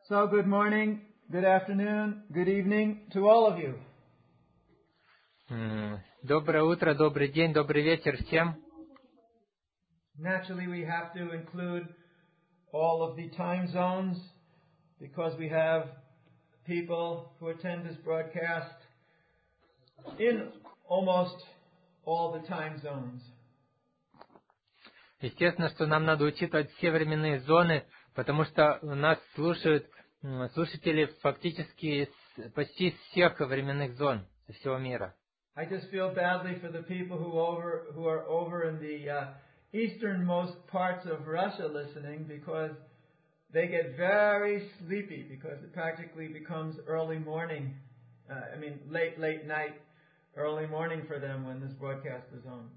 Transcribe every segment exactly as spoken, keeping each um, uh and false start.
So good morning, good afternoon, good evening to all of you. Доброе утро, добрый день, добрый вечер всем. Naturally, we have to include all of the time zones because we have people who attend this broadcast in almost all the time zones. Естественно, что нам надо учитывать все временные зоны, потому что нас слушают слушатели фактически из почти всех временных зон со всего мира. I just feel badly for the people who over who are over in the uh, easternmost parts of Russia listening because they get very sleepy because it practically becomes early morning. Uh, I mean, late late night, early morning for them when this broadcast is on.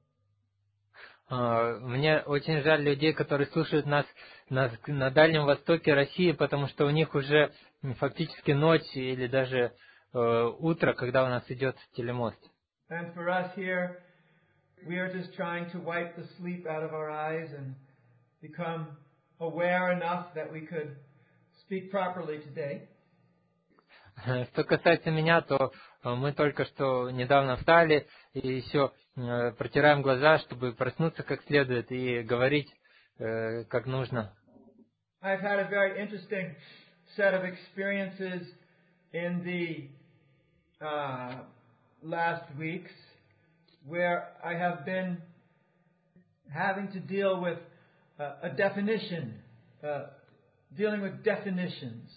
Мне очень жаль людей, которые слушают нас на, на Дальнем Востоке России, потому что у них уже фактически ночь или даже э, утро, когда у нас идет телемост. And for us here, we are just trying to wipe the sleep out of our eyes and become aware enough that we could speak properly today. Что касается меня, то мы только что недавно встали и еще протираем глаза, чтобы проснуться как следует и говорить как нужно. I've had a very interesting set of experiences in the uh, last weeks where I have been having to deal with uh, a definition, uh, dealing with definitions.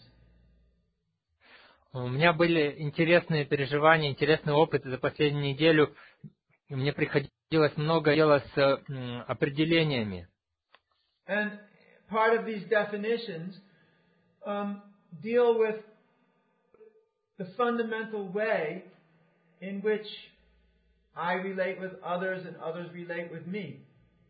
У меня были интересные переживания, интересный опыт за последнюю неделю. Мне приходилось много дела с определениями. And part of these definitions um, deal with the fundamental way in which I relate with others and others relate with me.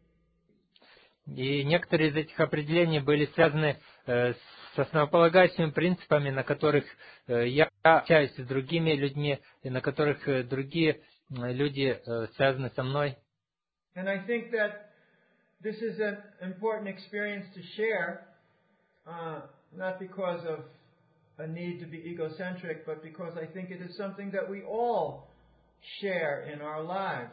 И некоторые из этих определений были связаны э, с основополагающими принципами, на которых э, я общаюсь с другими людьми, и на которых э, другие э, люди э, связаны со мной. And I think that this is an important experience to share, uh, not because of a need to be egocentric, but because I think it is something that we all share in our lives.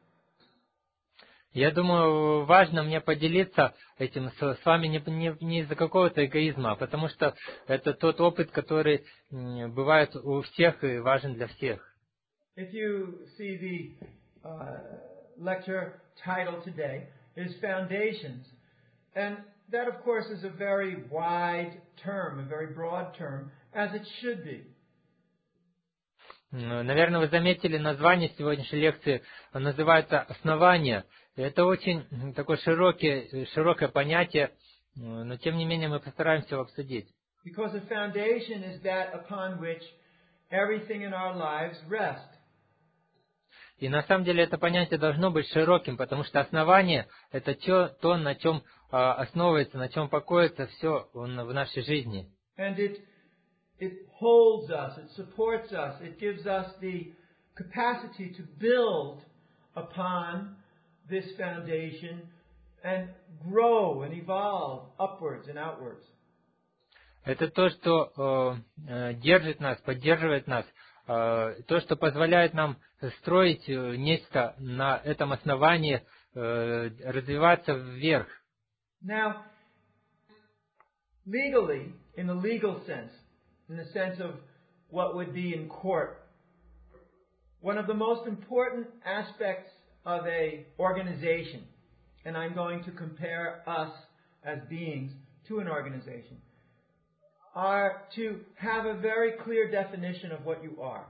Я думаю, важно мне поделиться этим с, с вами не, не, не из-за какого-то эгоизма, а потому что это тот опыт, который бывает у всех и важен для всех. If you see the uh, lecture title today is Foundations, and that of course is a very wide term, a very broad term, as it should be. Наверное, вы заметили, название сегодняшней лекции называется «Основание». Это очень такое широкое, широкое понятие, но тем не менее мы постараемся его обсудить. Because a foundation is that upon which everything in our lives rest. И на самом деле это понятие должно быть широким, потому что основание – это то, то, на чем основывается, на чем покоится все в нашей жизни. And it It holds us, it supports us, it gives us the capacity to build upon this foundation and grow and evolve upwards and outwards. Это то, что э, держит нас, поддерживает нас, э, то, что позволяет нам строить нечто на этом основании, э, развиваться вверх. Now, legally, in the legal sense, in the sense of what would be in court, one of the most important aspects of a organization, and I'm going to compare us as beings to an organization, are to have a very clear definition of what you are.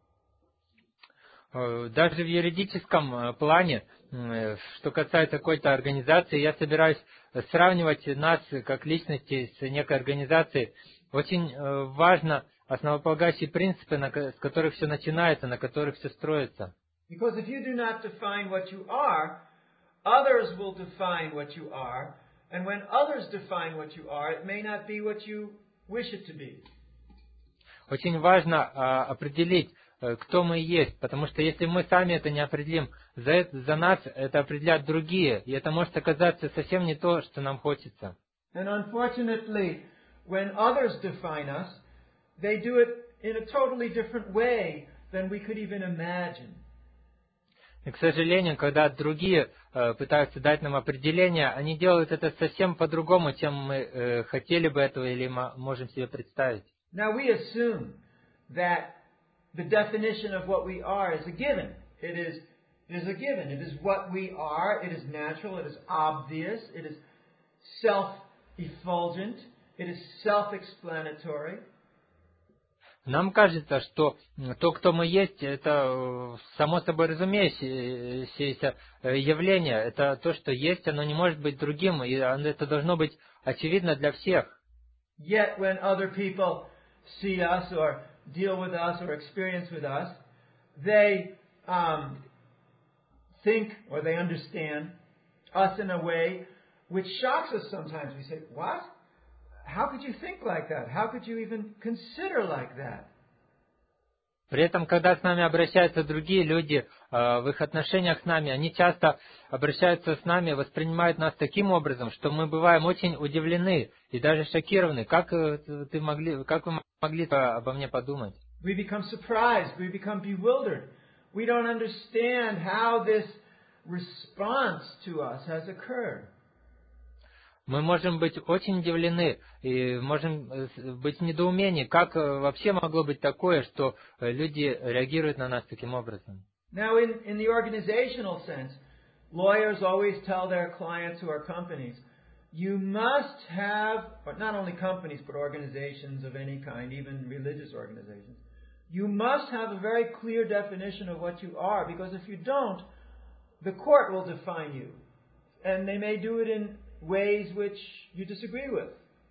Даже в юридическом плане, что касается какой-то организации, я собираюсь сравнивать нас как личности с некой организацией. Очень важно основополагающие принципы, с которых все начинается, на которых все строится. Because if you do not define what you are, others will define what you are, and when others define what you are, it may not be what you wish it to be. Очень важно а, определить, кто мы есть, потому что если мы сами это не определим, за, это, за нас это определят другие, и это может оказаться совсем не то, что нам хочется. And unfortunately, when others define us, they do it in a totally different way than we could even imagine. И, к сожалению, когда другие э, пытаются дать нам определение, они делают это совсем по-другому, чем мы э, хотели бы этого или можем себе представить. Now we assume that the definition of what we are is a given. It is, it is a given. It is what we are. It is natural. It is obvious. It is self-effulgent. It is self-explanatory. Нам кажется, что то, кто мы есть, это само собой разумеющееся явление. Это то, что есть, оно не может быть другим, и это должно быть очевидно для всех. Yet when other people see us or deal with us or experience with us, they um, think or they understand us in a way which shocks us sometimes. We say, what? How could you think like that? How could you even consider like that? При этом, когда с нами обращаются другие люди, в их отношениях с нами, они часто обращаются с нами, воспринимают нас таким образом, что мы бываем очень удивлены и даже шокированы. Как ты могли, как вы могли обо мне подумать? We become surprised. We become bewildered. We don't understand how this response to us has occurred. Мы можем быть очень удивлены и можем быть в недоумении, как вообще могло быть такое, что люди реагируют на нас таким образом. Now, in, in the organizational sense, lawyers always tell their clients who are companies, you must have, or not only companies, but organizations of any kind, even religious organizations, you must have a very clear definition of what you are, because if you don't, the court will define you. And they may do it in ways which you disagree with.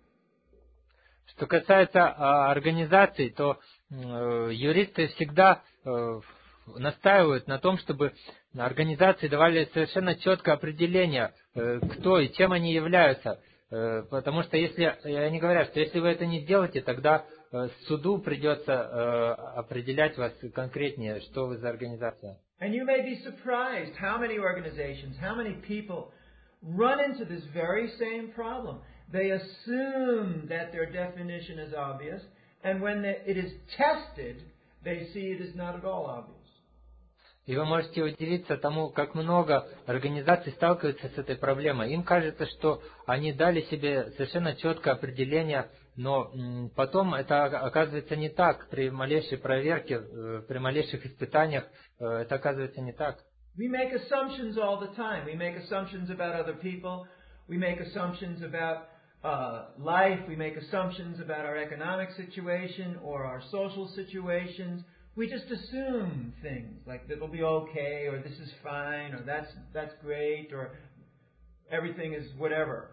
Что касается э, организаций, то э, юристы всегда э, настаивают на том, чтобы организации давали совершенно четкое определение, э, кто и чем они являются. Э, потому что если они говорят, что если вы это не сделаете, тогда э, суду придется э, определять вас конкретнее, что вы за организация. And you may be surprised how many organizations, how many people run into this very same problem. They assume that their definition is obvious, and when it is tested, they see it is not at all obvious. И вы можете удивиться тому, как много организаций сталкиваются с этой проблемой. Им кажется, что они дали себе совершенно четкое определение, но потом это оказывается не так. При малейшей проверке, при малейших испытаниях это оказывается не так. We make assumptions all the time. We make assumptions about other people. We make assumptions about uh, life. We make assumptions about our economic situation or our social situations. We just assume things like that will be okay, or this is fine, or that's that's great, or everything is whatever.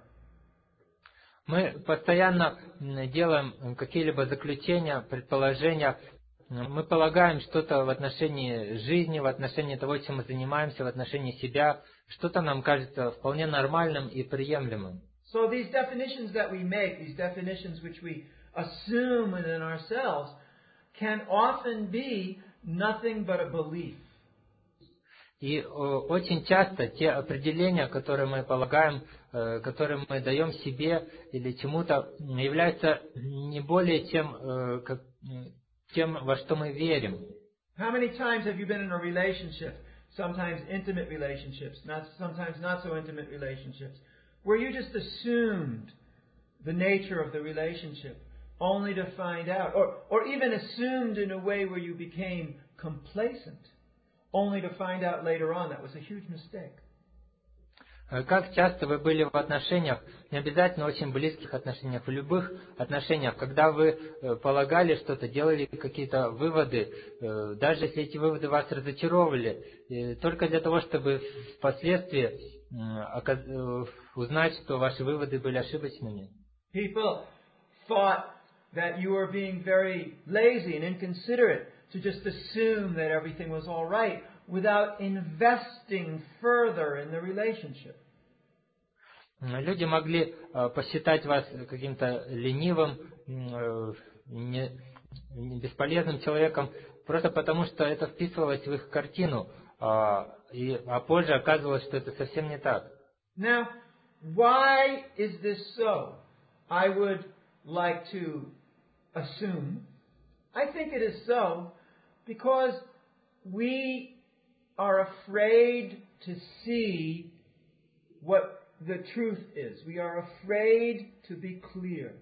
Мы постоянно делаем какие-либо заключения, предположения. Мы полагаем что-то в отношении жизни, в отношении того, чем мы занимаемся, в отношении себя. Что-то нам кажется вполне нормальным и приемлемым. So these definitions that we make, these definitions which we assume within ourselves, can often be nothing but a belief. И очень часто те определения, которые мы полагаем, которые мы даем себе или чему-то, являются не более чем как тем, во что мы верим. How many times have you been in a relationship, sometimes intimate relationships, not sometimes not so intimate relationships, where you just assumed the nature of the relationship, only to find out, or, or even assumed in a way where you became complacent, only to find out later on that was a huge mistake. Как часто вы были в отношениях, не обязательно очень близких отношениях, в любых отношениях, когда вы полагали что-то, делали какие-то выводы, даже если эти выводы вас разочаровывали, только для того, чтобы впоследствии узнать, что ваши выводы были ошибочными. People thought that you were being very lazy and inconsiderate to just assume that everything was all right without investing further in the relationship. Люди могли посчитать вас каким-то ленивым, не, бесполезным человеком, просто потому что это вписывалось в их картину, а, и, а позже оказывалось, что это совсем не так. Now, why is this so? I would like to assume. I think it is so because we are afraid to see what the truth is. We are afraid to be clear.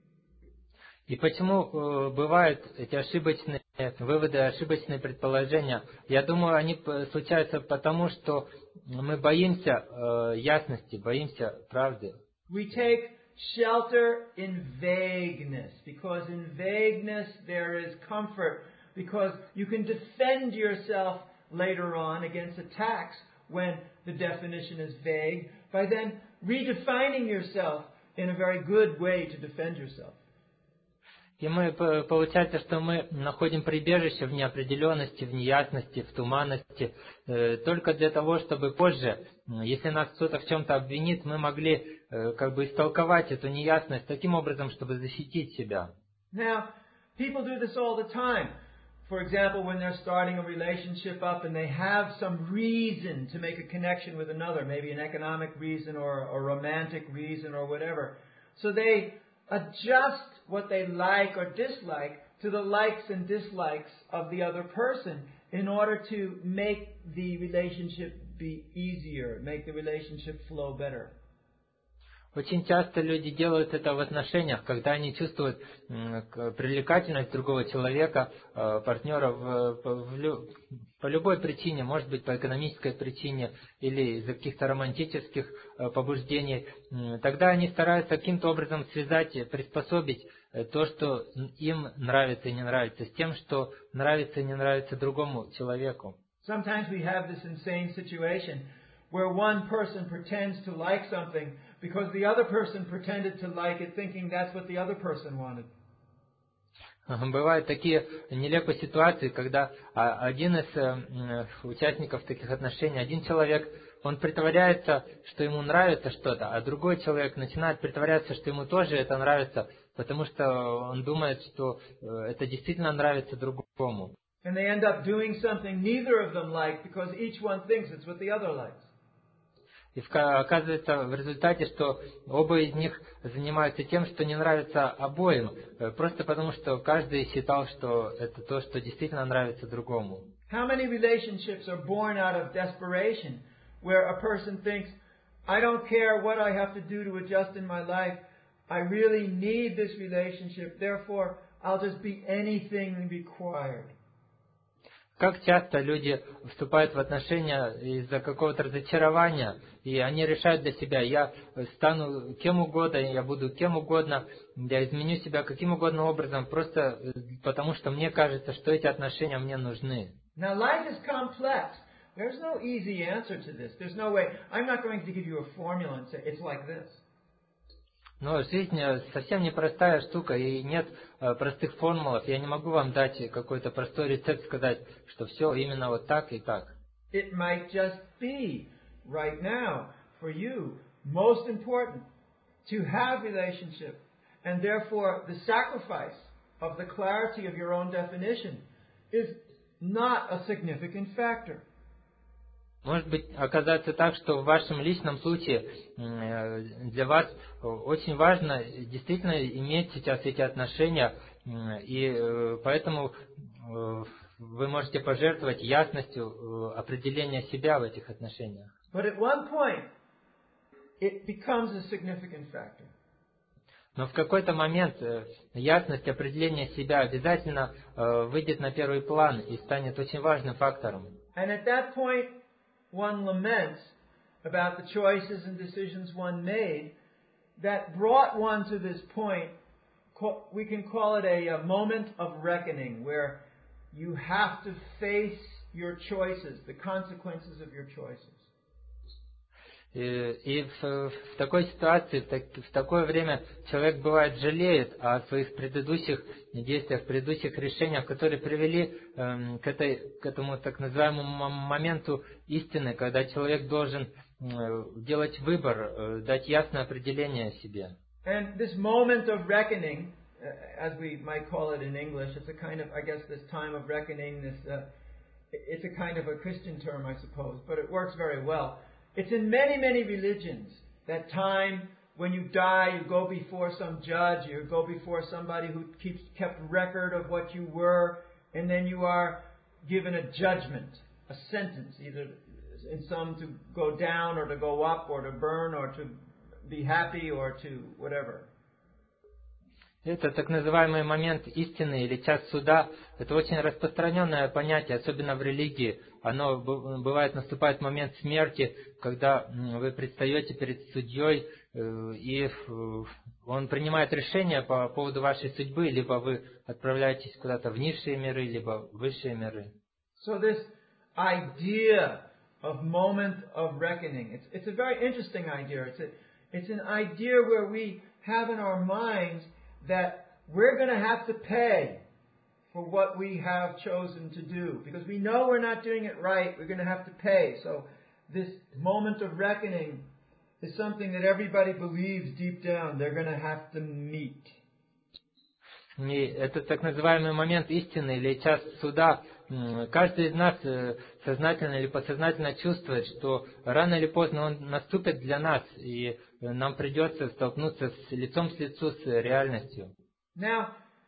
И почему э, бывают эти ошибочные выводы, ошибочные предположения? Я думаю, они случаются потому, что мы боимся э, ясности, боимся правды. We take shelter in vagueness, because in vagueness there is comfort, because you can defend yourself later on against attacks when the definition is vague, by then redefining yourself in a very good way to defend yourself. И мы, получается, что мы находим прибежище в неопределенности, в неясности, в туманности, э, только для того, чтобы позже, если нас кто-то в чем-то обвинит, мы могли э, как бы истолковать эту неясность таким образом, чтобы защитить себя. Now, people do this all the time. For example, when they're starting a relationship up and they have some reason to make a connection with another, maybe an economic reason or a romantic reason or whatever. So they adjust what they like or dislike to the likes and dislikes of the other person in order to make the relationship be easier, make the relationship flow better. Очень часто люди делают это в отношениях, когда они чувствуют привлекательность другого человека, партнера в, в, по любой причине, может быть по экономической причине или из-за каких-то романтических побуждений. Тогда они стараются каким-то образом связать, приспособить то, что им нравится и не нравится, с тем, что нравится и не нравится другому человеку. Sometimes we have this insane situation where one person pretends to like something because the other person pretended to like it, thinking that's what the other person wanted. Бывают такие нелепые ситуации, когда один из участников таких отношений, один человек, он притворяется, что ему нравится что-то, а другой человек начинает притворяться, что ему тоже это нравится, потому что он думает, что это действительно нравится другому. And they end up doing something neither of them like because each one thinks it's what the other likes. И оказывается в результате, что оба из них занимаются тем, что не нравится обоим, просто потому что каждый считал, что это то, что действительно нравится другому. How many relationships are born out of desperation, where a person thinks, I don't care what I have to do to adjust in my life, I really need this relationship, therefore I'll just be anything required. Как часто люди вступают в отношения из-за какого-то разочарования, и они решают для себя, я стану кем угодно, я буду кем угодно, я изменю себя каким угодно образом, просто потому что мне кажется, что эти отношения мне нужны. Now life is complex. There's no easy answer to this. There's no way. I'm not going to give you a formula and say it's like this. Но жизнь совсем непростая штука, и нет э, простых формул. Я не могу вам дать какой-то простой рецепт, сказать, что все именно вот так и так. It might just be right now for you most important to have relationship, and therefore the sacrifice of the clarity of your own definition is not a significant factor. Может быть, оказаться так, что в вашем личном случае для вас очень важно действительно иметь сейчас эти отношения, и поэтому вы можете пожертвовать ясностью определения себя в этих отношениях. But at one point, it becomes a significant factor. Но в какой-то момент ясность определения себя обязательно выйдет на первый план и станет очень важным фактором. And at that point, one laments about the choices and decisions one made that brought one to this point. We can call it a, a moment of reckoning, where you have to face your choices, the consequences of your choices. И, и в, в такой ситуации, в, так, в такое время человек бывает жалеет о своих предыдущих действиях, предыдущих решениях, которые привели эм, к, этой, к этому так называемому моменту истины, когда человек должен э, делать выбор, э, дать ясное определение себе. And this moment of reckoning, as we might call it in English, it's a kind of, I guess, this time of reckoning. This, uh, it's a kind of a Christian term, I suppose, but it works very well. It's in many, many religions, that time when you die, you go before some judge, you go before somebody who keeps kept record of what you were, and then you are given a judgment, a sentence, either in some to go down or to go up or to burn or to be happy or to whatever. Это так называемый момент истины или час суда. Это очень распространенное понятие, особенно в религии. Оно бывает, наступает момент смерти, когда вы предстаете перед судьей, и он принимает решение по поводу вашей судьбы, либо вы отправляетесь куда-то в низшие миры, либо в высшие миры. So this idea of moment of reckoning, it's, it's a very interesting idea. It's, a, it's an idea where we have in our minds that we're going to have to pay for what we have chosen to do. Because we know we're not doing it right, we're going to have to pay. So this moment of reckoning is something that everybody believes deep down they're going to have to meet. И это так называемый момент истины или час суда. Каждый из нас сознательно или подсознательно чувствует, что рано или поздно он наступит для нас, и нам придется столкнуться с лицом с лицу с реальностью. Now,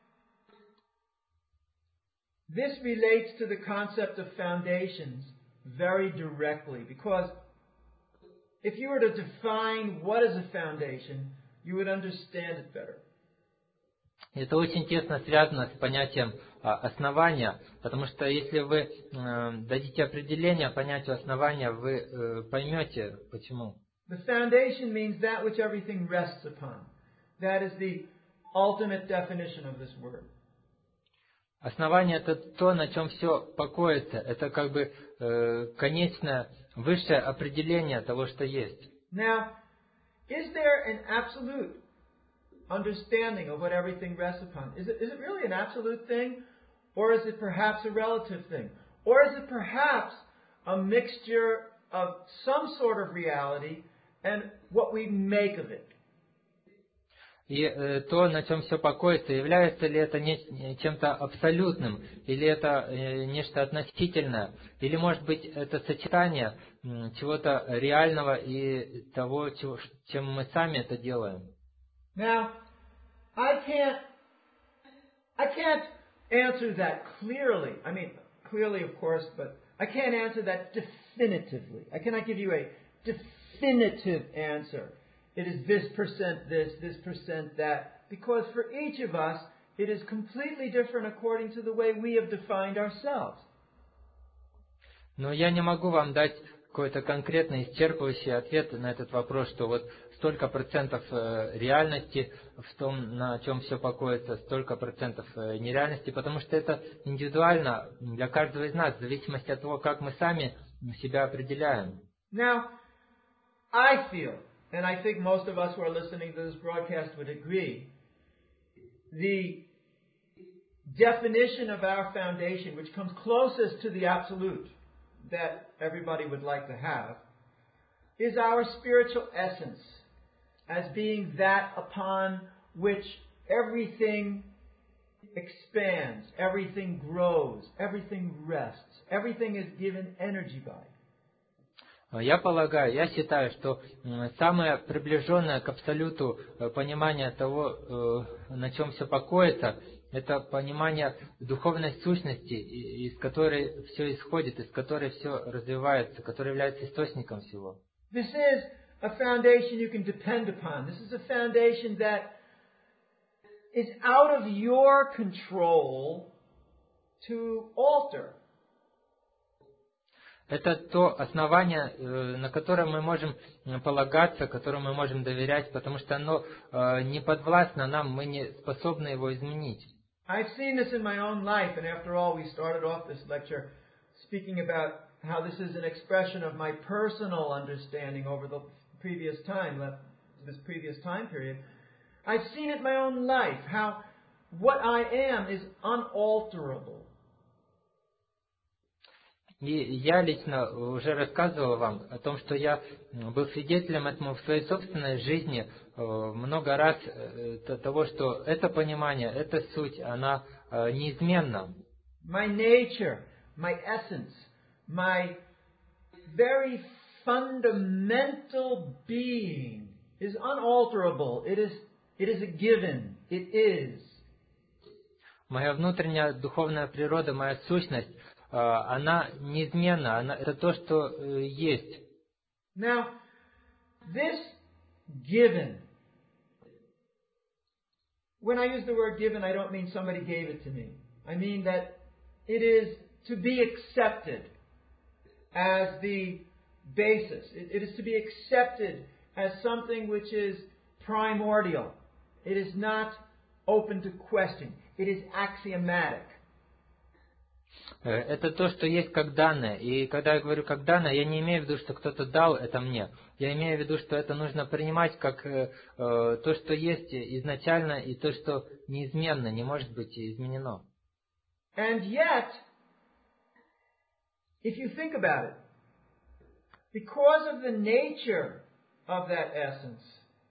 this relates to the concept of foundations very directly, because if you were to define what is a foundation, you would understand it better. Это очень тесно связано с понятием основания, потому что если вы дадите определение понятию основания, вы поймете, почему. The foundation means that which everything rests upon. That is the ultimate definition of this word. Основание — это то, на чем все покоится. Это как бы э, конечное, высшее определение того, что есть. Now, is there an absolute understanding of what everything rests upon? Is it, is it really an absolute thing? Or is it perhaps a relative thing? Or is it perhaps a mixture of some sort of reality and what we make of it? И э, то, на чем все покоится, является ли это не, чем-то абсолютным, или это э, нечто относительное, или, может быть, это сочетание э, чего-то реального и того, чего, чем мы сами это делаем. Now, I can't, I can't answer that clearly. I mean, clearly, of course, but I can't answer that definitively. I cannot give you a definitive answer. It is this percent this, this percent that. Because for each of us, it is completely different according to the way we have defined ourselves. Но я не могу вам дать какой-то конкретный исчерпывающий ответ на этот вопрос, что вот столько процентов реальности в том, на чем все покоится, столько процентов нереальности, потому что это индивидуально для каждого из нас, в зависимости от того, как мы сами себя определяем. Now, I feel, and I think most of us who are listening to this broadcast would agree, the definition of our foundation, which comes closest to the absolute that everybody would like to have, is our spiritual essence as being that upon which everything expands, everything grows, everything rests, everything is given energy by. Я полагаю, я считаю, что самое приближенное к абсолюту понимание того, на чем все покоится, это понимание духовной сущности, из которой все исходит, из которой все развивается, которая является источником всего. This is a foundation you can depend upon. This is a foundation that is out of your control to alter. Это то основание, на которое мы можем полагаться, которому мы можем доверять, потому что оно не подвластно нам, мы не способны его изменить. I've seen this in my own life, and after all, we started off this lecture speaking about how this is an expression of my personal understanding over the previous time, this previous time period. I've seen it in my own life, how what I am is unalterable. И я лично уже рассказывал вам о том, что я был свидетелем этому в своей собственной жизни много раз, того, что это понимание, эта суть, она неизменна. My nature, my essence, my very fundamental being is unalterable. It is, it is a given. It is. Моя внутренняя духовная природа, моя сущность, она неизменна, она, это то, что есть. Now, this given, when I use the word given, I don't mean somebody gave it to me. I mean that it is to be accepted as the basis. It, it is to be accepted as something which is primordial. It is not open to question. It is axiomatic. Это то, что есть как данное. И когда я говорю как данное, я не имею в виду, что кто-то дал это мне. Я имею в виду, что это нужно принимать как э, то, что есть изначально, и то, что неизменно, не может быть изменено. And yet, if you think about it, because of the nature of that essence,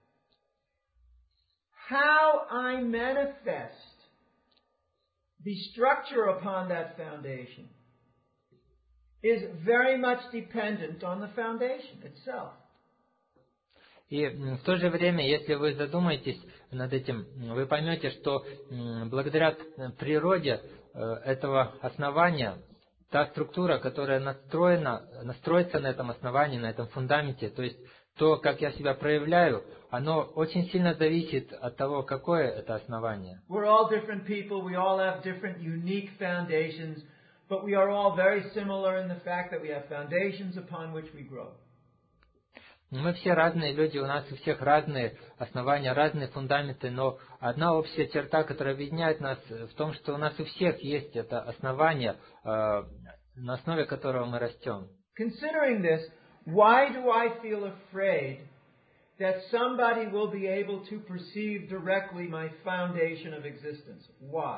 how I manifest the structure upon that foundation is very much dependent on the foundation itself. И в то же время, если вы задумаетесь над этим, вы поймете, что благодаря природе этого основания, та структура, которая настроена, настроится на этом основании, на этом фундаменте, то есть то, как я себя проявляю, оно очень сильно зависит от того, какое это основание. We're all different people, we all have different unique foundations, but we are all very similar in the fact that we have foundations upon which we grow. Мы все разные люди, у нас у всех разные основания, разные фундаменты, но одна общая черта, которая объединяет нас в том, что у нас у всех есть это основание, на основе которого мы растем. Considering this, why do I feel afraid that somebody will be able to perceive directly my foundation of existence? Why?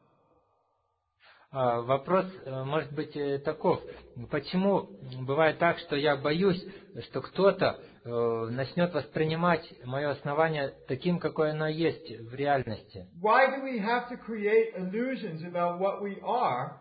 Вопрос может быть таков. Почему бывает так, что я боюсь, что кто-то начнет воспринимать мое основание таким, какое оно есть в реальности? Why do we have to create illusions about what we are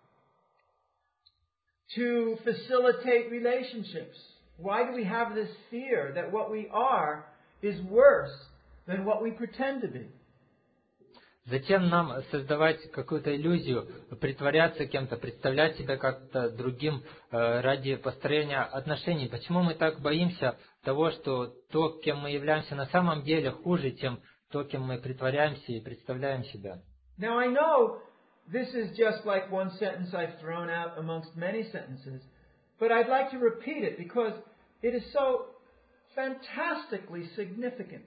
to facilitate relationships? Why do we have this fear that what we are is worse than what we pretend to be? Зачем нам создавать какую-то иллюзию, притворяться кем-то, представлять себя как-то другим э, ради построения отношений? Почему мы так боимся того, что то, кем мы являемся на самом деле, хуже, чем то, кем мы притворяемся и представляем себя? Now I know this is just like one sentence I've thrown out amongst many sentences, but I'd like to repeat it because it is so fantastically significant.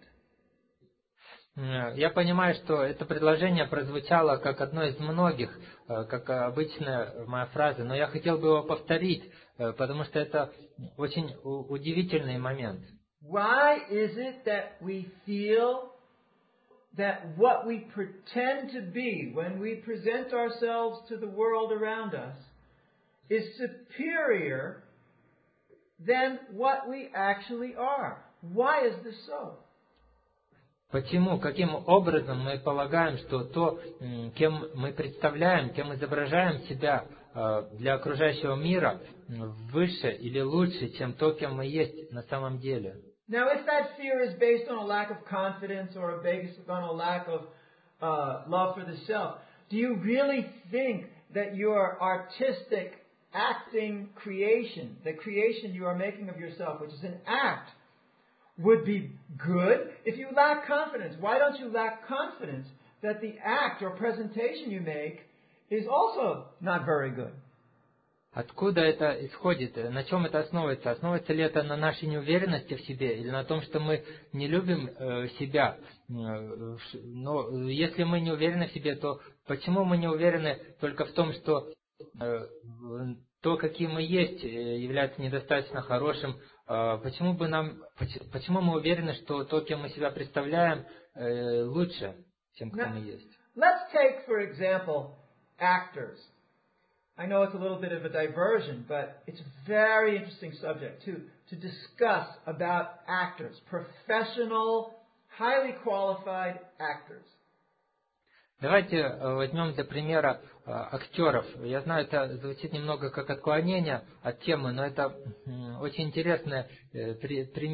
Я понимаю, что это предложение прозвучало как одно из многих, как обычная моя фраза, но я хотел бы его повторить, потому что это очень удивительный момент. Why is it that we feel that what we pretend to be when we present ourselves to the world around us is superior than what we actually are? Why is this so? Почему, каким образом мы полагаем, что то, кем мы представляем, кем изображаем себя для окружающего мира, выше или лучше, чем то, кем мы есть на самом деле? Now, if that fear is based on a lack of confidence or based on a lack of uh, love for the self, do you really think that your artistic acting creation, the creation you are making of yourself, which is an act, would be good? If you lack confidence, why don't you lack confidence that the act or presentation you make is also not very good? Откуда это исходит? На чем это основывается? Основывается ли это на нашей неуверенности в себе или на том, что мы не любим э, себя? Но если мы не уверены в себе, то почему мы не уверены только в том, что э, то, какие мы есть, является недостаточно хорошим? Э, почему бы нам, почему мы уверены, что то, кем мы себя представляем, э, лучше, чем кто мы есть? Let's take, for example, actors. I know it's a little bit of a diversion, but it's a very interesting subject to, to discuss about actors, professional, highly qualified actors. Давайте возьмем для примера актеров. Я знаю, это звучит немного как отклонение от темы, но это очень интересный пример.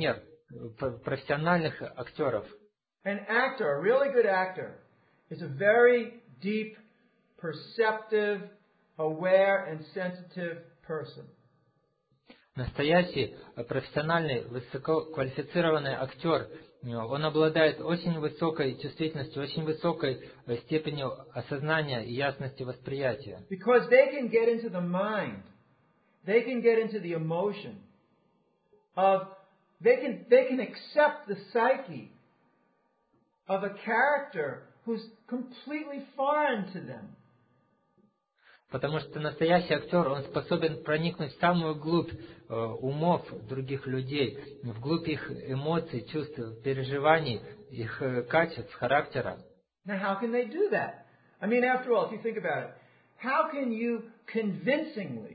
профессиональных актеров. An actor, a really good actor, is a very deep, perceptive, aware and sensitive person. Настоящий профессиональный, высококвалифицированный актер, он обладает очень высокой чувствительностью, очень высокой степенью осознания и ясности восприятия. Because they can get into the mind, they can get into the emotion of, they can, they can accept the psyche of a character who's completely foreign to them. Потому что настоящий актер, он способен проникнуть в самую глубь э, умов других людей, вглубь их эмоций, чувств, переживаний, их э, качеств, характера. Now how can they do that? I mean, after all, if you think about it, how can you convincingly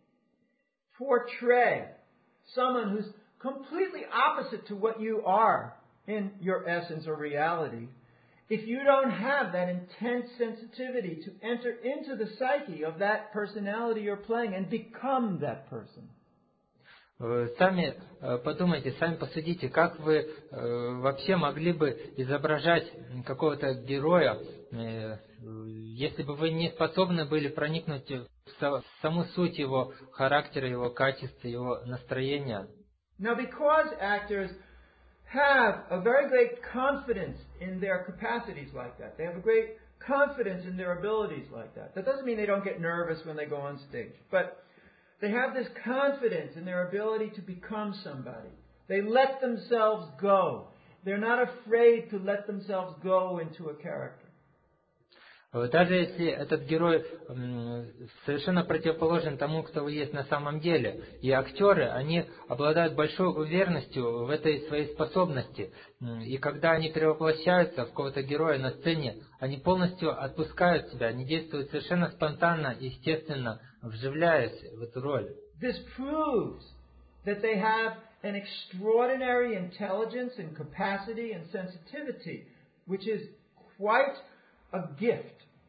portray someone who's completely opposite to what you are in your essence or reality, if you don't have that intense sensitivity to enter into the psyche of that personality you're playing and become that person? Сами подумайте, сами посудите, как вы вообще могли бы изображать какого-то героя, если бы вы не способны были проникнуть в саму суть его характера, его качества, его настроения. Now, because actors have a very great confidence in their capacities like that, they have a great confidence in their abilities like that. That doesn't mean they don't get nervous when they go on stage, but they have this confidence in their ability to become somebody. They let themselves go. They're not afraid to let themselves go into a character. Даже если этот герой совершенно противоположен тому, кто вы есть на самом деле. И актеры, они обладают большой уверенностью в этой своей способности. И когда они перевоплощаются в какого-то героя на сцене, они полностью отпускают себя, они действуют совершенно спонтанно, естественно, вживляясь в эту роль. This proves that they have an extraordinary intelligence and capacity and sensitivity, which is quite a gift.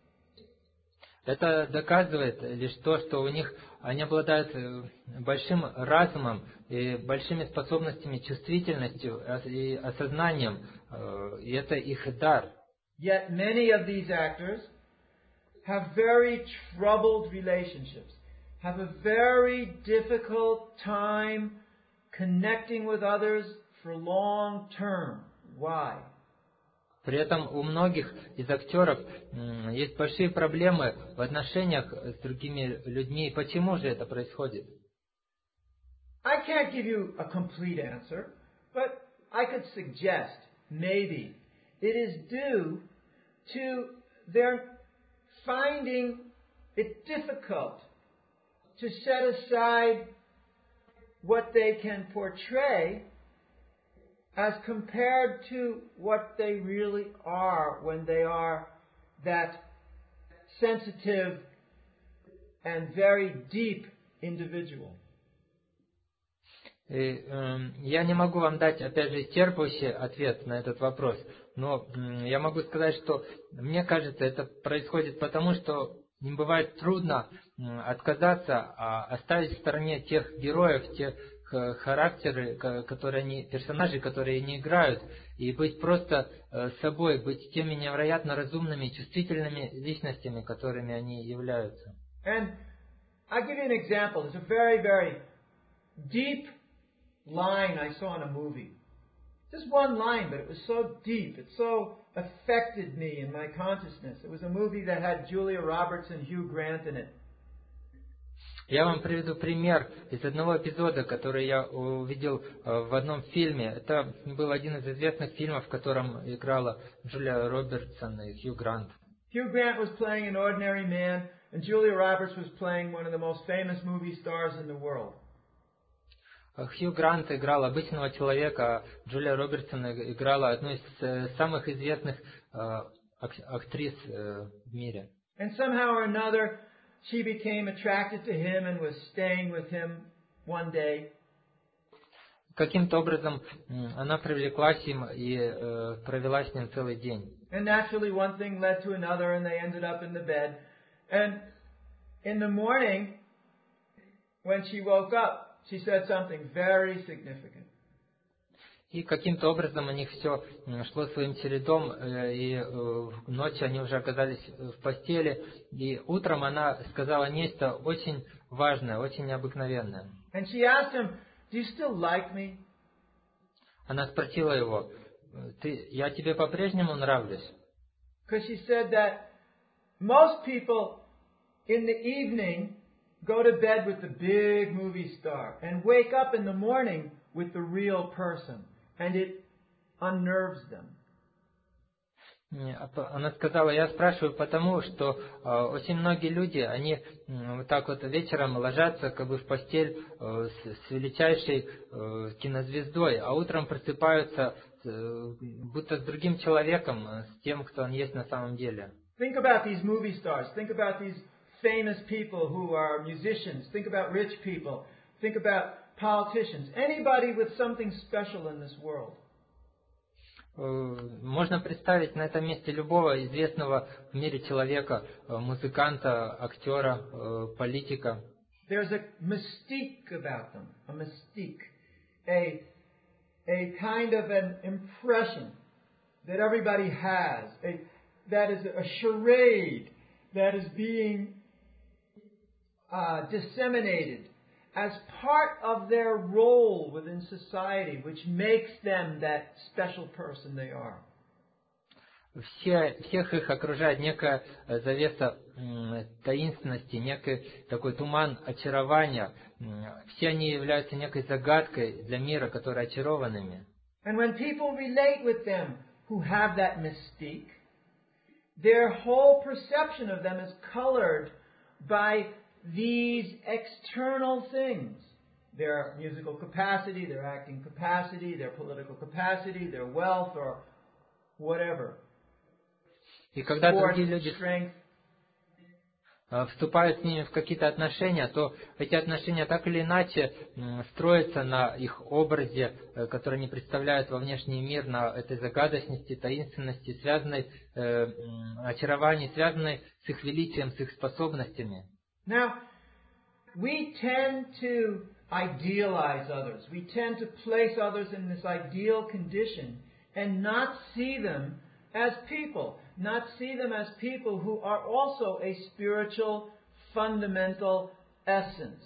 Это доказывает лишь то, что у них они обладают большим разумом и большими способностями, чувствительностью и осознанием, и это их дар. Yet many of these actors have very troubled relationships, have a very difficult time connecting with others for long term. Why? При этом у многих из актеров есть большие проблемы в отношениях с другими людьми. Почему же это происходит? I can't give you a complete answer, but I could suggest maybe it is due to their finding it difficult to set aside what they can portray as compared to what they really are when they are that sensitive and very deep individual. И, э, я не могу вам дать, опять же, исчерпывающий ответ на этот вопрос, но э, я могу сказать, что мне кажется, это происходит потому, что им бывает трудно э, отказаться, а оставить в стороне тех героев, тех характеры, которые они, персонажи, которые они играют, и быть просто собой, быть теми невероятно разумными, чувствительными личностями, которыми они являются. And I'll give you an example. There's a very, very deep line I saw in a movie. Just one line, but it was so deep. It so affected me in my consciousness. It was a movie that had Julia Roberts and Hugh Grant in it. Я вам приведу пример из одного эпизода, который я увидел в одном фильме. Это был один из известных фильмов, в котором играла Джулия Робертсон и Хью Грант. Hugh Grant was playing an ordinary man, and Julia Roberts was playing one of the most famous movie stars in the world. Хью Грант играл обычного человека, а Джулия Робертсон играла одну из самых известных актрис в мире. And somehow or another, she became attracted to him and was staying with him one day. Каким-то образом она привлеклась им и э, провела с ним целый день. And naturally one thing led to another and they ended up in the bed. And in the morning, when she woke up, she said something very significant. И каким-то образом у них все шло своим чередом, и ночью они уже оказались в постели, и утром она сказала нечто очень важное, очень необыкновенное. And she asked him, "Do you still like me?" Она спросила его: Ты, я тебе по-прежнему нравлюсь? Because she said that most people in the evening go to bed with the big movie star and wake up in the morning with the real person, and it unnerves them. Она сказала: я спрашиваю потому, что э, очень многие люди, они э, вот так вот вечером ложатся как бы в постель э, с, с величайшей э, кинозвездой, а утром просыпаются э, будто с другим человеком, э, с тем, кто он есть на самом деле. Think about these movie stars. Think about these famous people who are musicians. Think about rich people. Think about politicians. Anybody with something special in this world. Можно представить на этом месте любого известного в мире человека, музыканта, актера, политика. There's a mystique about them, a mystique, a, a kind of an impression that everybody has, a, that is a charade that is being uh, disseminated as part of their role within society, which makes them that special person they are. Все, всех их окружает некая завеса м, таинственности, некий такой туман очарования. Все они являются некой загадкой для мира, которые очарованными. And when people relate with them who have that mystique, their whole perception of them is colored by these external things. Their musical capacity, their acting capacity, their political capacity, their wealth, or whatever. И когда Sport, другие люди strength. вступают с ними в какие-то отношения, то эти отношения так или иначе строятся на их образе, который они представляют во внешний мир, на этой загадочности, таинственности, связанной, э, очаровании, связанной с их величием, с их способностями. Now, we tend to idealize others. We tend to place others in this ideal condition and not see them as people, not see them as people who are also a spiritual, fundamental essence.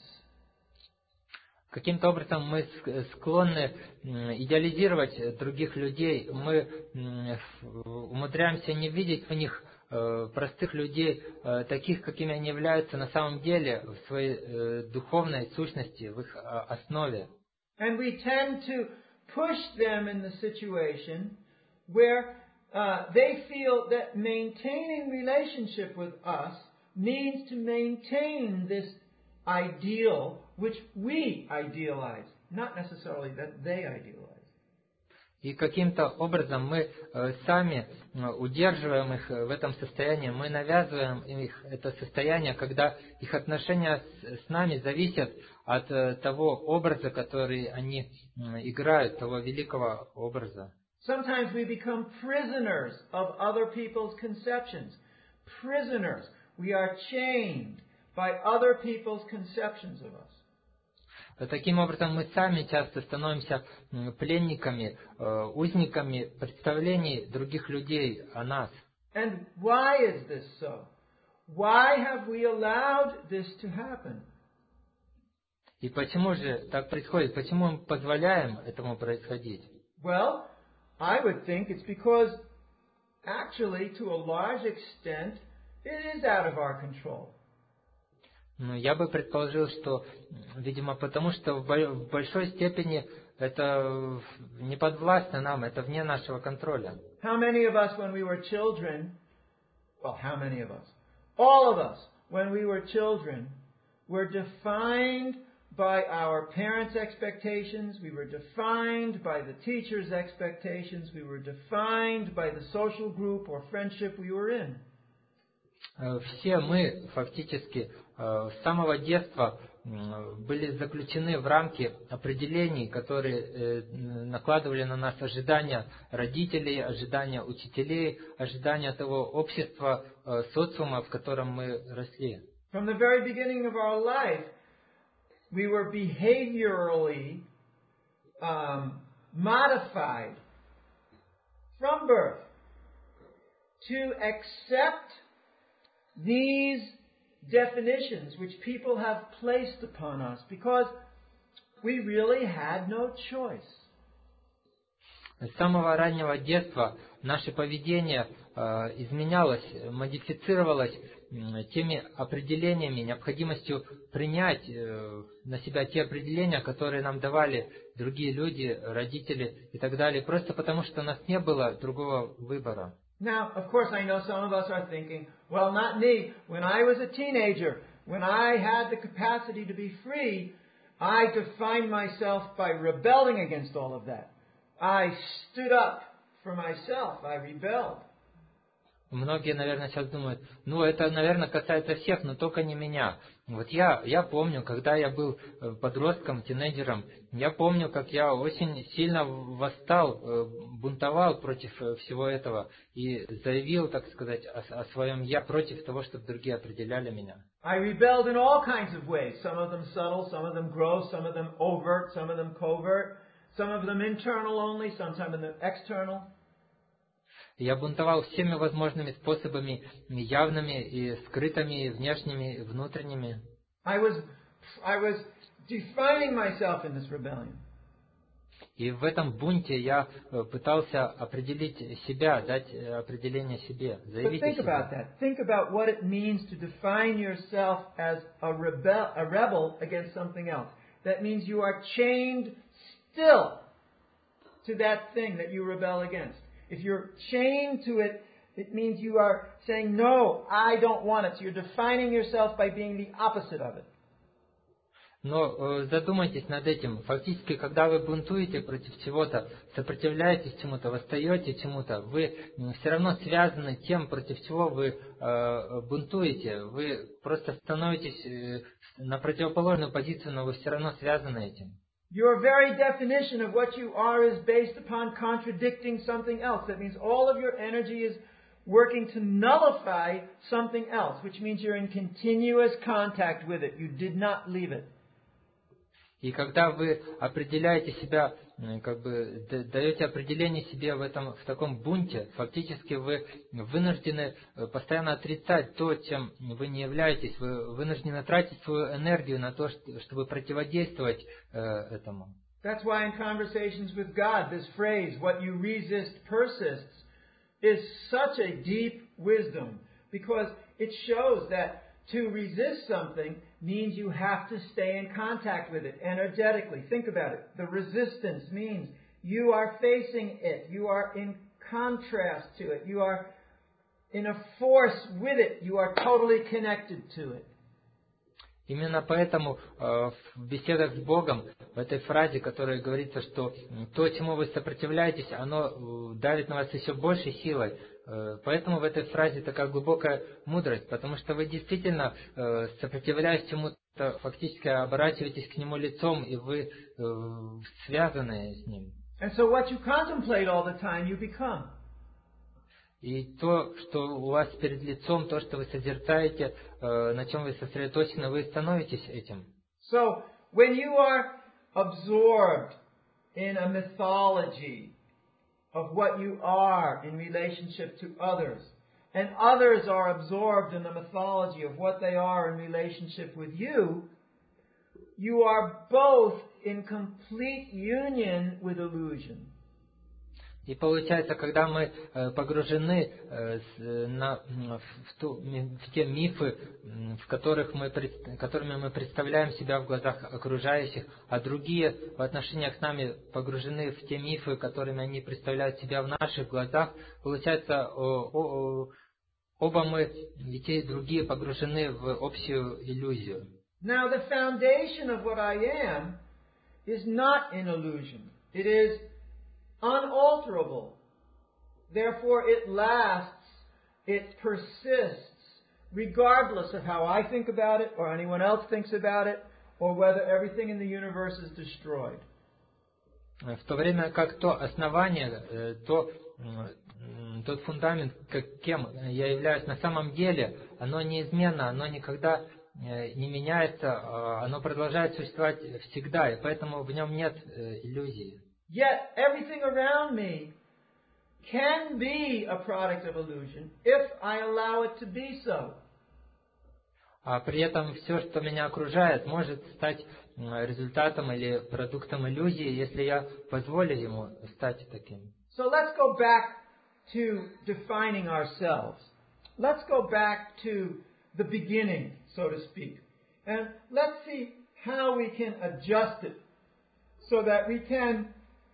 Каким-то образом мы склонны идеализировать других людей, мы умудряемся не видеть в них простых людей, таких, какими они являются на самом деле в своей духовной сущности, в их основе. And we tend to push them in the situation where uh, they feel that maintaining relationship with us means to maintain this ideal which we idealize, not necessarily that they idealize. И каким-то образом мы сами удерживаем их в этом состоянии, мы навязываем их это состояние, когда их отношения с нами зависят от того образа, который они играют, того великого образа. Sometimes we become prisoners of other people's conceptions. Prisoners. We are chained by other people's conceptions of us. Таким образом, мы сами часто становимся пленниками, узниками представлений других людей о нас. And why is this so? Why have we allowed this to happen? И почему же так происходит? Почему мы позволяем этому происходить? Well, I would think it's because actually, to a large extent, it is out of our control. Ну, я бы предположил, что, видимо, потому что в большой степени это не подвластно нам, это вне нашего контроля. How many of us, when we were children, well, how many of us? All of us, when we were children, were defined by our parents' expectations, we were defined by the teacher's expectations, we were defined by the social group or friendship we were in. Все мы фактически с самого детства были заключены в рамки определений, которые накладывали на нас ожидания родителей, ожидания учителей, ожидания того общества, социума, в котором мы росли. From the very beginning of our life, we were behaviorally um, modified from birth to accept these definitions which people have placed upon us because we really had no choice. С самого раннего детства наше поведение э, изменялось, модифицировалось э, теми определениями, необходимостью принять э, на себя те определения, которые нам давали другие люди, родители и так далее, просто потому что у нас не было другого выбора. Now, of course, I know some of us are thinking, well, not me. When I was a teenager, when I had the capacity to be free, I defined myself by rebelling against all of that. I stood up for myself. I rebelled. Многие, наверное, сейчас думают, ну, это, наверное, касается всех, но только не меня. Вот я, я помню, когда я был подростком, тинейджером, я помню, как я очень сильно восстал, бунтовал против всего этого и заявил, так сказать, о, о своем «я» против того, чтобы другие определяли меня. I rebelled in all kinds of ways. Some of them subtle, some of them gross, some of them overt, some of them covert, some of them internal only, sometimes external. Я бунтовал всеми возможными способами, явными и скрытыми, и внешними, и внутренними. I was, I was defining myself in this rebellion. И в этом бунте я пытался определить себя, дать определение себе, заявить о себе. But think about that. Think about what it means to define yourself as a rebel, a rebel against something else. That means you are chained still to that thing that you rebel against. If you're chained to it, it means you are saying, no, I don't want it. So you're defining yourself by being the opposite of it. Но э, задумайтесь над этим. Фактически, когда вы бунтуете против чего-то, сопротивляетесь чему-то, восстаете чему-то, вы э, все равно связаны тем, против чего вы э, бунтуете. Вы просто становитесь э, на противоположную позицию, но вы все равно связаны этим. Your very definition of what you are is based upon contradicting something else. That means all of your energy is working to nullify something else, which means you're in continuous contact with it. You did not leave it. И когда вы определяете себя, как бы даете определение себе в этом, в таком бунте, фактически вы вынуждены постоянно отрицать то, чем вы не являетесь. Вы вынуждены тратить свою энергию на то, чтобы противодействовать э, этому. That's why in conversations with God, this phrase, what you resist persists, is such a deep wisdom, because it shows that to resist something means you have to stay in contact with it energetically. Think about it. The resistance means you are facing it. You are in contrast to it. You are in a force with it. You are totally connected to it. Именно поэтому э, в беседах с Богом, в этой фразе, которая говорится, что то, чему вы сопротивляетесь, оно давит на вас еще большей силой. Э, поэтому в этой фразе такая глубокая мудрость, потому что вы действительно, э, сопротивляясь чему-то, фактически оборачиваетесь к нему лицом, и вы э, связаны с ним. And so what you contemplate all the time, you become. И то, что у вас перед лицом, то, что вы созерцаете, на чем вы сосредоточены, вы становитесь этим. So, when you are absorbed in a mythology of what you are in relationship to others, and others are absorbed in the mythology of what they are in relationship with you, you are both in complete union with illusion. И получается, когда мы погружены в, ту, в те мифы, в которых мы, которыми мы представляем себя в глазах окружающих, а другие в отношениях с нами погружены в те мифы, которыми они представляют себя в наших глазах, получается, оба мы, и те, и другие, погружены в общую иллюзию. Now the foundation of what I am is not an illusion. It is unalterable. Therefore, it lasts, it persists, regardless of how I think about it, or anyone else thinks about it, or whether everything in the universe is destroyed. В то время как то основание, то, тот фундамент, кем я являюсь на самом деле, оно неизменно, оно никогда не меняется, оно продолжает существовать всегда, и поэтому в нем нет иллюзий. Yet everything around me can be a product of illusion if I allow it to be so. А при этом все, что меня окружает, может стать результатом или продуктом иллюзии, если я позволю ему стать таким. So let's go back to defining ourselves. Let's go back to the beginning, so to speak. And let's see how we can adjust it so that we can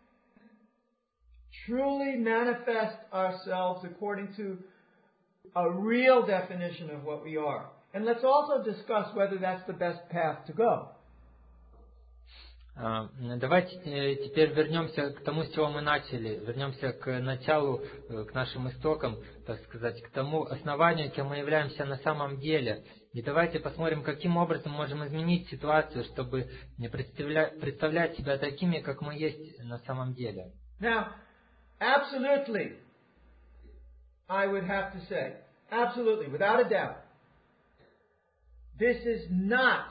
truly manifest ourselves according to a real definition of what we are. And let's also discuss whether that's the best path to go. Давайте теперь вернемся к тому, с чего мы начали. Вернемся к началу, к нашим истокам, так сказать, к тому основанию, кем мы являемся на самом деле. И давайте посмотрим, каким образом можем изменить ситуацию, чтобы не представлять, представлять себя такими, как мы есть на самом деле. Now, absolutely, I would have to say, absolutely, without a doubt, this is not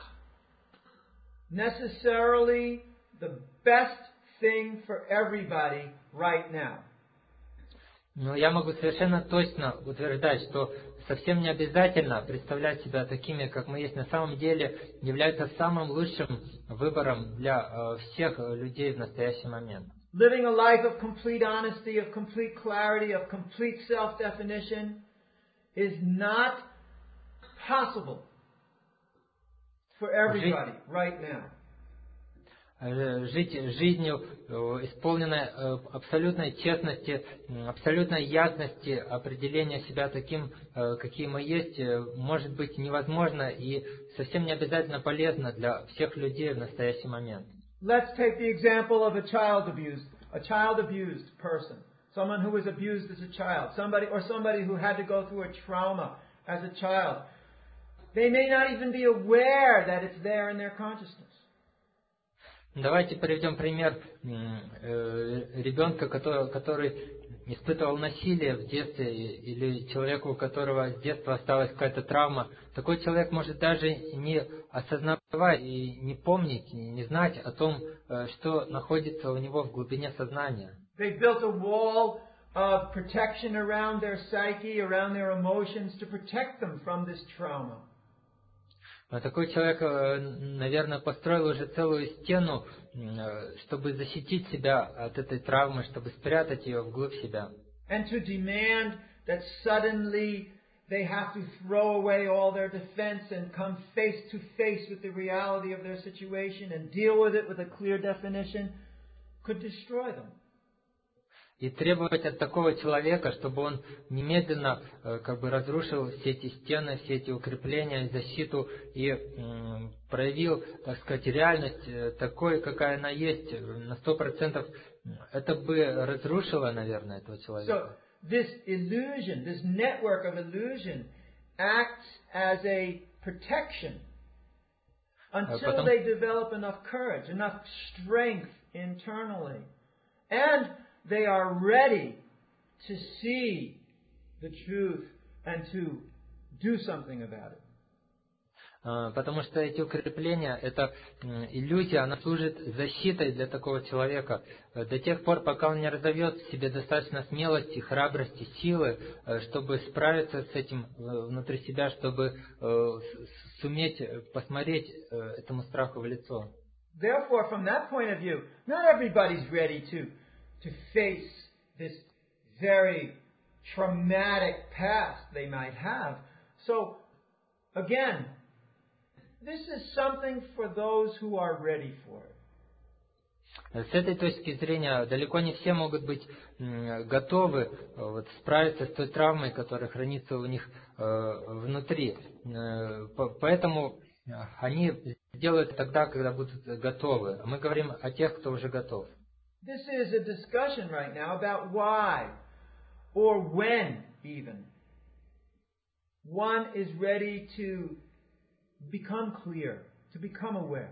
necessarily the best thing for everybody right now. Но я могу совершенно точно утверждать, что совсем не обязательно представлять себя такими, как мы есть на самом деле, является самым лучшим выбором для э, всех людей в настоящий момент. Living a life of complete honesty, of complete clarity, of complete self-definition is not possible for everybody right now. Жить жизнью, исполненной абсолютной честности, абсолютной ясности, определения себя таким, какие мы есть, может быть невозможно и совсем не обязательно полезно для всех людей в настоящий момент. Let's take the example of a child abused, a child abused person, someone who was abused as a child, somebody or somebody who had to go through a trauma as a child. They may not even be aware that it's there in their consciousness. Давайте приведем пример ребенка, который, который испытывал насилие в детстве, или человека, у которого с детства осталась какая-то травма. Такой человек может даже не осознавать и не помнить, не знать о том, что находится у него в глубине сознания. They built a wall of protection around their psyche, around their emotions, to protect them from this trauma. Такой человек, наверное, построил уже целую стену, чтобы защитить себя от этой травмы, чтобы спрятать ее вглубь себя. And to demand that suddenly they have to throw away all their defense and come face to face with the reality of their situation and deal with it with a clear definition could destroy them. И требовать от такого человека, чтобы он немедленно э, как бы разрушил все эти стены, все эти укрепления, защиту и э, проявил, так сказать, реальность э, такой, какая она есть, на сто процентов, это бы разрушило, наверное, этого человека. So, this illusion, this network of illusion acts as a protection until Потом... they develop enough courage, enough strength internally. And they are ready to see the truth and to do something about it. Потому что эти укрепления, эта иллюзия, она служит защитой для такого человека до тех пор, пока он не разовьет в себе достаточно смелости, храбрости, силы, чтобы справиться с этим внутри себя, чтобы суметь посмотреть этому страху в лицо. Therefore, from that point of view, not everybody's ready to to face this very traumatic past they might have. So, again, this is something for those who are ready for it. С этой точки зрения, далеко не все могут быть готовы вот, справиться с той травмой, которая хранится у них э, внутри. Э, поэтому они сделают тогда, когда будут готовы. Мы говорим о тех, кто уже готов. This is a discussion right now about why, or when even, one is ready to become clear, to become aware.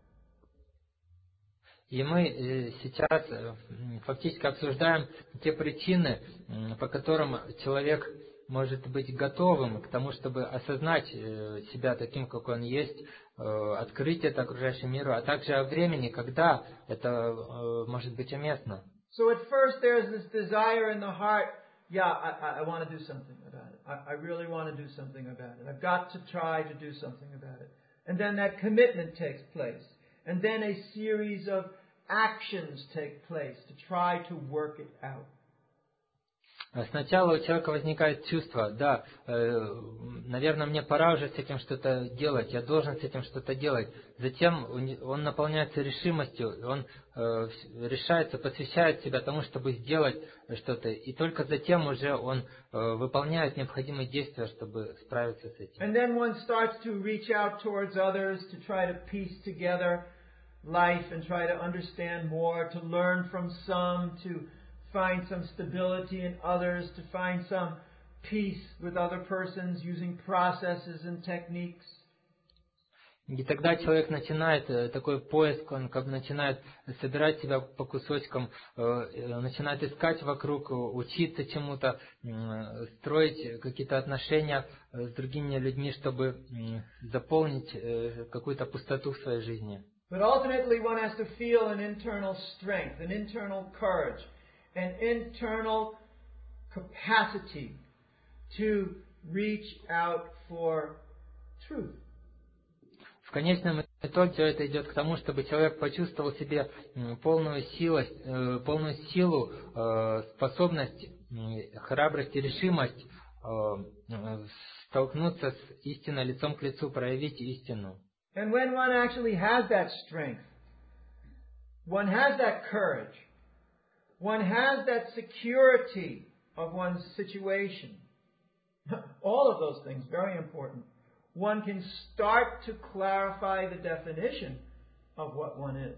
И мы сейчас фактически обсуждаем те причины, по которым человек может быть готовым к тому, чтобы осознать себя таким, как он есть, открыть это окружающему миру, а также о времени, когда это может быть уместно. So at first there's this desire in the heart, yeah, I, I want to do something about it. I, I really want to do something about it. I've got to try to do something about it. And then that commitment takes place. And then a series of actions take place to try to work it out. Сначала у человека возникает чувство, да, э, наверное, мне пора уже с этим что-то делать, я должен с этим что-то делать. Затем он наполняется решимостью, он э, решается, посвящает себя тому, чтобы сделать что-то, и только затем уже он э, выполняет необходимые действия, чтобы справиться с этим. And then one starts to reach out towards others to try to piece together life and try to understand more, to learn from some, to find some stability in others, to find some peace with other persons using processes and techniques. И тогда человек начинает такой поиск, он как бы начинает собирать себя по кусочкам, начинает искать вокруг, учиться чему-то, строить какие-то отношения с другими людьми, чтобы заполнить какую-то пустоту в своей жизни. But ultimately one has to feel an internal strength, an internal courage, an internal capacity to reach out for truth. В конечном итоге все это идет к тому, чтобы человек почувствовал в себе полную силу, полную силу, способность, храбрость и решимость столкнуться с истиной лицом к лицу, проявить истину. And when one actually has that strength, one has that courage, one has that security of one's situation, all of those things, very important, one can start to clarify the definition of what one is.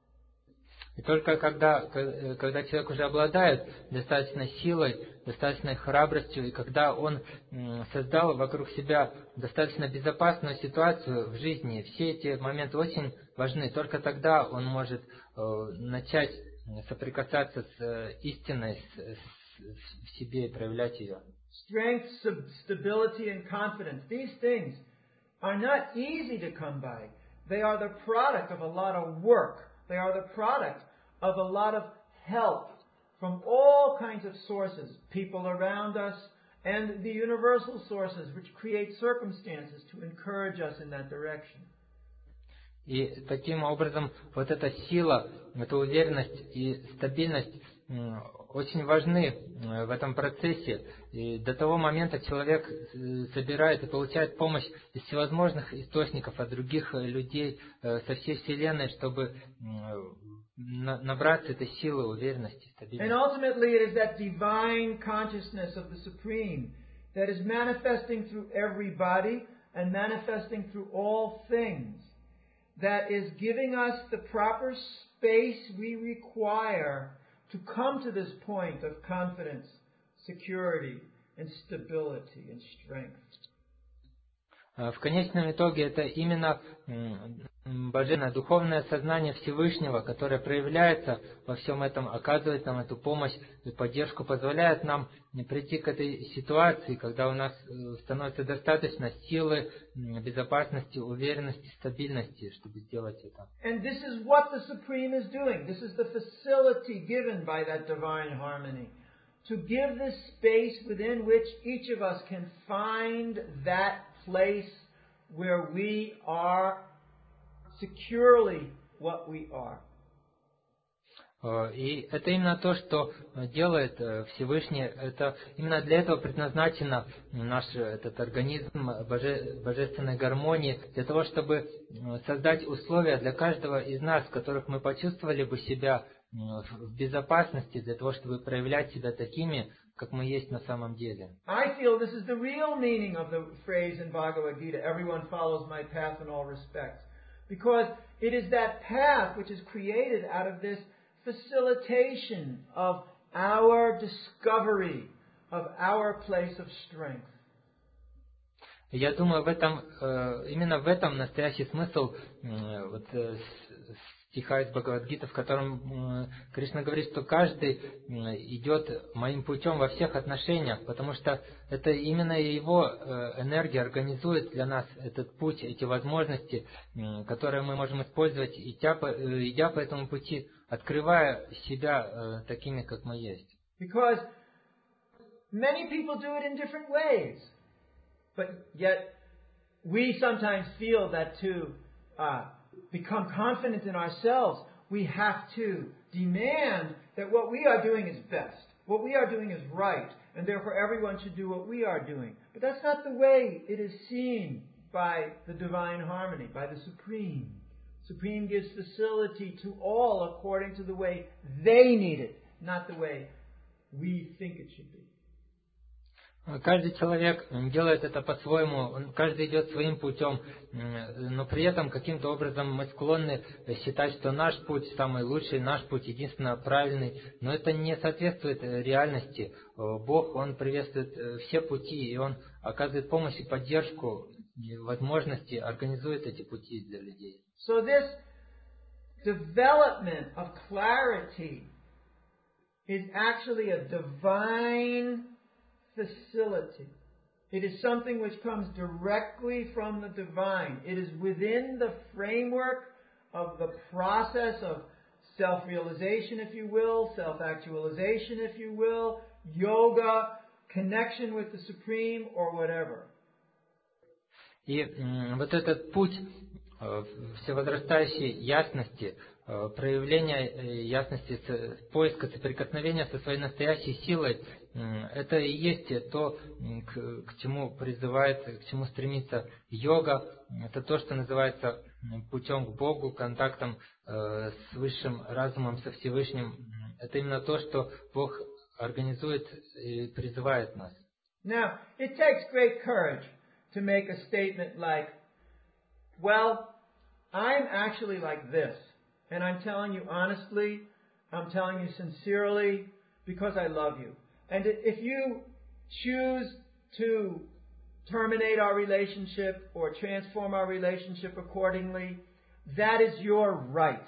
И только когда, когда человек уже обладает достаточной силой, достаточной храбростью, и когда он создал вокруг себя достаточно безопасную ситуацию в жизни, все эти моменты очень важны, только тогда он может начать соприкасаться с истиной в себе и проявлять ее. Strength, stability, and confidence. These things are not easy to come by. They are the product of a lot of work. They are the product of a lot of help from all kinds of sources, people around us, and the universal sources which create circumstances to encourage us in that direction. И таким образом вот эта сила, эта уверенность и стабильность очень важны в этом процессе. И до того момента человек собирает и получает помощь из всевозможных источников от других людей со всей Вселенной, чтобы набраться этой силы, уверенности, стабильности. And ultimately it is that divine consciousness of the Supreme that is manifesting through everybody and manifesting through all things that is giving us the proper space we require to come to this point of confidence, security, and stability and strength. В конечном итоге это именно божественное духовное сознание Всевышнего, которое проявляется во всем этом, оказывает нам эту помощь и поддержку, позволяет нам прийти к этой ситуации, когда у нас становится достаточно силы, безопасности, уверенности, стабильности, чтобы сделать это. And this is what the Supreme is doing. This is the facility given by that divine harmony. To give this space within which each of us can find that place where we are securely what we are. И это именно то, что делает Всевышний. Это именно для этого предназначено наш этот организм боже, божественной гармонии, для того, чтобы создать условия для каждого из нас, в которых мы почувствовали бы себя в безопасности, для того, чтобы проявлять себя такими, как мы есть на самом деле. I feel this is the real meaning of the phrase in Bhagavad Gita, everyone follows my path in all respects. Because it is that path which is created out of this facilitation of our discovery of our place of strength. Я думаю, в этом именно в этом настоящий смысл вот, стиха из Бхагавад-гиты, в котором Кришна говорит, что каждый идет моим путем во всех отношениях, потому что это именно его энергия организует для нас этот путь, эти возможности, которые мы можем использовать, идя по, идя по этому пути, открывая себя такими, как мы есть. Because many people do it in different ways, but yet we sometimes feel that to uh, become confident in ourselves, we have to demand that what we are doing is best, what we are doing is right, and therefore everyone should do what we are doing. But that's not the way it is seen by the divine harmony, by the Supreme. Supreme gives facility to all according to the way they need it, not the way we think it should be. Каждый человек делает это по-своему, каждый идет своим путем, но при этом каким-то образом мы склонны считать, что наш путь самый лучший, наш путь единственно правильный, но это не соответствует реальности. Бог, Он приветствует все пути, и Он оказывает помощь и поддержку, и возможности, организует эти пути для людей. So this development of clarity is actually a divine facility. It is something which comes directly from the divine. It is within the framework of the process of self-realization, if you will, self-actualization, if you will, yoga, connection with the Supreme, or whatever. И вот этот путь всевозрастающей ясности, проявления ясности, поиска соприкосновения со своей настоящей силой, это и есть то, к, к чему призывает, к чему стремится йога. Это то, что называется путем к Богу, контактом э, с высшим разумом, со Всевышним. Это именно то, что Бог организует и призывает нас. Now, it takes great courage to make a statement like, well, I'm actually like this, and I'm telling you honestly, I'm telling you sincerely, because I love you. And if you choose to terminate our relationship or transform our relationship accordingly, that is your right.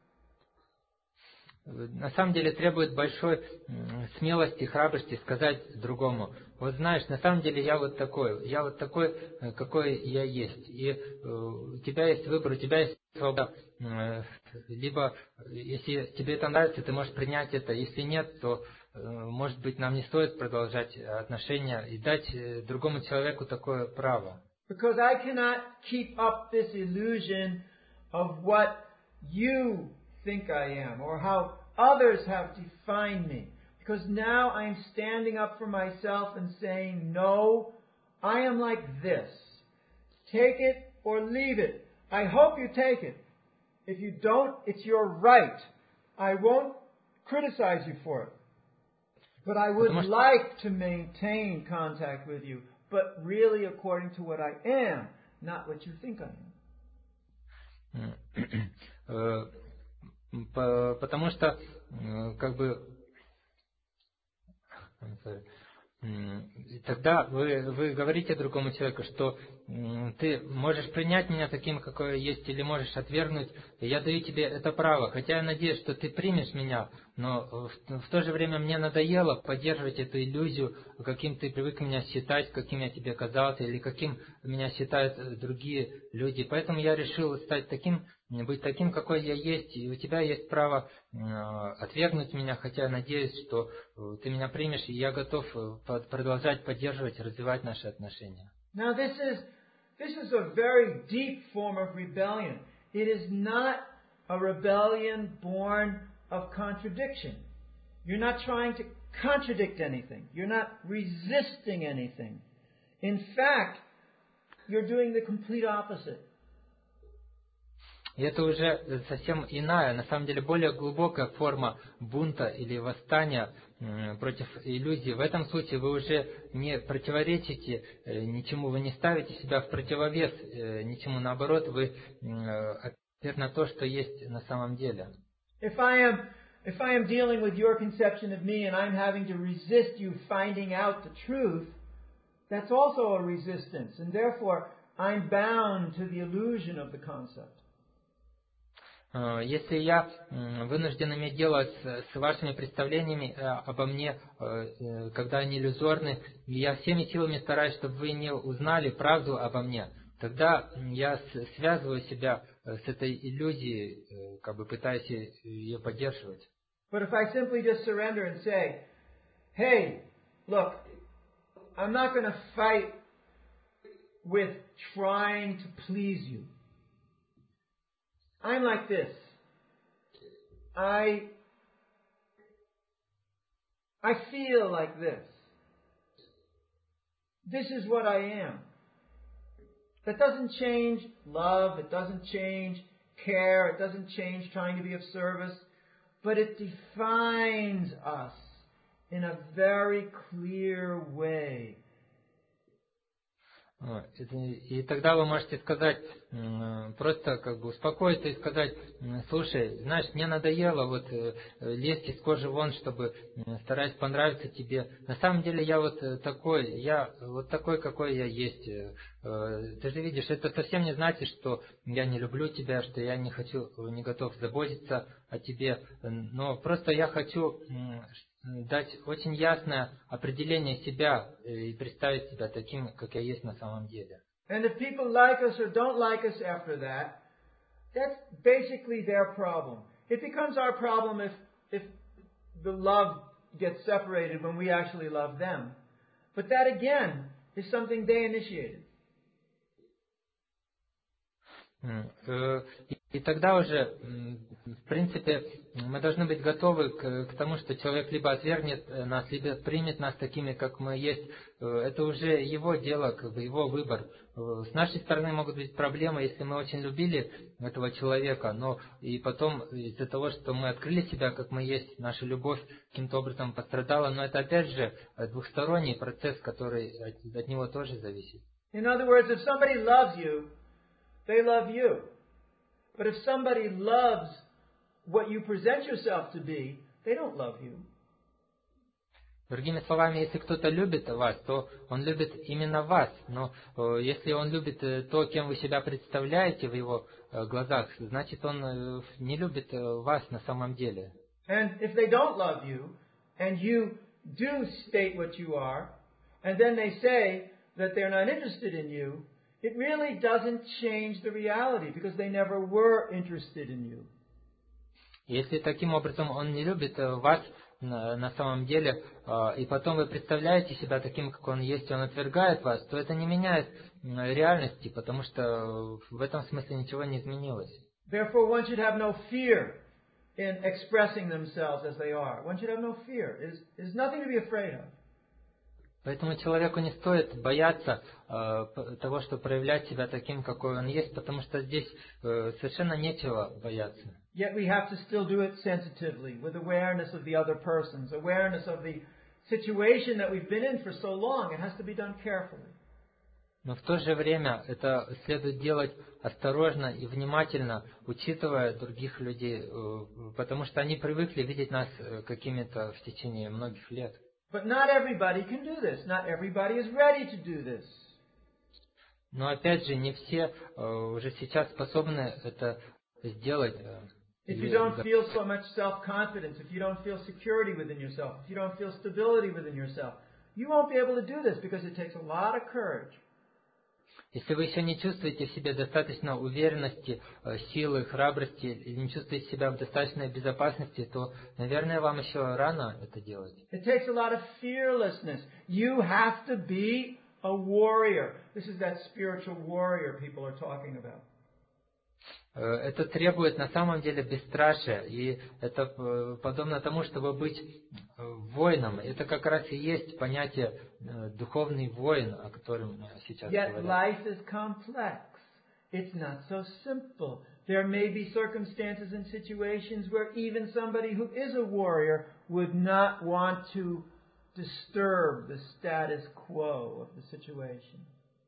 На самом деле требует большой смелости, храбрости сказать другому: вот знаешь, на самом деле я вот такой, я вот такой, какой я есть. И у тебя есть выбор, у тебя есть свобода. Либо, если тебе это нравится, ты можешь принять это. Если нет, то, может быть, нам не стоит продолжать отношения и дать другому человеку такое право. Because I cannot keep up this illusion of what you think I am, or how others have defined me. Because now I am standing up for myself and saying, no, I am like this. Take it or leave it. I hope you take it. If you don't, it's your right. I won't criticize you for it. But I would like to maintain contact with you, but really according to what I am, not what you think I am. Потому что, как бы, тогда вы, вы говорите другому человеку, что ты можешь принять меня таким, какой я есть, или можешь отвергнуть, и я даю тебе это право. Хотя я надеюсь, что ты примешь меня, но в, в то же время мне надоело поддерживать эту иллюзию, каким ты привык меня считать, каким я тебе казался, или каким меня считают другие люди. Поэтому я решил стать таким, быть таким, какой я есть, и у тебя есть право отвергнуть меня, хотя я надеюсь, что ты меня примешь, и я готов продолжать поддерживать, развивать наши отношения. Now this is this is a very deep form of rebellion. It is not a rebellion born of contradiction. You're not trying to contradict anything. You're not resisting anything. In fact, you're doing the complete opposite. И это уже совсем иная, на самом деле более глубокая форма бунта или восстания против иллюзии. В этом случае вы уже не противоречите ничему, вы не ставите себя в противовес ничему, наоборот, вы ответ на то, что есть на самом деле. If I am, if I am dealing with your conception of me and I'm having to resist you finding out the truth, that's also a resistance, and therefore I'm bound to the illusion of the concept. Если я вынужден иметь дело с, с вашими представлениями обо мне, когда они иллюзорны, и я всеми силами стараюсь, чтобы вы не узнали правду обо мне, тогда я связываю себя с этой иллюзией, как бы пытаясь ее поддерживать. But if I simply just surrender and say, hey, look, I'm not going to fight with trying to please you. I'm like this. I I feel like this. This is what I am. That doesn't change love, it doesn't change care, it doesn't change trying to be of service, but it defines us in a very clear way. И тогда вы можете сказать, просто как бы успокоиться и сказать, слушай, знаешь, мне надоело вот лезть из кожи вон, чтобы стараясь понравиться тебе. На самом деле я вот такой, я вот такой, какой я есть. Ты же видишь, это совсем не значит, что я не люблю тебя, что я не хочу, не готов заботиться о тебе, но просто я хочу дать очень ясное определение себя и представить себя таким, как я есть на самом деле. And if people like us or don't like us after that, that's basically their problem. It becomes our problem if if the love gets separated when we actually love them. But that again is something they initiated. И тогда уже, в принципе, мы должны быть готовы к, к тому, что человек либо отвергнет нас, либо примет нас такими, как мы есть. Это уже его дело, как бы его выбор. С нашей стороны могут быть проблемы, если мы очень любили этого человека, но и потом из-за того, что мы открыли себя, как мы есть, наша любовь каким-то образом пострадала, но это опять же двухсторонний процесс, который от, от него тоже зависит. In other words, if somebody loves you, they love you. But if somebody loves what you present yourself to be, they don't love you. Другими словами, если кто-то любит вас, то он любит именно вас. Но э, если он любит э, то, кем вы себя представляете в его э, глазах, значит он э, не любит э, вас на самом деле. And if they don't love you, and you do state what you are, and then they say that they're not interested in you, it really doesn't change the reality, because they never were interested in you. Если таким образом он не любит вас на, на самом деле, и потом вы представляете себя таким, как он есть, и он отвергает вас, то это не меняет реальности, потому что в этом смысле ничего не изменилось. Therefore, one should have no fear in expressing themselves as they are. One should have no fear. There's, there's nothing to be afraid of. Поэтому человеку не стоит бояться э, того, что проявлять себя таким, какой он есть, потому что здесь э, совершенно нечего бояться. Yet we have to still do it sensitively, with awareness of the other persons, awareness of the situation that we've been in for so long. It has to be done carefully. Но в то же время это следует делать осторожно и внимательно, учитывая других людей, э, потому что они привыкли видеть нас какими-то в течение многих лет. But not everybody can do this. Not everybody is ready to do this. Но опять же, не все э, уже сейчас способны это сделать. If you don't feel so much self-confidence, if you don't feel security within yourself, if you don't feel stability within yourself, you won't be able to do this because it takes a lot of courage. Если вы еще не чувствуете в себе достаточно уверенности, силы, храбрости, или не чувствуете себя в достаточной безопасности, то, наверное, вам еще рано это делать. It takes a lot of fearlessness. You have to be a warrior. This is that spiritual warrior people are talking about. Это требует на самом деле бесстрашия, и это подобно тому, чтобы быть воином. Это как раз и есть понятие духовный воин, о котором сейчас Yet говорят. life is complex. It's not so simple. There may be circumstances and situations where even somebody who is a warrior would not want to disturb the status quo of the situation.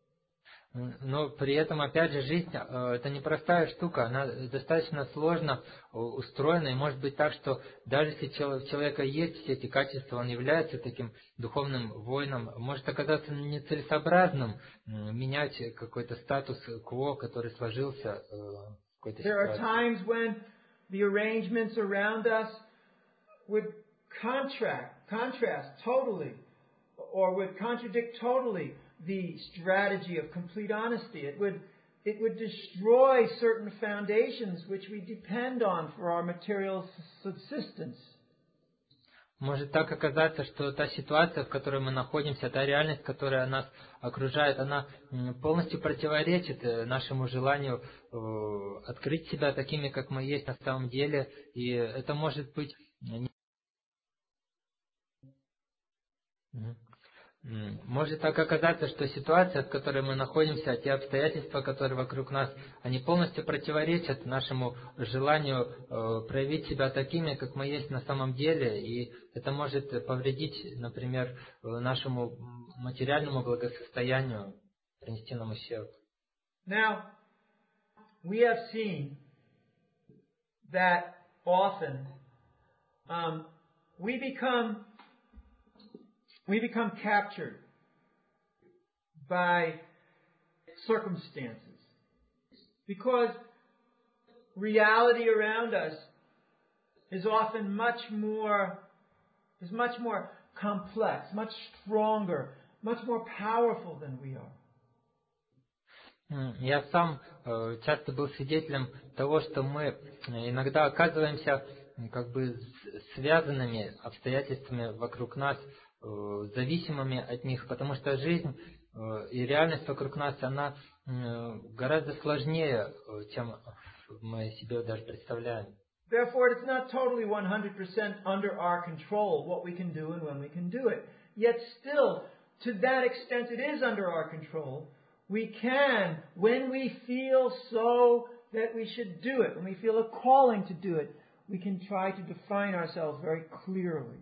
Но при этом, опять же, жизнь это непростая штука, она достаточно сложно устроена, и может быть так, что даже если у человека есть все эти качества, он является таким духовным воином, может оказаться нецелесообразным менять какой-то статус-кво, который сложился какой-то There are ситуации. times when the arrangements around us would contract, contrast totally, or would contradict totally the strategy of complete honesty. It would, it would destroy certain foundations which we depend on for our material subsistence. Может так оказаться, что та ситуация, в которой мы находимся, та реальность, которая нас окружает, она полностью противоречит нашему желанию открыть себя такими, как мы есть на самом деле. И это может быть... Может так оказаться, что ситуация, в которой мы находимся, те обстоятельства, которые вокруг нас, они полностью противоречат нашему желанию э, проявить себя такими, как мы есть на самом деле, и это может повредить, например, нашему материальному благосостоянию, принести нам ущерб. Now, we have seen that often um, we become We become captured by circumstances because reality around us is often much more is much more complex, much stronger, much more powerful than we are. Я сам э, часто был свидетелем того, что мы иногда оказываемся как бы связанными обстоятельствами вокруг нас, зависимыми от них, потому что жизнь и реальность вокруг нас, она гораздо сложнее, чем мы себе даже представляем. Therefore, it's not totally one hundred percent under our control what we can do and when we can do it. Yet still, to that extent it is under our control. We can, when we feel so that we should do it, when we feel a calling to do it, we can try to define ourselves very clearly.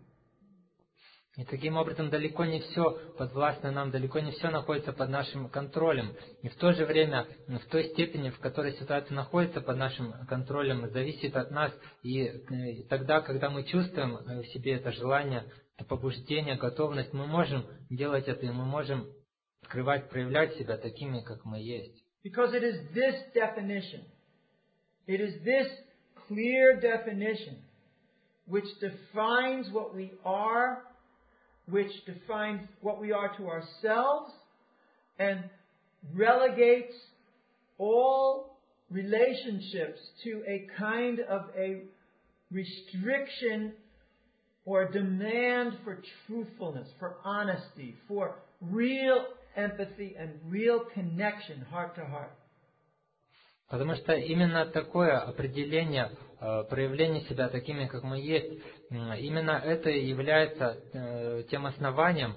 И таким образом далеко не все подвластно нам, далеко не все находится под нашим контролем. И в то же время, в той степени, в которой ситуация находится под нашим контролем, зависит от нас. И тогда, когда мы чувствуем в себе это желание, это побуждение, готовность, мы можем делать это, и мы можем открывать, проявлять себя такими, как мы есть. Because it is this definition, it is this clear definition which defines what we are, which defines what we are to ourselves and relegates all relationships to a kind of a restriction or demand for truthfulness, for honesty, for real empathy and real connection heart to heart. Потому что именно такое определение, проявление себя такими, как мы есть, именно это и является тем основанием,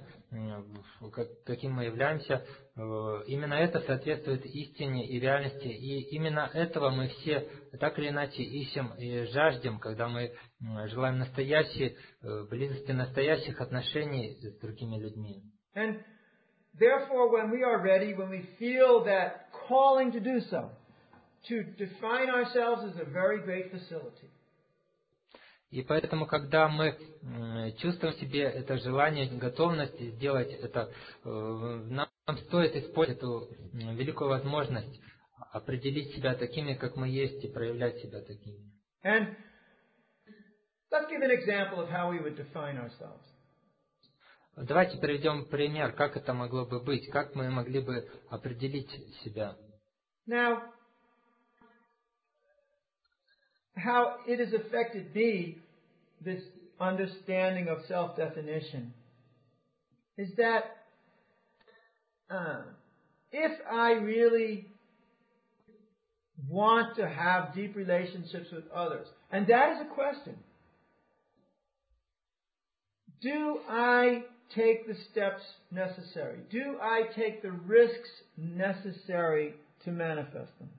каким мы являемся. Именно это соответствует истине и реальности. И именно этого мы все так или иначе ищем и жаждем, когда мы желаем настоящей близости, настоящих отношений с другими людьми. And therefore, when we are ready, when we feel that calling to do so, to define ourselves is a very great facility. И поэтому, когда мы чувствуем в себе это желание, готовность сделать это, нам стоит использовать эту великую возможность определить себя такими, как мы есть, и проявлять себя такими. And let's give an example of how we would define ourselves. Давайте приведем пример, как это могло бы быть, как мы могли бы определить себя. Now, how it has affected me, this understanding of self-definition, is that uh, if I really want to have deep relationships with others, and that is a question, do I take the steps necessary? Do I take the risks necessary to manifest them?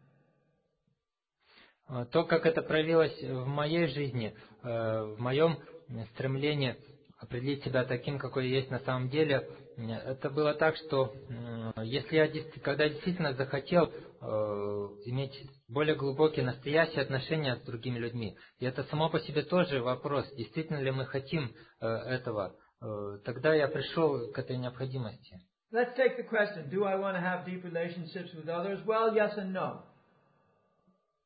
То, как это проявилось в моей жизни, в моем стремлении определить себя таким, какой я есть на самом деле, это было так, что если я, когда я действительно захотел иметь более глубокие, настоящие отношения с другими людьми, и это само по себе тоже вопрос, действительно ли мы хотим этого, тогда я пришел к этой необходимости. Let's take the question, do I want to have deep relationships with others? Well, yes and no.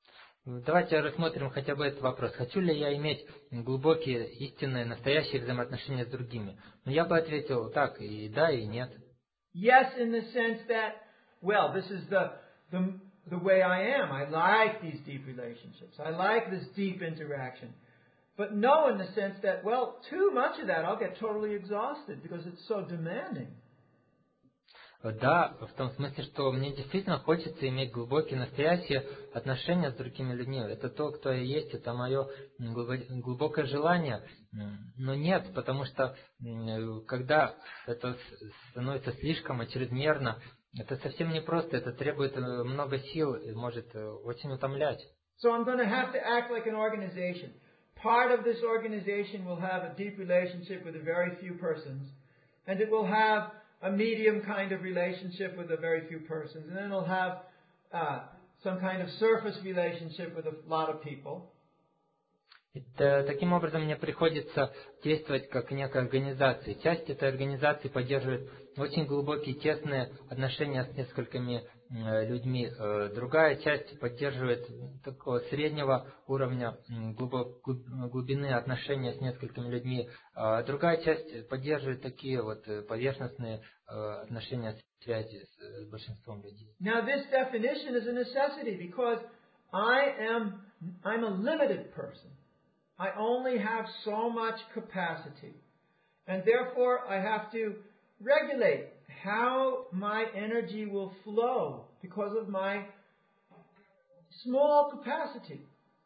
Давайте рассмотрим хотя бы этот вопрос. Хочу ли я иметь глубокие, истинные, настоящие взаимоотношения с другими? Ну, я бы ответил так, и да, и нет. Yes, in the sense that, well, this is the, the, the way I am. I like these deep relationships. I like this deep interaction. But no, in the sense that, well, too much of that, I'll get totally exhausted because it's so demanding. Да, в том смысле, что мне действительно хочется иметь глубокие, настоящие отношения с другими людьми. Это то, кто я есть, это мое глубокое желание. Но нет, потому что когда это становится слишком и чрезмерно, это совсем непросто, это требует много сил и может очень утомлять. So I'm going to have to act like an organization. Part of this organization will have a deep relationship with a very few persons, and it will have a medium kind of relationship with a very few persons, and then it'll have uh, some kind of surface relationship with a lot of people. Это, таким образом, мне приходится действовать как некая организация. Часть этой организации поддерживает очень глубокие, тесные отношения с несколькими э, людьми. Э, другая часть поддерживает такого среднего уровня глубок, глубины отношения с несколькими людьми. А другая часть поддерживает такие вот поверхностные э, отношения, связи с, с большинством людей. Now this definition is a necessity because I am I'm a limited person. I only have so much capacity. And therefore, I have to regulate how my energy will flow because of my small capacity.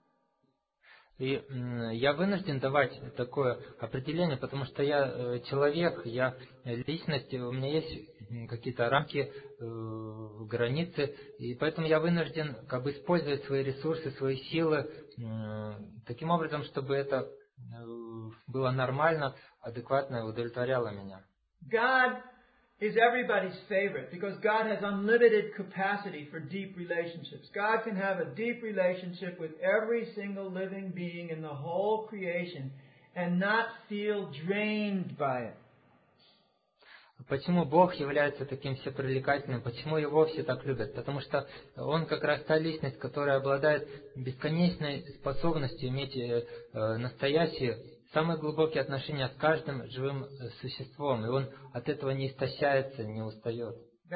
И я вынужден давать такое определение, потому что я человек, я личность, у меня есть какие-то рамки, границы, и поэтому я вынужден как бы использовать свои ресурсы, свои силы таким образом, чтобы это было нормально, адекватно и удовлетворяло меня. God is everybody's favorite because God has unlimited capacity for deep relationships. God can have a deep relationship with every single living being in the whole creation and not feel drained by it. Почему Бог является таким всепривлекательным? Почему Его все так любят? Потому что Он как раз та личность, которая обладает бесконечной способностью иметь э, настоящие, самые глубокие отношения с каждым живым существом. И Он от этого не истощается, не устает.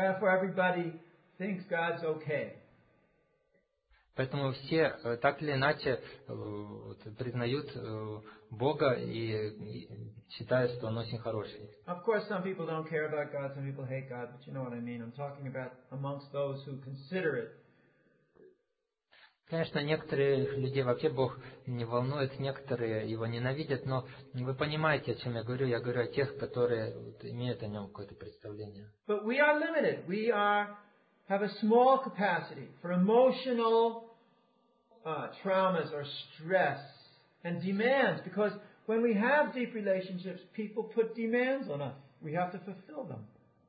Поэтому все так или иначе признают Бога и считают, что Он очень хороший. Of course, some people don't care about God, some people hate God, but you know what I mean. I'm talking about amongst those who consider it. Конечно, некоторых людей вообще Бог не волнует, некоторые Его ненавидят, но вы понимаете, о чем я говорю. Я говорю о тех, которые имеют о Нем какое-то представление. But we are limited. We are have a small capacity for emotional uh, traumas or stress and demands, because when we have deep relationships, people put demands on us. We have to fulfill them.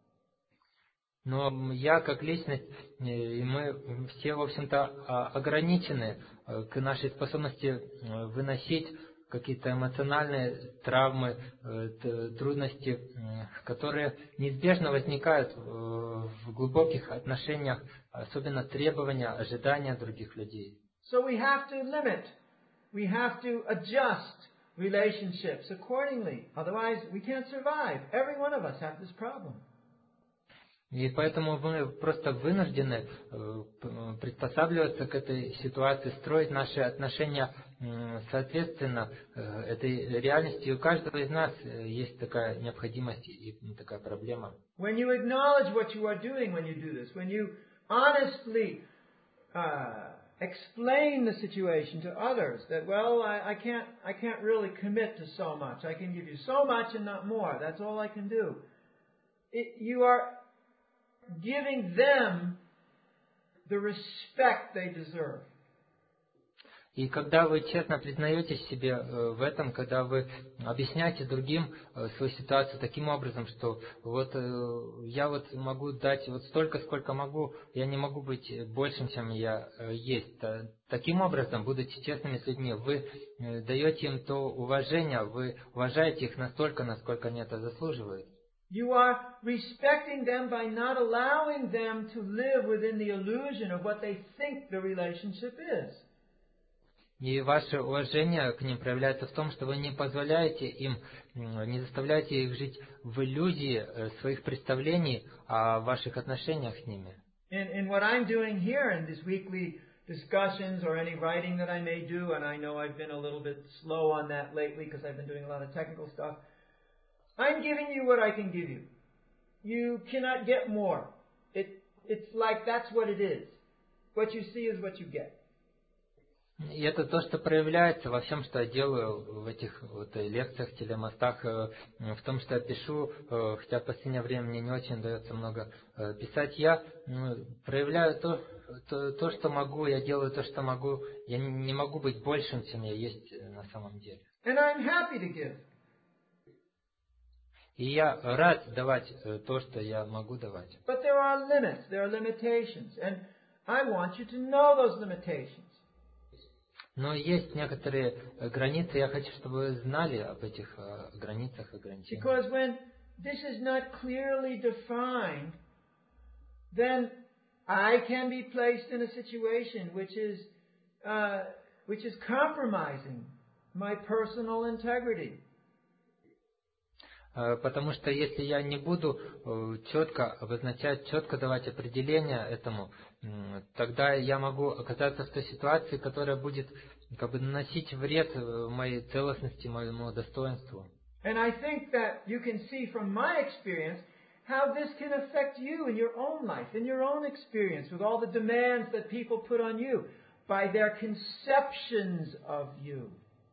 Но я как личность, и мы все, в общем-то, ограничены к нашей способности выносить какие-то эмоциональные травмы, трудности, которые неизбежно возникают в глубоких отношениях, особенно требования, ожидания других людей. So we have to limit, we have to adjust relationships accordingly. Otherwise, we can't survive. Every one of us has this problem. И поэтому мы просто вынуждены приспосабливаться к этой ситуации, строить наши отношения соответственно этой реальности. И у каждого из нас есть такая необходимость и такая проблема. When you acknowledge what you are doing when you do this, when you honestly uh, explain the situation to others, that well, I, I can't, I can't really commit to so much. I can give you so much and not more. That's all I can do. It, you are giving them the respect they deserve. И когда вы честно признаете себе в этом, когда вы объясняете другим свою ситуацию таким образом, что вот я вот могу дать вот столько, сколько могу, я не могу быть большим, чем я есть. Таким образом, будучи честными с людьми, вы даете им то уважение, вы уважаете их настолько, насколько они это заслуживают. You are respecting them by not allowing them to live within the illusion of what they think the relationship is. И ваше уважение к ним проявляется в том, что вы не позволяете им, не заставляете их жить в иллюзии своих представлений о ваших отношениях с ними. In, in what I'm doing here in these weekly discussions or any writing that I may do, and I know I've been a little bit slow on that lately because I've been doing a lot of technical stuff, I'm giving you what I can give you. You cannot get more. It, it's like that's what it is. What you see is what you get. И это то, что проявляется во всем, что я делаю в этих вот лекциях, телемостах, в том, что я пишу, хотя в последнее время мне не очень удается много писать. Я проявляю то, то, то, что могу, я делаю то, что могу. Я не могу быть большим, чем я есть на самом деле. And I'm happy to give. И я рад давать то, что я могу давать. But there are limits, there are limitations, and I want you to know those limitations. Но есть некоторые границы, я хочу, чтобы вы знали об этих границах и ограничениях. Because when this is not clearly defined, then I can be placed in a situation which is uh, which is compromising my personal integrity. Потому что если я не буду четко обозначать, четко давать определение этому, тогда я могу оказаться в той ситуации, которая будет как бы наносить вред моей целостности, моему достоинству. And I think that you can see from my experience how this can affect you in your own life, in your own experience, with all the demands that people put on you by their conceptions of you.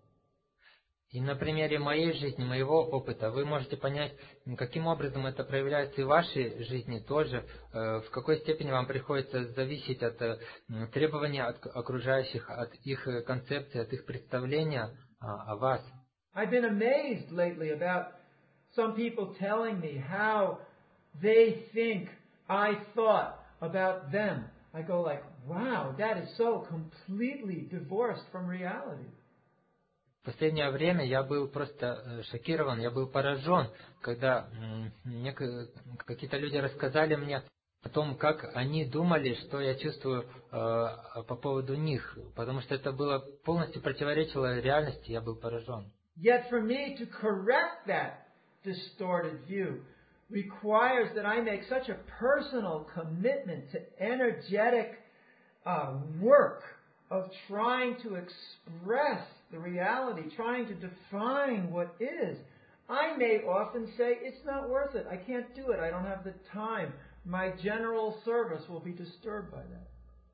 И на примере моей жизни, моего опыта, вы можете понять, каким образом это проявляется и в вашей жизни тоже, в какой степени вам приходится зависеть от требований от окружающих, от их концепции, от их представления о вас. I've been amazed lately about some people telling me how they think I thought about them. I go like, wow, that is so completely divorced from reality. В последнее время я был просто шокирован, я был поражен, когда какие-то люди рассказали мне о том, как они думали, что я чувствую э, по поводу них, потому что это было полностью противоречило реальности, я был поражен. Yet for me to correct that distorted view requires that I make such a personal commitment to energetic uh, work of trying to express the reality, trying to define what is. I may often say, it's not worth it. I can't do it. I don't have the time. My general service will be disturbed by that.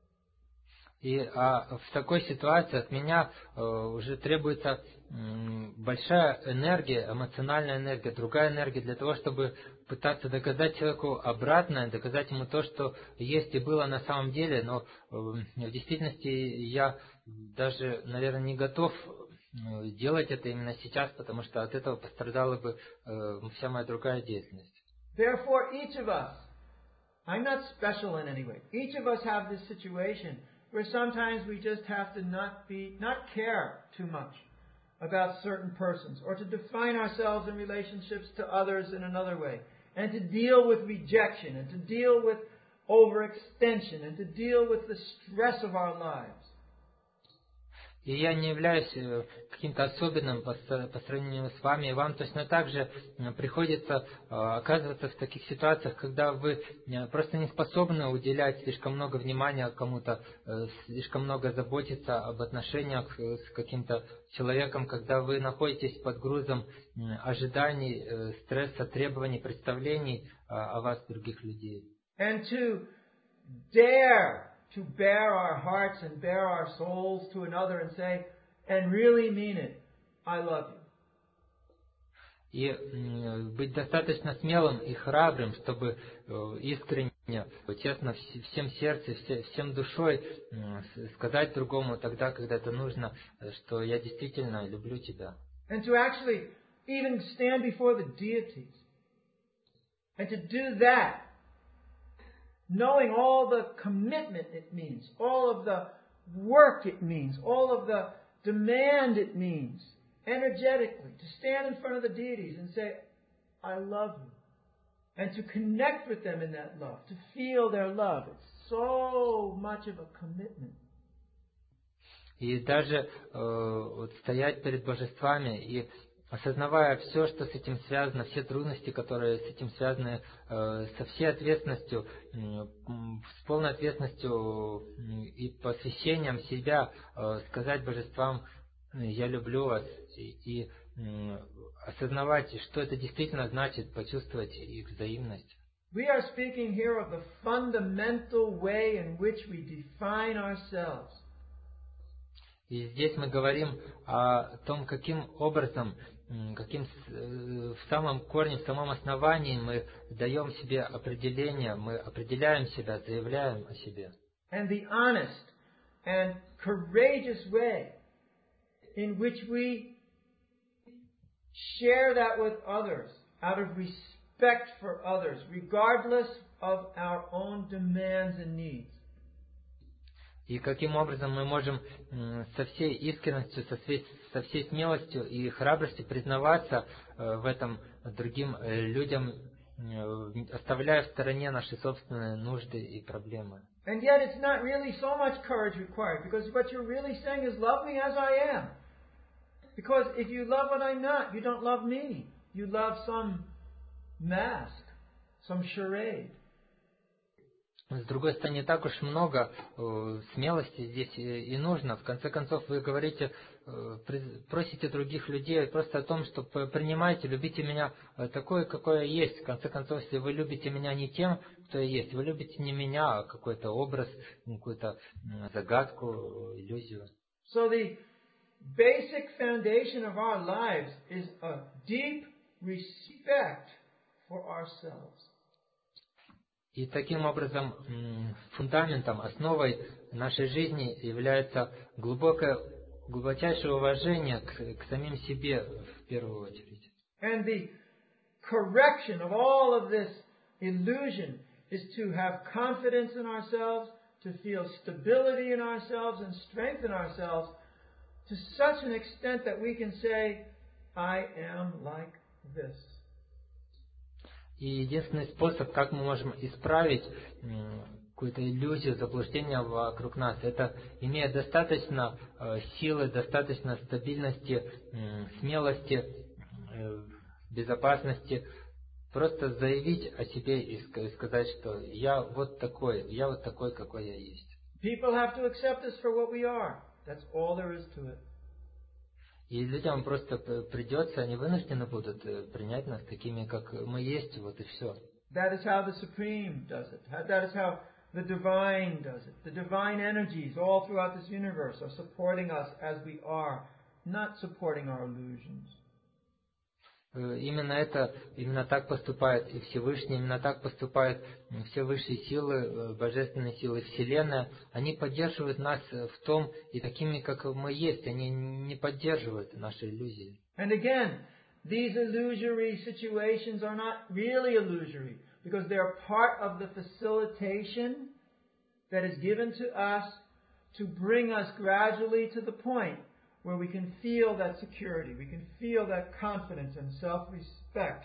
И а, в такой ситуации от меня э, уже требуется м, большая энергия, эмоциональная энергия, другая энергия для того, чтобы пытаться доказать человеку обратное, доказать ему то, что есть и было на самом деле, но э, в действительности я даже, наверное, не готов делать это именно сейчас, потому что от этого пострадала бы э, вся моя другая деятельность. Therefore, each of us, I'm not special in any way, each of us have this situation where sometimes we just have to not be, not care too much about certain persons, or to define ourselves in relationships to others in another way, and to deal with rejection, and to deal with overextension, and to deal with the stress of our lives. И я не являюсь каким-то особенным по сравнению с вами. И вам точно так же приходится оказываться в таких ситуациях, когда вы просто не способны уделять слишком много внимания кому-то, слишком много заботиться об отношениях с каким-то человеком, когда вы находитесь под грузом ожиданий, стресса, требований, представлений о вас других людей. And to dare to bare our hearts and bare our souls to another and say, and really mean it, I love you. И быть достаточно смелым и храбрым, чтобы искренне, честно, всем сердцем, всем душой сказать другому тогда, когда это нужно, что я действительно люблю тебя. And to actually even stand before the deities. And to do that, knowing all the commitment it means, all of the work it means, all of the demand it means, energetically, to stand in front of the deities and say, I love you. And to connect with them in that love, to feel their love. It's so much of a commitment. И даже э, вот стоять перед божествами и осознавая все, что с этим связано, все трудности, которые с этим связаны, э, со всей ответственностью, э, с полной ответственностью э, и посвящением себя, э, сказать божествам: «Я люблю вас», и, и э, осознавать, что это действительно значит, почувствовать их взаимность. We are speaking here of the fundamental way in which we define ourselves. И здесь мы говорим о том, каким образом, каким в самом корне, в самом основании мы даем себе определение, мы определяем себя, заявляем о себе. And the honest and courageous way in which we share that with others out of respect for others, regardless of our own demands and needs. И каким образом мы можем со всей искренностью, со всей, со всей смелостью и храбростью признаваться в этом другим людям, оставляя в стороне наши собственные нужды и проблемы. And yet it's not really so much courage required, because what you're really saying is, love me as I am. Because if you love what I'm not, you don't love me. You love some mask, some charade. С другой стороны, не так уж много э, смелости здесь и, и нужно. В конце концов, вы говорите, э, просите других людей просто о том, что принимайте, любите меня такое, какое я есть. В конце концов, если вы любите меня не тем, кто я есть, вы любите не меня, а какой-то образ, какую-то загадку, иллюзию. So the basic foundation of our lives is a deep respect for ourselves. И таким образом фундаментом, основой нашей жизни является глубокое, глубочайшее уважение к, к самим себе в первую очередь. And the correction of all of this illusion is to have confidence in ourselves, to feel stability in ourselves and strength in ourselves to such an extent that we can say, I am like this. И единственный способ, как мы можем исправить какую-то иллюзию, заблуждение вокруг нас, это имея достаточно силы, достаточно стабильности, смелости, безопасности, просто заявить о себе и сказать, что я вот такой, я вот такой, какой я есть. People have to accept us for what we are. That's all there is to it. И людям просто придется, они вынуждены будут принять нас такими, как мы есть, вот и все. That is how the Supreme does it. That is how the Divine does it. The Divine energies all throughout this universe are supporting us as we are, not supporting our illusions. Именно это, именно так поступает и Всевышний, именно так поступают все высшие силы, божественные силы Вселенной. Они поддерживают нас в том и такими, как мы есть. Они не поддерживают наши иллюзии. And again, these illusory situations are not really illusory, because they are part of the facilitation that is given to us to bring us gradually to the point where we can feel that security, we can feel that confidence and self-respect.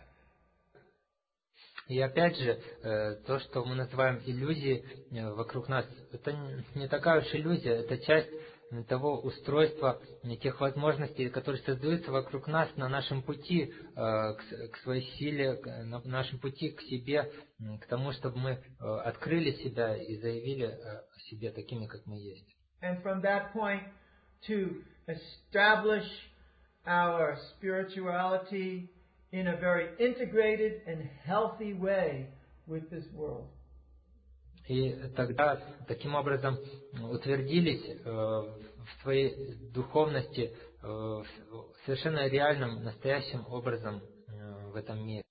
И опять же, то, что мы называем иллюзией вокруг нас, это не такая уж иллюзия, это часть того устройства, тех возможностей, которые создаются вокруг нас на нашем пути к своей силе, на нашем пути к себе, к тому, чтобы мы открыли себя и заявили о себе такими, как мы есть. And from that point to establish our spirituality in a very integrated and healthy way with this world. И тогда таким образом утвердились э, в своей духовности э, совершенно реальным, настоящим образом э, в этом мире.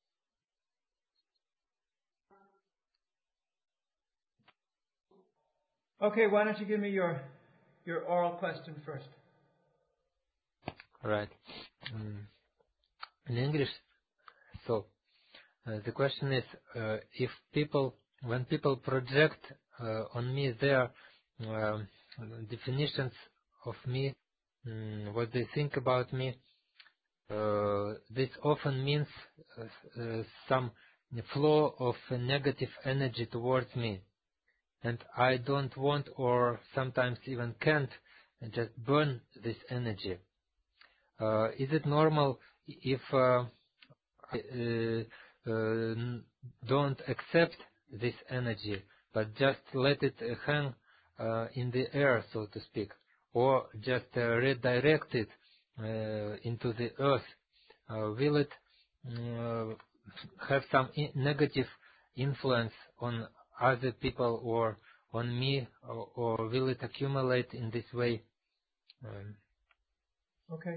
Okay, why don't you give me your your oral question first? Right. Um, in English, so uh, the question is, uh, if people, when people project uh, on me their uh, definitions of me, um, what they think about me, uh, this often means uh, uh, some flow of negative energy towards me, and I don't want, or sometimes even can't, just burn this energy. Uh, is it normal if uh, uh, uh, don't accept this energy, but just let it hang uh, in the air, so to speak, or just uh, redirect it uh, into the earth? Uh, will it uh, have some in negative influence on other people or on me, or, or will it accumulate in this way? Um, Okay.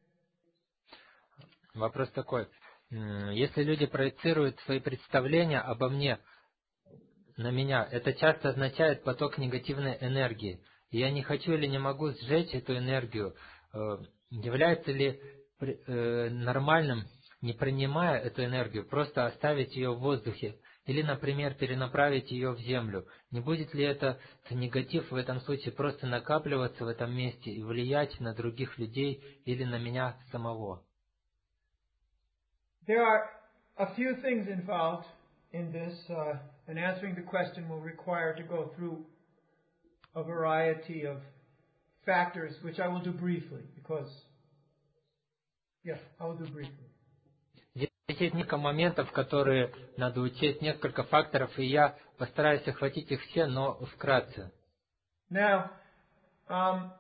Вопрос такой. Если люди проецируют свои представления обо мне на меня, это часто означает поток негативной энергии. И я не хочу или не могу сжечь эту энергию. Является ли нормальным, не принимая эту энергию, просто оставить ее в воздухе? Или, например, перенаправить ее в землю? Не будет ли это негатив в этом случае просто накапливаться в этом месте и влиять на других людей или на меня самого? There are a few things involved in this, uh, and answering the question will require to go through a variety of factors, which I will do briefly, because, yeah, I will do briefly. Здесь есть несколько моментов, которые надо учесть, несколько факторов, и я постараюсь охватить их все, но вкратце. Now, um,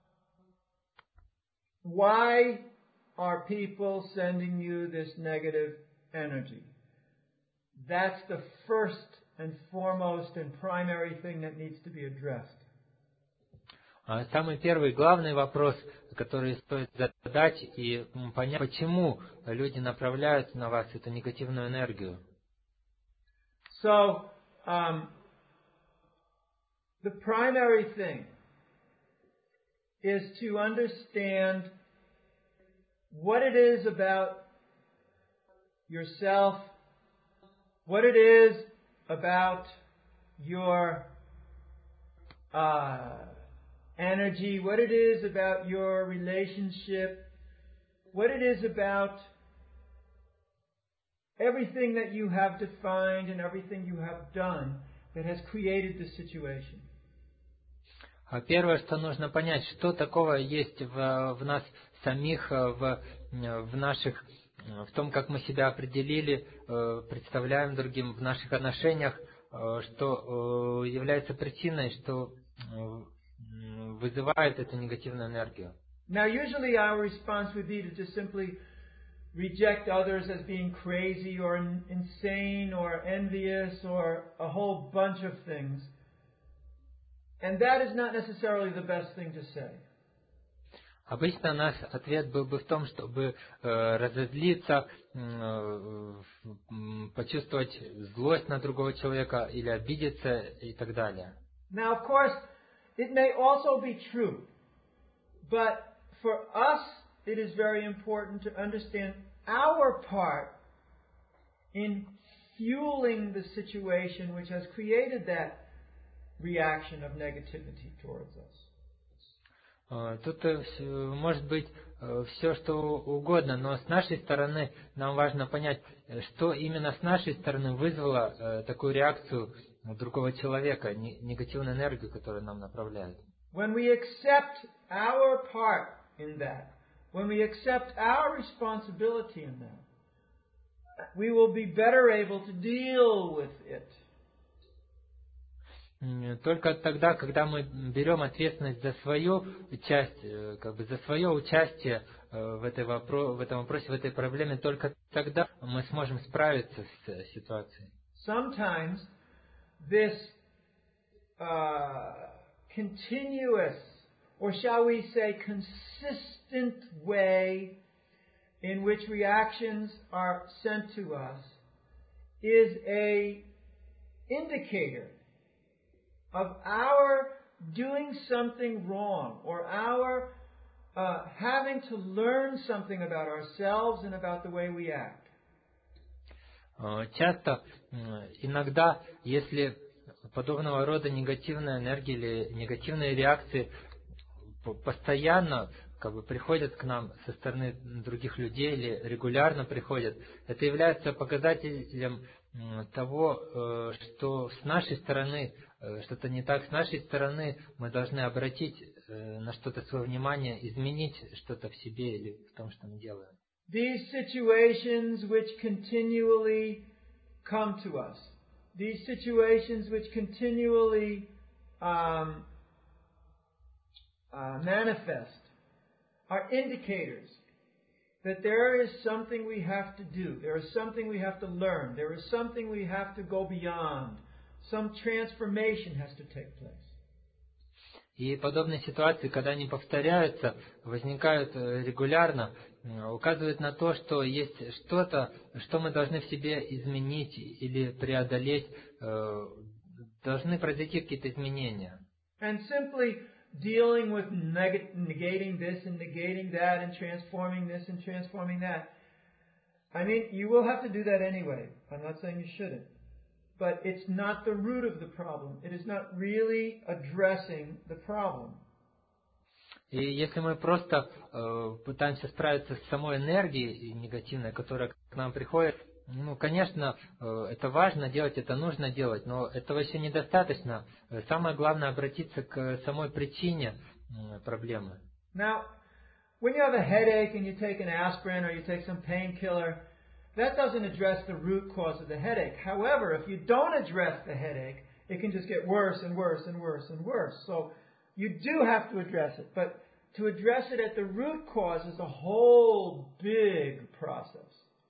why are people sending you this negative energy? That's the first and foremost and primary thing that needs to be addressed. Самый первый, главный вопрос, который стоит задать и понять, почему люди направляют на вас эту негативную энергию. So, um, the primary thing is to understand what it is about yourself, what it is about your uh, energy, what it is about your relationship, what it is about everything that you have defined and everything you have done that has created this situation. Первое, что нужно понять, что такого есть в, в нас самих, в, в наших, в том, как мы себя определили, представляем другим, в наших отношениях, что является причиной, что вызывает эту негативную энергию. Now, usually our response would be to just simply reject others as being crazy or insane or envious or a whole bunch of things. And that is not necessarily the best thing to say. Обычно наш ответ был бы в том, чтобы э, разозлиться, э, почувствовать злость на другого человека или обидеться и так далее. Now, of course, it may also be true, but for us, it is very important to understand our part in fueling the situation which has created that reaction of negativity towards us. Тут может быть все, что угодно, но с нашей стороны нам важно понять, что именно с нашей стороны вызвало такую реакцию другого человека, негативную энергию, которую нам направляют. When we accept our part in that, when we accept our responsibility in that, we will be better able to deal with it. Только тогда, когда мы берем ответственность за свою часть, как бы за свое участие в, этой вопро- в этом вопросе, в этой проблеме, только тогда мы сможем справиться с ситуацией. Sometimes this uh, continuous, or shall we say consistent way in which reactions are sent to us is a indicator of our doing something wrong, or our uh, having to learn something about ourselves and about the way we act. Часто, иногда, если подобного рода негативная энергия или негативные реакции постоянно как бы приходят к нам со стороны других людей или регулярно приходят, это является показателем того, что с нашей стороны что-то не так с нашей стороны, мы должны обратить на что-то свое внимание, изменить что-то в себе или в том, что мы делаем. These situations which continually come to us, these situations which continually um, uh, manifest, are indicators that there is something we have to do, there is something we have to learn, there is something we have to go beyond, some transformation has to take place. И подобные ситуации, когда они повторяются, возникают регулярно, указывают на то, что есть что-то, что мы должны в себе изменить или преодолеть, должны произойти какие-то изменения. And simply dealing with neg- negating this and negating that and transforming this and transforming that. I mean, you will have to do that anyway. I'm not saying you shouldn't. But it's not the root of the problem. It is not really addressing the problem. И если мы просто э, пытаемся справиться с самой энергией негативной, которая к нам приходит, ну, конечно, э, это важно делать, это нужно делать, но этого еще недостаточно. Самое главное обратиться к самой причине э, проблемы. Now, when you have a headache and you take an aspirin or you take some painkiller, that doesn't address the root cause of the headache. However, if you don't address the headache, it can just get worse and worse and worse and worse. So you do have to address it. But to address it at the root cause is a whole big process.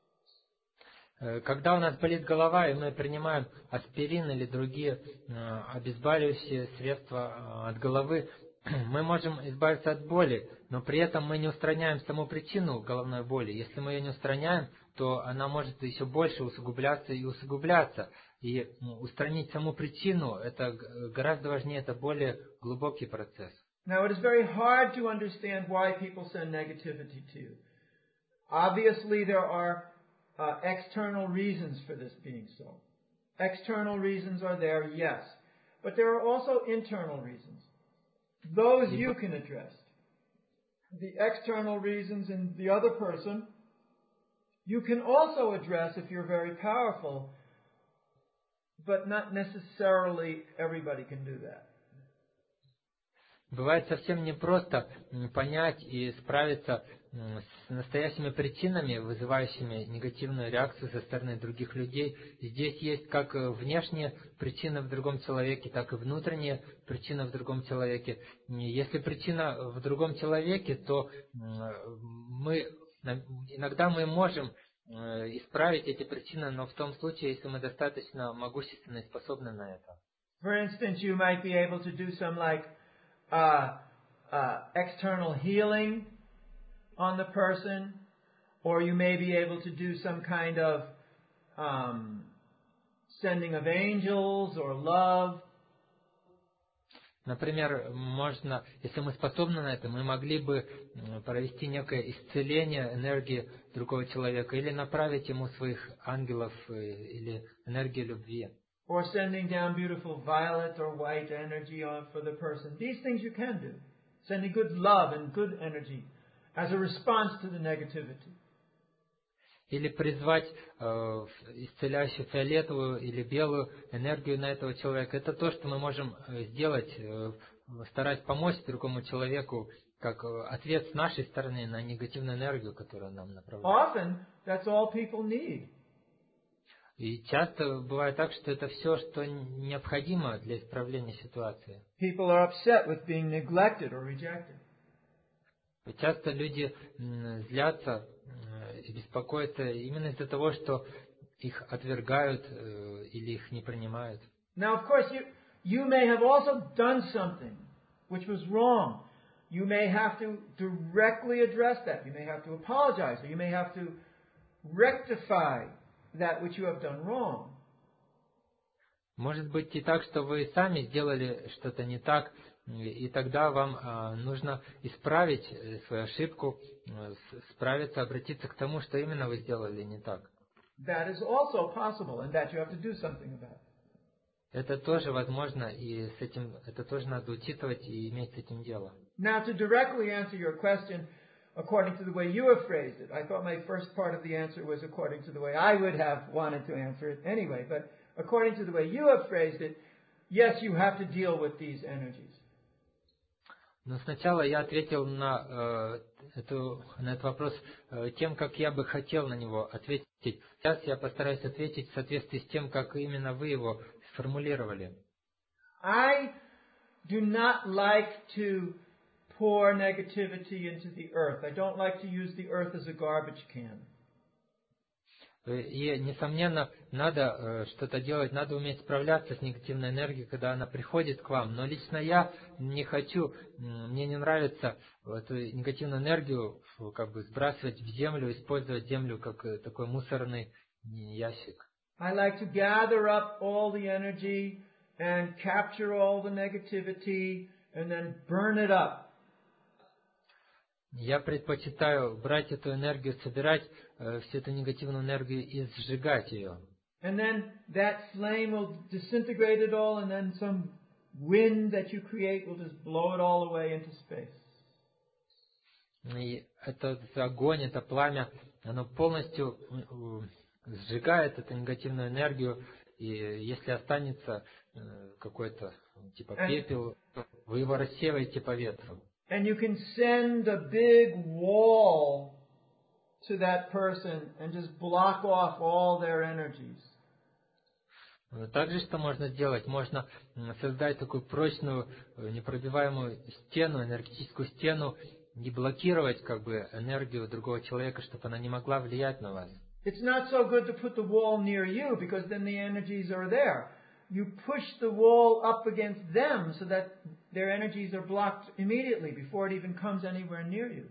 Когда у нас болит голова, и мы принимаем аспирин или другие обезболивающие средства от головы, мы можем избавиться от боли, но при этом мы не устраняем саму причину головной боли. Если мы ее не устраняем, то она может еще больше усугубляться и усугубляться. И устранить саму причину, это гораздо важнее, это более глубокий процесс. Now it is very hard to understand why people send negativity to you. Obviously there are uh, external reasons for this being so. External reasons are there, yes. But there are also internal reasons. Those you can address. The external reasons in the other person, you can also address if you're very powerful, but not necessarily everybody can do that. Бывает совсем непросто понять и справиться с настоящими причинами, вызывающими негативную реакцию со стороны других людей. Здесь есть как внешние причины в другом человеке, так и внутренние причины в другом человеке. Если причина в другом человеке, то мы, иногда мы можем исправить эти причины, но в том случае, если мы достаточно могущественны и способны на это. For instance, you might be able to do some like Uh, uh, external healing on the person, or you may be able to do some kind of um, sending of angels or love. Например, можно, если мы способны на это, мы могли бы провести некое исцеление энергии другого человека или направить ему своих ангелов или энергию любви. Or sending down beautiful violet or white energy on for the person. These things you can do. Sending good love and good energy as a response to the negativity. Или призвать э, исцеляющую фиолетовую или белую энергию на этого человека. Это то, что мы можем сделать, э, стараясь помочь другому человеку, как ответ с нашей стороны на негативную энергию, которую нам направляет. Often, that's all people need. И часто бывает так, что это все, что необходимо для исправления ситуации. People are upset with being neglected or rejected. И часто люди злятся и беспокоятся именно из-за того, что их отвергают или их не принимают. Now, of course, you you may have also done something which was wrong. You may have to directly address that. You may have to apologize, or you may have to rectify that which you have done wrong. Может быть и так, что вы сами сделали что-то не так, и тогда вам а, нужно исправить свою ошибку, справиться, обратиться к тому, что именно вы сделали не так. That is also possible, and that you have to do something about. Это тоже возможно, и с этим это тоже надо учитывать и иметь с этим дело. Now, to directly answer your question, according to the way you have phrased it, I thought my first part of the answer was according to the way I would have wanted to answer it anyway, but according to the way you have phrased it, yes, you have to deal with these energies. Но сначала я ответил на, э, эту, на этот вопрос э, тем, как я бы хотел на него ответить. Сейчас я постараюсь ответить в соответствии с тем, как именно вы его сформулировали. I do not like to pour negativity into the earth. I don't like to use the earth as a garbage can. И, несомненно, надо э, что-то делать, надо уметь справляться с негативной энергией, когда она приходит к вам. Но лично я не хочу, мне не нравится эту негативную энергию как бы сбрасывать в землю, использовать землю как э, такой мусорный ящик. I like to gather up all the energy and capture all the negativity and then burn it up. Я предпочитаю брать эту энергию, собирать э, всю эту негативную энергию и сжигать ее. And then that flame will disintegrate it all, and then some wind that you create will just blow it all away into space. И этот огонь, это пламя, оно полностью э, сжигает эту негативную энергию, и если останется э, какой-то типа пепел, вы его рассеиваете по ветру. And you can send a big wall to that person and just block off all their energies. Также что можно сделать? Можно создать такую прочную, непробиваемую стену, энергетическую стену, и блокировать как бы энергию другого человека, чтобы она не могла влиять на вас. It's not so good to put the wall near you because then the energies are there. You push the wall up against them so that their energies are blocked immediately before it even comes anywhere near you.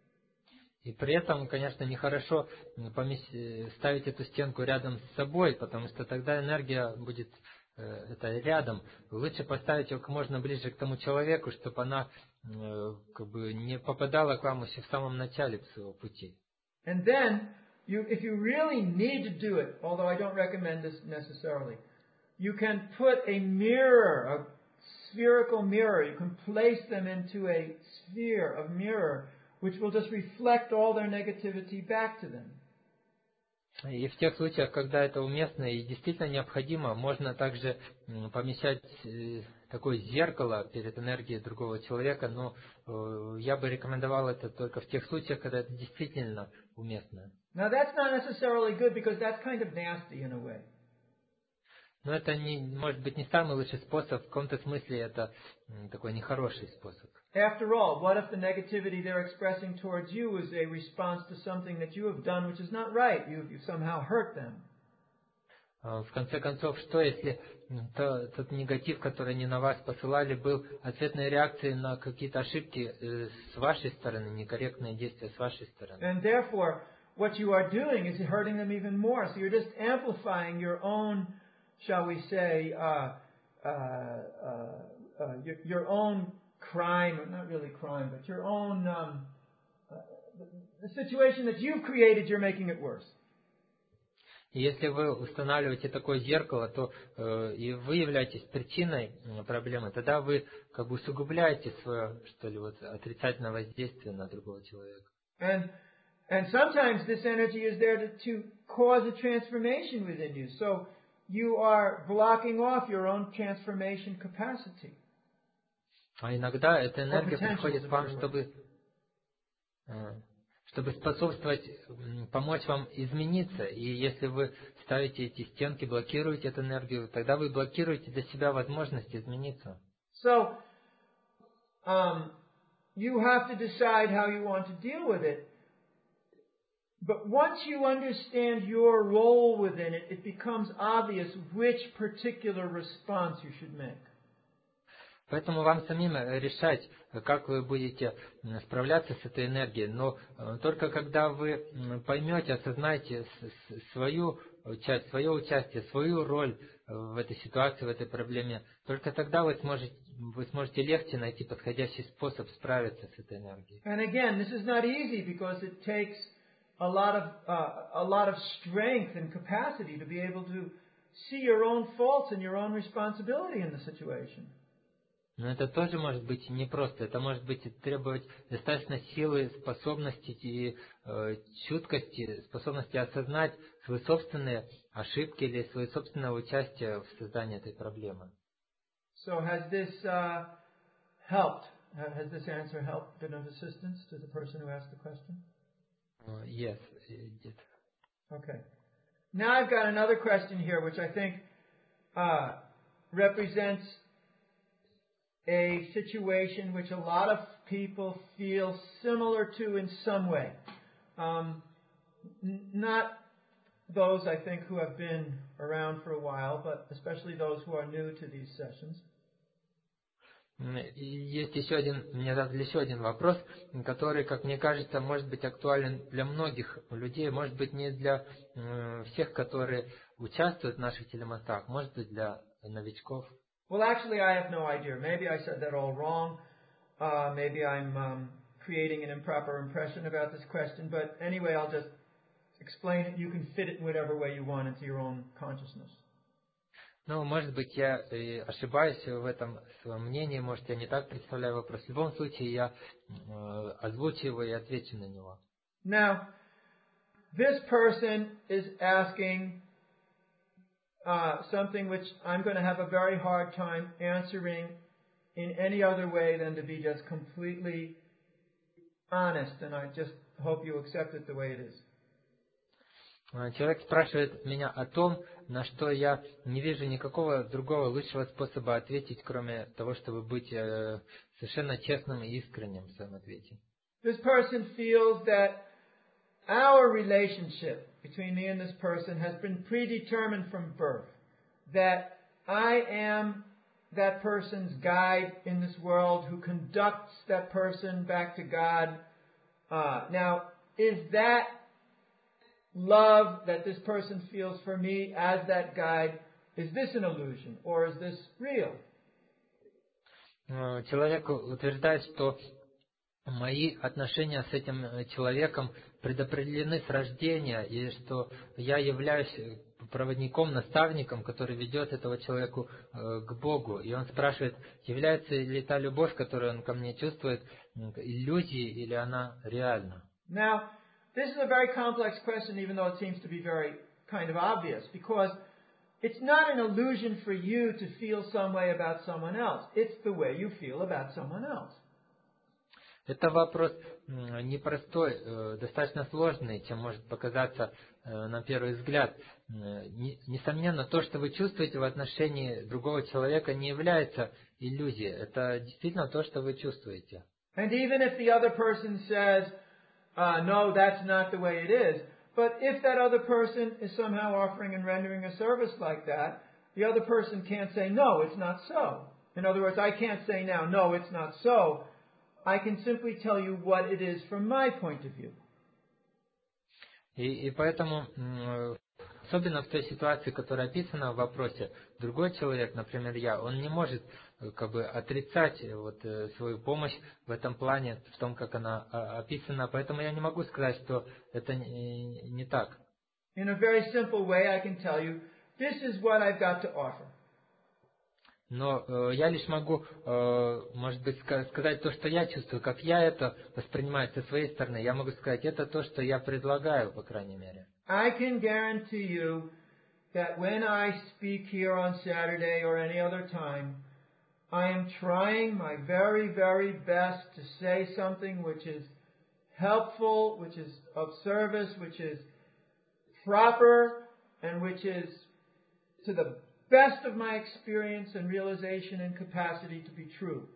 И при этом, конечно, нехорошо ставить эту стенку рядом с собой, потому что тогда энергия будет э, это рядом. Лучше поставить ее как можно ближе к тому человеку, чтобы она э, как бы не попадала к вам еще в самом начале своего пути. And then, you, if you really need to do it, although I don't recommend this necessarily, you can put a mirror, a spherical mirror, you can place them into a sphere of mirror, which will just reflect all their negativity back to them. И в тех случаях, когда это уместно и действительно необходимо, можно также помещать такое зеркало перед энергией другого человека, но я бы рекомендовал это только в тех случаях, когда это действительно уместно. Now that's not necessarily good because that's kind of nasty in a way. Но это не, может быть не самый лучший способ, в каком-то смысле это такой нехороший способ. After all, what if the negativity they're expressing towards you is a response to something that you have done which is not right? You've, you've somehow hurt them. В конце концов, что если то, тот негатив, который они на вас посылали, был ответной реакцией на какие-то ошибки э, с вашей стороны, некорректные действия с вашей стороны? And therefore, what you are doing is hurting them even more. So you're just amplifying your own, shall we say, uh, uh, uh, uh, your, your own crime, or not really crime, but your own, um, uh, the, the situation that you've created, you're making it worse. И если вы устанавливаете такое зеркало, то э, и вы являетесь причиной э, проблемы, тогда вы как бы усугубляете свое, что ли, вот, отрицательное воздействие на другого человека. And and sometimes this energy is there to, to cause a transformation within you. So you are blocking off your own transformation capacity. А иногда эта энергия приходит к вам, чтобы, чтобы способствовать, помочь вам измениться. И если вы ставите эти стенки, блокируете эту энергию, тогда вы блокируете для себя возможность измениться. So um, you have to decide how you want to deal with it. But once you understand your role within it, it becomes obvious which particular response you should make. Поэтому вам самим решать, как вы будете справляться с этой энергией. Но только когда вы поймете, осознаете свою часть, свое участие, свою роль в этой ситуации, в этой проблеме, только тогда вы сможете, вы сможете легче найти подходящий способ справиться с этой энергией. And again, this is not easy because it takes a lot of uh, a lot of strength and capacity to be able to see your own faults and your own responsibility in the situation. Но это тоже может быть непросто. Это может быть требовать достаточно силы, способности и э, чуткости, способности осознать свои собственные ошибки или свое собственное участие в создании этой проблемы. So has this uh, helped? Has this answer helped, been of assistance to the person who asked the question? Uh, yes, it did. Okay. Now I've got another question here, which I think uh, represents a situation which a lot of people feel similar to in some way. Um, n- not those, I think, who have been around for a while, but especially those who are new to these sessions. И есть еще один, мне задали еще один вопрос, который, как мне кажется, может быть актуален для многих людей, может быть не для э, всех, которые участвуют в наших телемостах, может быть для новичков. Well, actually, I have no idea. Maybe I said that all wrong. Uh, maybe I'm um, creating an improper impression about this question. But anyway, I'll just explain it. You can fit it in whatever way you want into your own consciousness. Ну, может быть, я и ошибаюсь в этом своем мнении, может, я не так представляю вопрос. В любом случае, я э, озвучу его и отвечу на него. Now, this person is asking uh, something which I'm going to have a very hard time answering in any other way than to be just completely honest, and I just hope you accept it the way it is. Человек спрашивает меня о том, на что я не вижу никакого другого лучшего способа ответить, кроме того, чтобы быть э, совершенно честным и искренним в своем ответе. This person feels that our relationship between me and this person has been predetermined from birth. That I am that person's guide in this world who conducts that person back to God. Uh, now, is that love that this person feels for me as that guide, is this an illusion or is this real? Человек утверждает, что мои отношения с этим человеком предопределены с рождения, и что я являюсь проводником, наставником, который ведет этого человека к Богу. И он спрашивает, является ли та любовь, которую он ко мне чувствует, иллюзией или она реальна? Now, this is a very complex question, even though it seems to be very kind of obvious, because it's not an illusion for you to feel some way about someone else. It's the way you feel about someone else. Это вопрос непростой, достаточно сложный, чем может показаться на первый взгляд. Несомненно, то, что вы чувствуете в отношении другого человека, не является иллюзией. Это действительно то, что вы чувствуете. And even if the other person says, uh, no, that's not the way it is, but if that other person is somehow offering and rendering a service like that, the other person can't say, no, it's not so. In other words, I can't say now, no, it's not so. I can simply tell you what it is from my point of view. И, и поэтому, особенно в той ситуации, которая описана в вопросе, другой человек, например, я, он не может как бы отрицать вот, свою помощь в этом плане, в том, как она описана. Поэтому я не могу сказать, что это не, не так. In a very simple way, I can tell you, this is what I've got to offer. Но э, я лишь могу, э, может быть, сказать то, что я чувствую, как я это воспринимаю со своей стороны. Я могу сказать, это то, что я предлагаю, по крайней мере. I can guarantee you that when I speak here on Saturday or any other time, I am trying my very, very best to say something which is helpful, which is of service, which is proper, and which is to the best of my experience and realization and capacity to be true.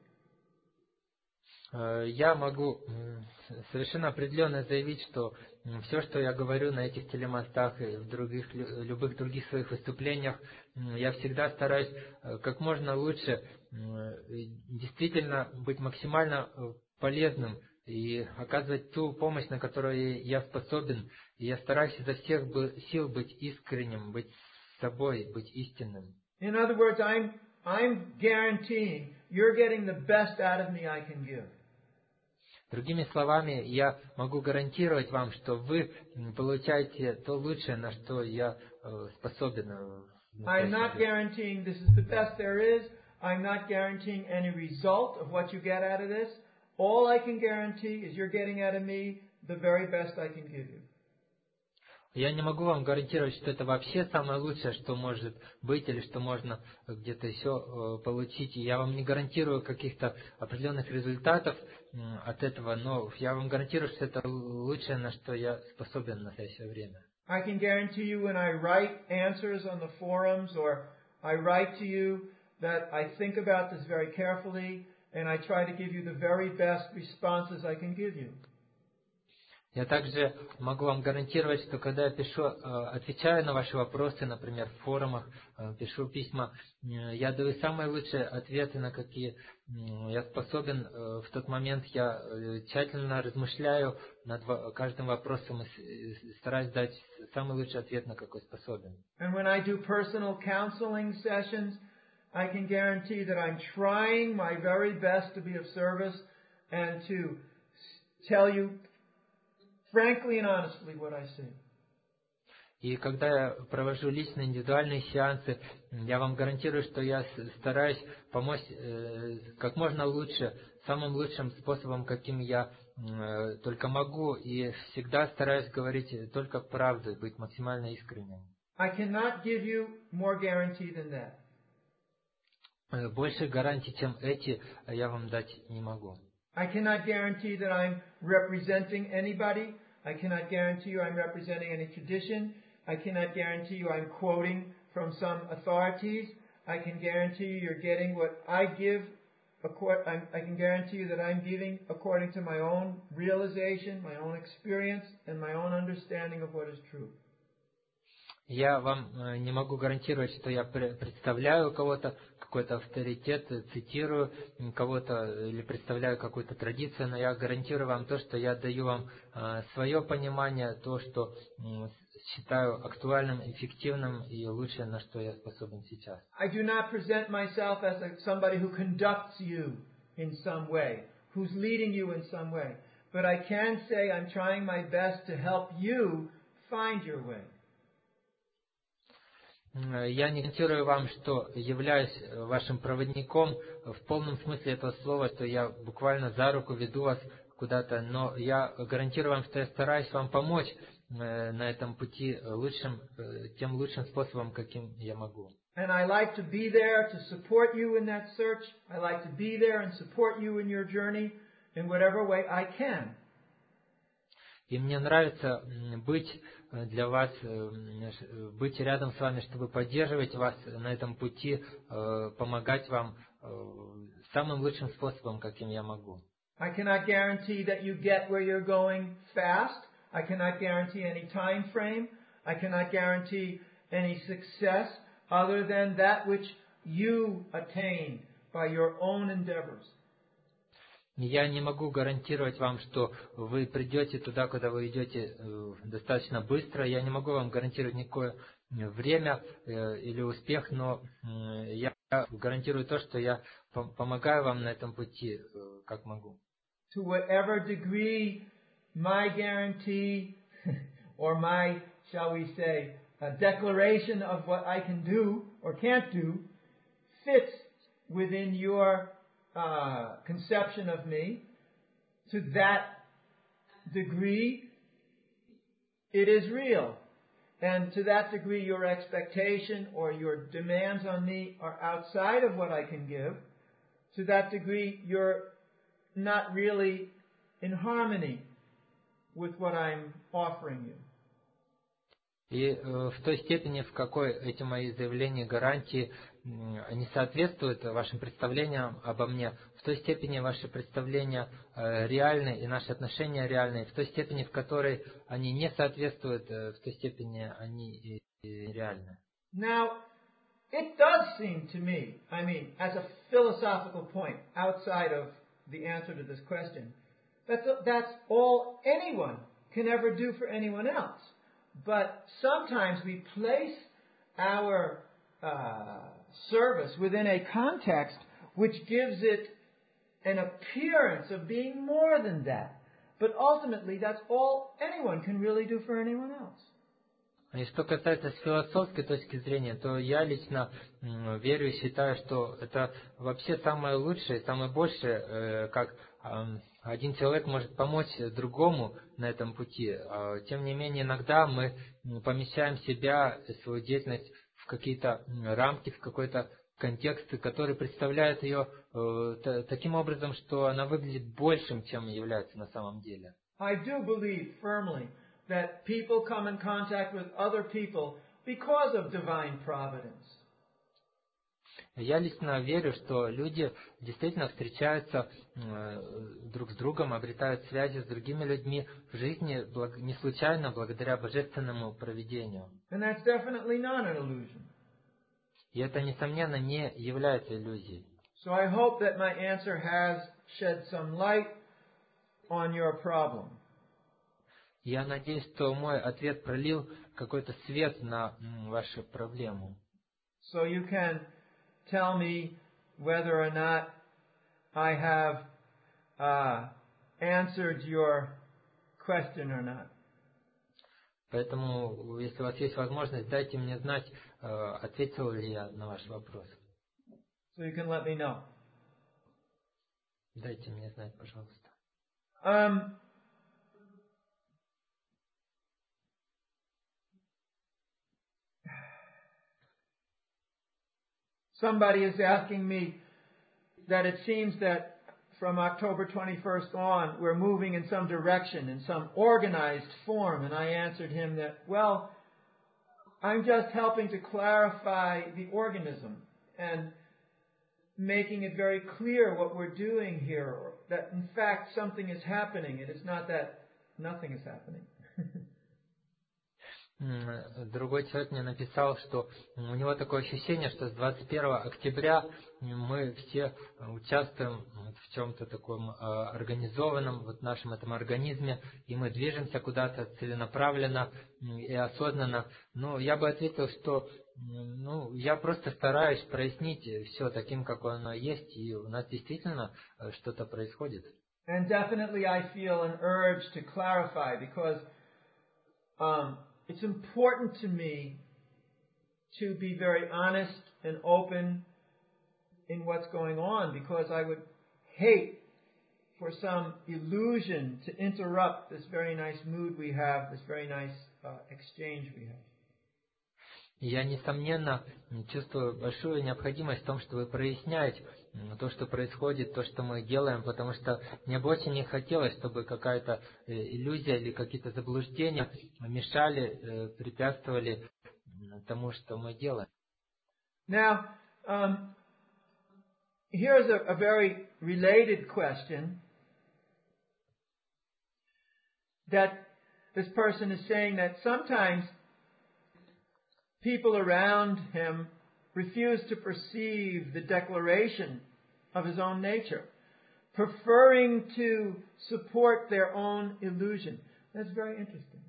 Я могу совершенно определенно заявить, что все, что я говорю на этих телемостах и в других, любых других своих выступлениях, я всегда стараюсь как можно лучше действительно быть максимально полезным и оказывать ту помощь, на которую я способен. И я стараюсь изо всех сил быть искренним, быть собой, быть истинным. In other words, I'm, I'm guaranteeing you're getting the best out of me I can give. Другими словами, я могу гарантировать вам, что вы получаете то лучшее, на что я способен. I'm not guaranteeing this is the best there is. I'm not guaranteeing any result of what you get out of this. All I can guarantee is you're getting out of me the very best I can give you. Я не могу вам гарантировать, что это вообще самое лучшее, что может быть, или что можно где-то еще получить. И я вам не гарантирую каких-то определенных результатов от этого, но я вам гарантирую, что это лучшее, на что я способен в настоящее время. I can guarantee you when I write answers on the forums or I write to you that I think about this very carefully and I try to give you the very best responses I can give you. Я также могу вам гарантировать, что когда я пишу, отвечаю на ваши вопросы, например, в форумах, пишу письма, я даю самые лучшие ответы, на какие я способен. В тот момент я тщательно размышляю над каждым вопросом и стараюсь дать самый лучший ответ, на какой способен. And when I do personal counseling sessions, I can guarantee that I'm trying my very best to be of service and to tell you frankly and honestly what I see. И когда я провожу личные индивидуальные сеансы, я вам гарантирую, что я стараюсь помочь э, как можно лучше, самым лучшим способом, каким я э, только могу, и всегда стараюсь говорить только правду, быть максимально искренним. I cannot give you more guarantee than that. Больше гарантий, чем эти, я вам дать не могу. I cannot guarantee that I'm representing anybody. I cannot guarantee you I'm representing any tradition. I cannot guarantee you I'm quoting from some authorities. I can guarantee you you're getting what I give. I can guarantee you that I'm giving according to my own realization, my own experience, and my own understanding of what is true. Я вам не могу гарантировать, что я представляю кого-то, какой-то авторитет, цитирую кого-то или представляю какую-то традицию, но я гарантирую вам то, что я даю вам свое понимание, то, что считаю актуальным, эффективным и лучшее, на что я способен сейчас. I do not present myself as a, somebody who conducts you in some way, who's leading you in some way, but I can say I'm trying my best to help you find your way. Я не гарантирую вам, что являюсь вашим проводником в полном смысле этого слова, что я буквально за руку веду вас куда-то, но я гарантирую вам, что я стараюсь вам помочь на этом пути лучшим, тем лучшим способом, каким я могу. And I like to be there to support you in that search. I like to be there and support you in your journey in whatever way I can. И мне нравится быть для вас, быть рядом с вами, чтобы поддерживать вас на этом пути, помогать вам самым лучшим способом, каким я могу. I cannot guarantee that you get where you're going fast. I cannot guarantee any time frame. I cannot guarantee any success other than that which you attain by your own endeavors. Я не могу гарантировать вам, что вы придете туда, куда вы идете, достаточно быстро. Я не могу вам гарантировать никакое время или успех, но я гарантирую то, что я помогаю вам на этом пути, как могу. To whatever degree my guarantee or my, shall we say, a declaration of what I can do or can't do fits within your Uh, conception of me, to that degree it is real. And to that degree your expectation or your demands on me are outside of what I can give, to that degree you're not really in harmony with what I'm offering you. И э, в той степени, в какой эти мои заявления, гарантии э, не соответствуют вашим представлениям обо мне, в той степени ваши представления э, реальны и наши отношения реальны, в той степени, в которой они не соответствуют, э, в той степени они и, и реальны. Now, it does seem to me, I mean, as a philosophical point, outside of the answer to this question, that's, that's all anyone can ever do for anyone else. But sometimes we place our uh, service within a context which gives it an appearance of being more than that. But ultimately, that's all anyone can really do for anyone else. И что касается с философской точки зрения, то я лично м, верю и считаю, что это вообще самое лучшее, самое большее, э, как эм, один человек может помочь другому на этом пути. А, Тем не менее, иногда мы м, помещаем себя, и свою деятельность в какие-то м, рамки, в какой-то контекст, который представляет ее э, та- таким образом, что она выглядит большим, чем является на самом деле. I do believe firmly that people come in contact with other people because of divine providence. Я лично верю, что люди действительно встречаются э, друг с другом, обретают связи с другими людьми в жизни благ- не случайно, благодаря божественному провидению. And that's definitely not an illusion. И это, несомненно, не является иллюзией. So I hope that my answer has shed some light on your problem. Я надеюсь, что мой ответ пролил какой-то свет на м, вашу проблему. So you can tell me whether or not I have uh, answered your question or not. Поэтому, если у вас есть возможность, дайте мне знать, э, ответил ли я на ваш вопрос. So you can let me know. Дайте мне знать, пожалуйста. Um, somebody is asking me that it seems that from October twenty-first on, we're moving in some direction, in some organized form. And I answered him that, well, I'm just helping to clarify the organism and making it very clear what we're doing here, or that in fact something is happening. It is not that nothing is happening. Другой человек мне написал, что у него такое ощущение, что с двадцать первого октября мы все участвуем в чем-то таком организованном, вот в нашем этом организме, и мы движемся куда-то целенаправленно и осознанно. Но я бы ответил, что ну, я просто стараюсь прояснить все таким, как оно есть, и у нас действительно что-то происходит. And definitely I feel an urge to clarify because um, it's important to me to be very honest and open in what's going on, because I would hate for some illusion to interrupt this very nice mood we have, this very nice uh, exchange we have. Я, несомненно, чувствую большую необходимость в том, чтобы прояснять то, что происходит, то, что мы делаем, потому что мне бы очень не хотелось, чтобы какая-то иллюзия или какие-то заблуждения мешали, препятствовали тому, что мы делаем. Now, um, here's a, a very related question that this person is saying that sometimes people around him refuse to perceive the declaration of his own nature, preferring to support their own illusion. That's very interesting.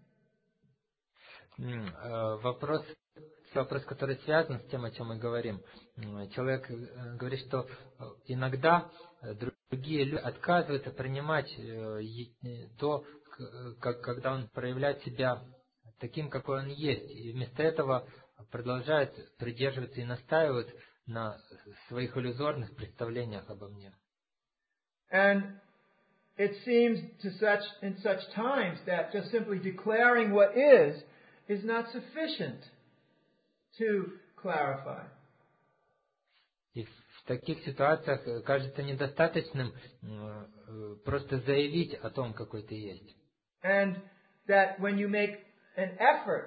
Вопрос, вопрос, который связан с тем, о чем мы говорим. Человек говорит, что иногда другие люди отказываются принимать то, когда он проявляет себя таким, какой он есть, и вместо этого продолжают придерживаться и настаивают на своих иллюзорных представлениях обо мне. And it seems to such in such times that just simply declaring what is is not sufficient to clarify. И в таких ситуациях кажется недостаточным просто заявить о том, какой ты есть. And that when you make an effort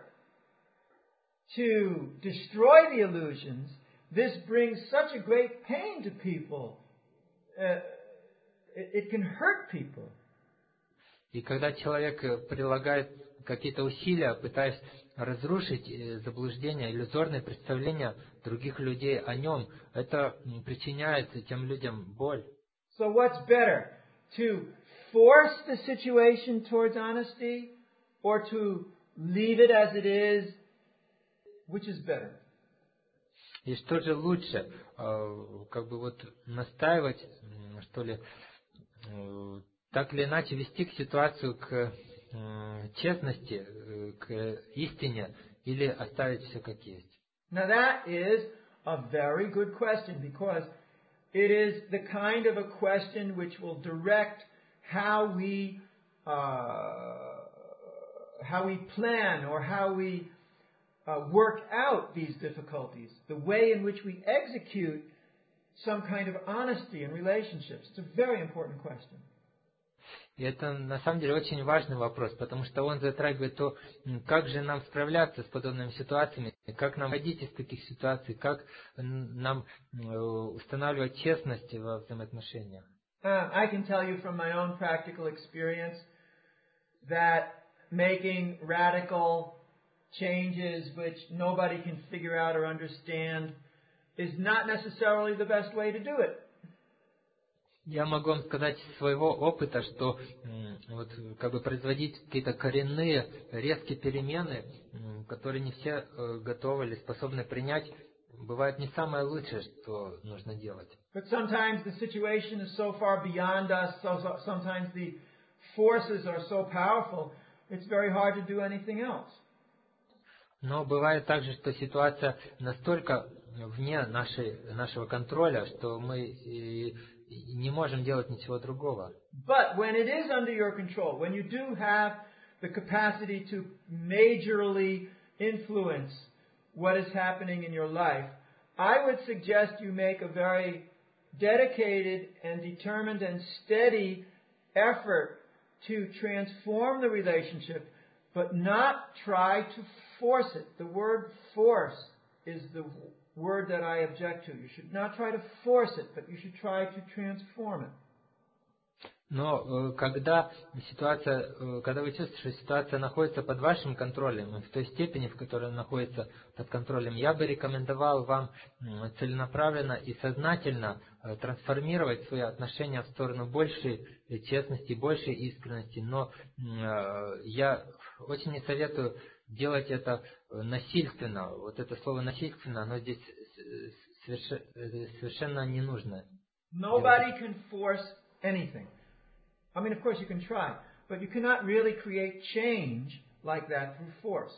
to destroy the illusions, this brings such a great pain to people. Uh, it, it can hurt people. И когда человек прилагает какие-то усилия, пытаясь разрушить заблуждения, иллюзорные представления других людей о нем, это причиняет тем людям боль. So what's better? To force the situation towards honesty or to leave it as it is? Which is better? И что же лучше, как бы вот настаивать, что ли, так или иначе вести к ситуацию к честности, к истине, или оставить все как есть? Now that is a very good question, because it is the kind of a question which will direct how we uh, how we plan or how we uh, work out these difficulties, the way in which we execute some kind of honesty in relationships. It's a very important question. И это на самом деле очень важный вопрос, потому что он затрагивает то, как же нам справляться с подобными ситуациями, как нам выходить из таких ситуаций, как нам устанавливать честность во взаимоотношениях. Uh, I can tell you from my own practical experience that making radical changes which nobody can figure out or understand is not necessarily the best way to do it. Я могу вам сказать из своего опыта, что вот, как бы производить какие-то коренные, резкие перемены, которые не все готовы или способны принять, бывает не самое лучшее, что нужно делать. But sometimes the situation is so far beyond us, so, so sometimes the forces are so powerful, it's very hard to do anything else. Но бывает также, что ситуация настолько вне нашей, нашего контроля, что мы и, и не можем делать ничего другого. But when it is under your control, when you do have the capacity to majorly influence what is happening in your life, I would suggest you make a very dedicated and determined and steady effort to transform the relationship, but not try to force it. The word force is the word that I object to. You should not try to force it, but you should try to transform it. Но когда ситуация, когда вы чувствуете, что ситуация находится под вашим контролем, в той степени, в которой она находится под контролем, я бы рекомендовал вам целенаправленно и сознательно трансформировать свои отношения в сторону большей честности, большей искренности. Но я очень не советую делать это насильственно. Вот это слово насильственно, оно здесь совершенно не нужно. Nobody can force anything. I mean, of course you can try, but you cannot really create change like that through force.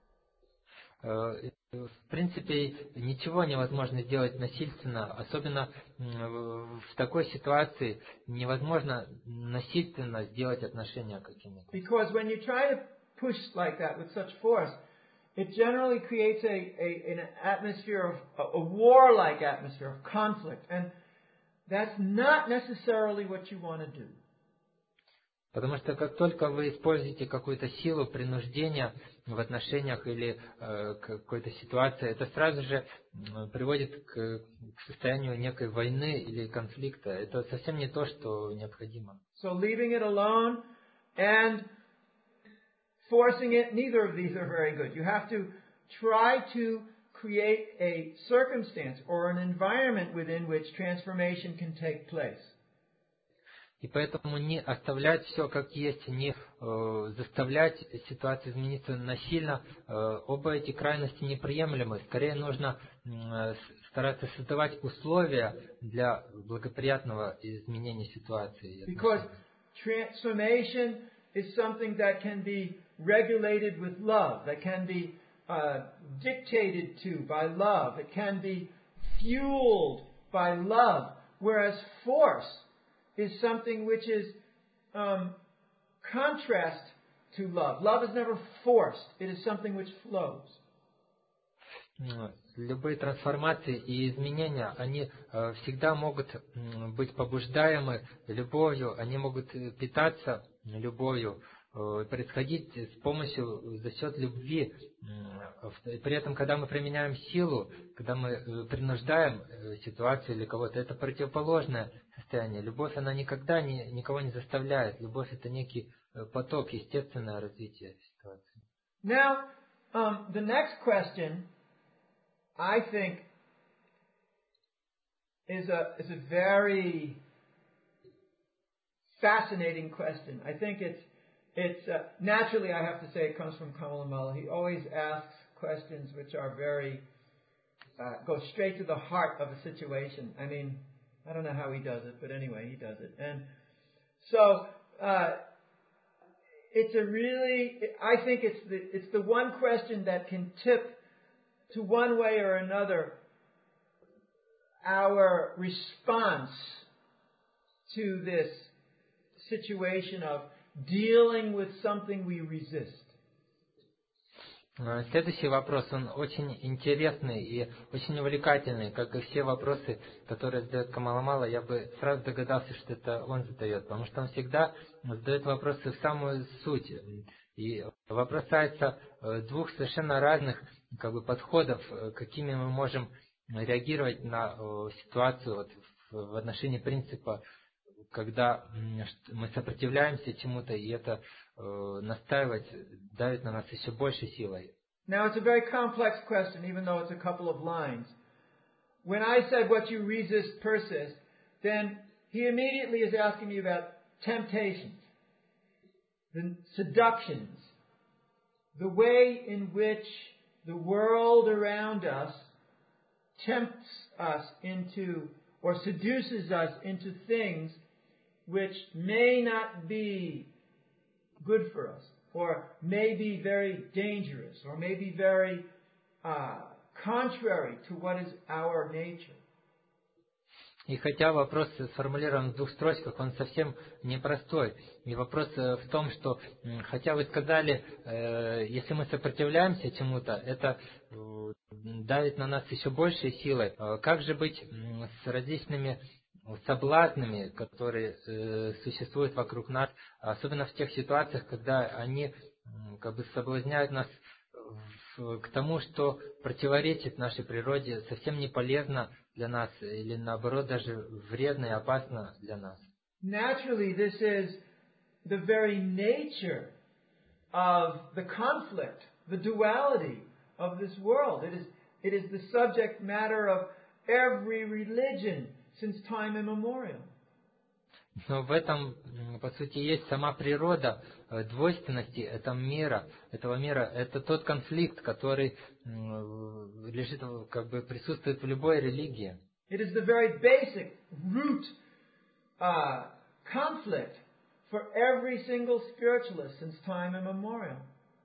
В принципе, ничего невозможно сделать насильственно, особенно в такой ситуации невозможно насильственно сделать отношения какими-то. Because when you try to push like that with such force, it generally creates a, a an atmosphere of a, a war-like atmosphere of conflict, and that's not necessarily what you want to do. Потому что как только вы используете какую-то силу принуждения в отношениях или э, какой-то ситуации, это сразу же э, приводит к, к состоянию некой войны или конфликта. Это совсем не то, что необходимо. So leaving it alone and forcing it, neither of these are very good. You have to try to create a circumstance or an environment within which transformation can take place. И поэтому не оставлять все как есть, не э, заставлять ситуацию измениться насильно. Э, оба эти крайности неприемлемы. Скорее нужно э, стараться создавать условия для благоприятного изменения ситуации. Because transformation is something that can be regulated with love, that can be uh, dictated to by love, it can be fueled by love, whereas force is something which is um, contrast to love. Love is never forced. It is something which flows. Любые трансформации и изменения, они э, всегда могут э, быть побуждаемы любовью, они могут питаться любовью, э, происходить с помощью, за счет любви. Э, при этом, когда мы применяем силу, когда мы э, принуждаем э, ситуацию или кого-то, это противоположное состояние. Любовь, она никогда не, никого не заставляет. Любовь — это некий э, поток, естественное развитие ситуации. Now, um, the next question, I think, is a is a very fascinating question. I think it's it's uh, naturally, I have to say, it comes from Kamalamala. He always asks questions which are very uh, go straight to the heart of a situation. I mean, I don't know how he does it, but anyway, he does it. And so, uh, it's a really, I think it's the, it's the one question that can tip to one way or another our response to this situation of dealing with something we resist. Следующий вопрос, он очень интересный и очень увлекательный, как и все вопросы, которые задает Камала Мала, я бы сразу догадался, что это он задает, потому что он всегда задает вопросы в самую суть. И вопрос касается двух совершенно разных как бы, подходов, какими мы можем реагировать на ситуацию вот, в отношении принципа, когда мы сопротивляемся чему-то, и это э, настаивать давит на нас еще большей силой. Now it's a very complex question, even though it's a couple of lines. When I said what you resist persist, then he immediately is asking me about temptations, the seductions, the way in which the world around us tempts us into or seduces us into things which may not be good for us, or may be very dangerous, or may be very uh, contrary to what is our nature. И хотя вопрос сформулирован в двух строчках, он совсем непростой. И вопрос в том, что, хотя вы сказали, если мы сопротивляемся чему-то, это давит на нас еще большей силой. Как же быть с различными соблазнами, которые э, существуют вокруг нас, особенно в тех ситуациях, когда они э, как бы соблазняют нас в, к тому, что противоречит нашей природе, совсем не полезно для нас, или наоборот даже вредно и опасно для нас. Naturally, this is the very nature of the conflict, the duality of this world. It is, it is the subject matter of every religion since time immemorial. Но в этом, по сути, есть сама природа двойственности этого мира, этого мира. Это тот конфликт, который лежит, как бы присутствует в любой религии. It is the very basic root uh, conflict for every single spiritualist since time immemorial.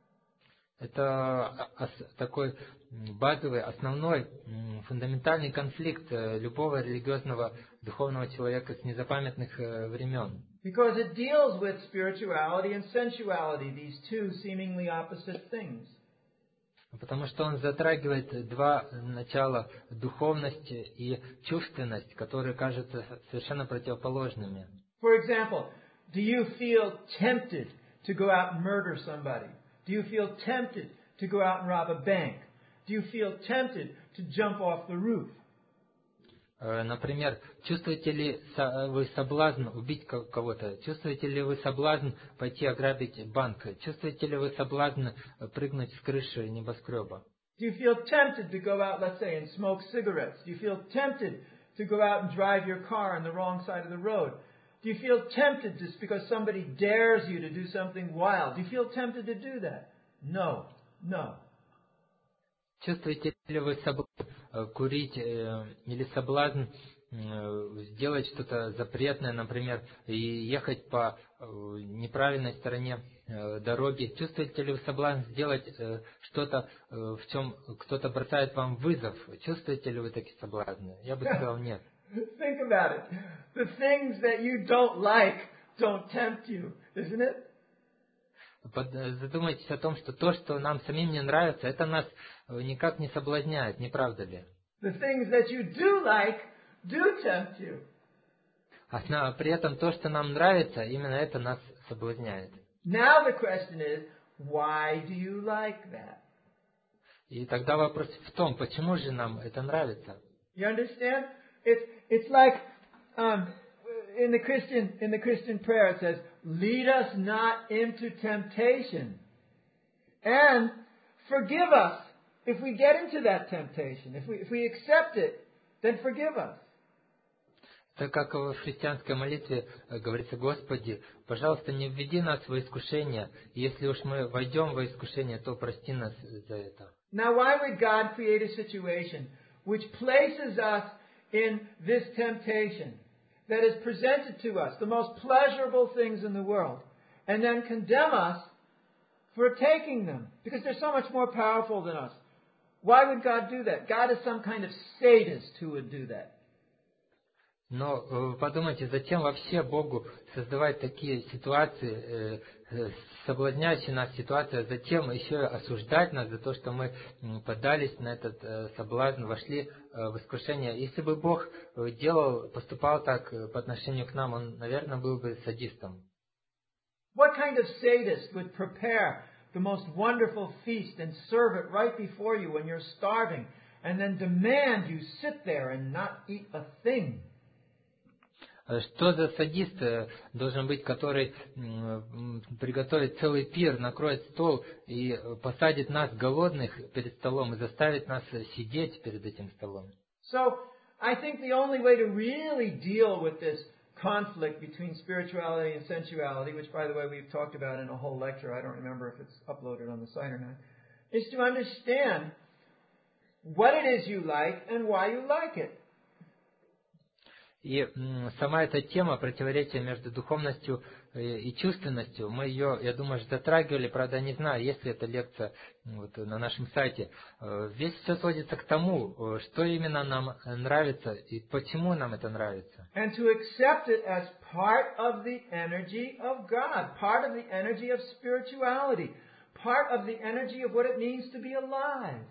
Это такой базовый, основной, фундаментальный конфликт любого религиозного духовного человека с незапамятных времен. Because it deals with spirituality and sensuality, these two seemingly opposite things. Потому что он затрагивает два начала, духовность и чувственность, которые кажутся совершенно противоположными. For example, do you feel tempted to go out and murder somebody? Do you feel tempted to go out and rob a bank? Do you feel tempted to jump off the roof? Например, чувствуете ли вы соблазн убить кого-то? Чувствуете ли вы соблазн пойти ограбить банк? Чувствуете ли вы соблазн прыгнуть с крыши небоскреба? Do you feel tempted to go out, let's say, and smoke cigarettes? Do you feel tempted to go out and drive your car on the wrong side of the road? Do you feel tempted just because somebody dares you to do something wild? Do you feel tempted to do that? No, no. Чувствуете ли вы соблазн курить э, или соблазн э, сделать что-то запретное, например, и ехать по э, неправильной стороне э, дороги? Чувствуете ли вы соблазн сделать э, что-то, э, в чем кто-то бросает вам вызов? Чувствуете ли вы такие соблазны? Я бы сказал нет. Think about it. The things that you don't like don't tempt you, isn't it? Задумайтесь о том, что то, что нам самим не нравится, это нас никак не соблазняет, не правда ли? The things that you do like do tempt you. А при этом то, что нам нравится, именно это нас соблазняет. Now the question is, why do you like that? И тогда вопрос в том, почему же нам это нравится? You understand? It's it's like um, in the Christian in the Christian prayer it says, "Lead us not into temptation, and forgive us if we get into that temptation. If we if we accept it, then forgive us." Так как в христианской молитве говорится: Господи, пожалуйста, не введи нас во искушение, и если уж мы войдем во искушение, то прости нас за это. Now, why would God create a situation which places us in this temptation that is presented to us, the most pleasurable things in the world, and then condemn us for taking them, because they're so much more powerful than us. Why would God do that? God is some kind of sadist who would do that. Но э, подумайте, зачем вообще Богу создавать такие ситуации, э, э, соблазняющие нас ситуации, а затем еще осуждать нас за то, что мы м, поддались на этот э, соблазн, вошли э, в искушение. Если бы Бог э, делал, поступал так э, по отношению к нам, Он, наверное, был бы садистом. What kind of sadist would prepare the most wonderful feast and serve it right before you when you're starving, and then demand you sit there and not eat a thing? Что за садист э, должен быть, который м, приготовит целый пир, накроет стол и посадит нас голодных перед столом и заставит нас сидеть перед этим столом? So, I think the only way to really deal with this conflict between spirituality and sensuality, which, by the way, we've talked about in a whole lecture, I don't remember if it's uploaded on the site or not, is to understand what it is you like and why you like it. И м, сама эта тема противоречия между духовностью и чувственностью, мы ее, я думаю, же затрагивали, правда, не знаю, есть ли эта лекция вот, на нашем сайте. Здесь все сводится к тому, что именно нам нравится и почему нам это нравится. And to accept it as part of the energy of God, part of the energy of spirituality, part of the energy of what it means to be alive.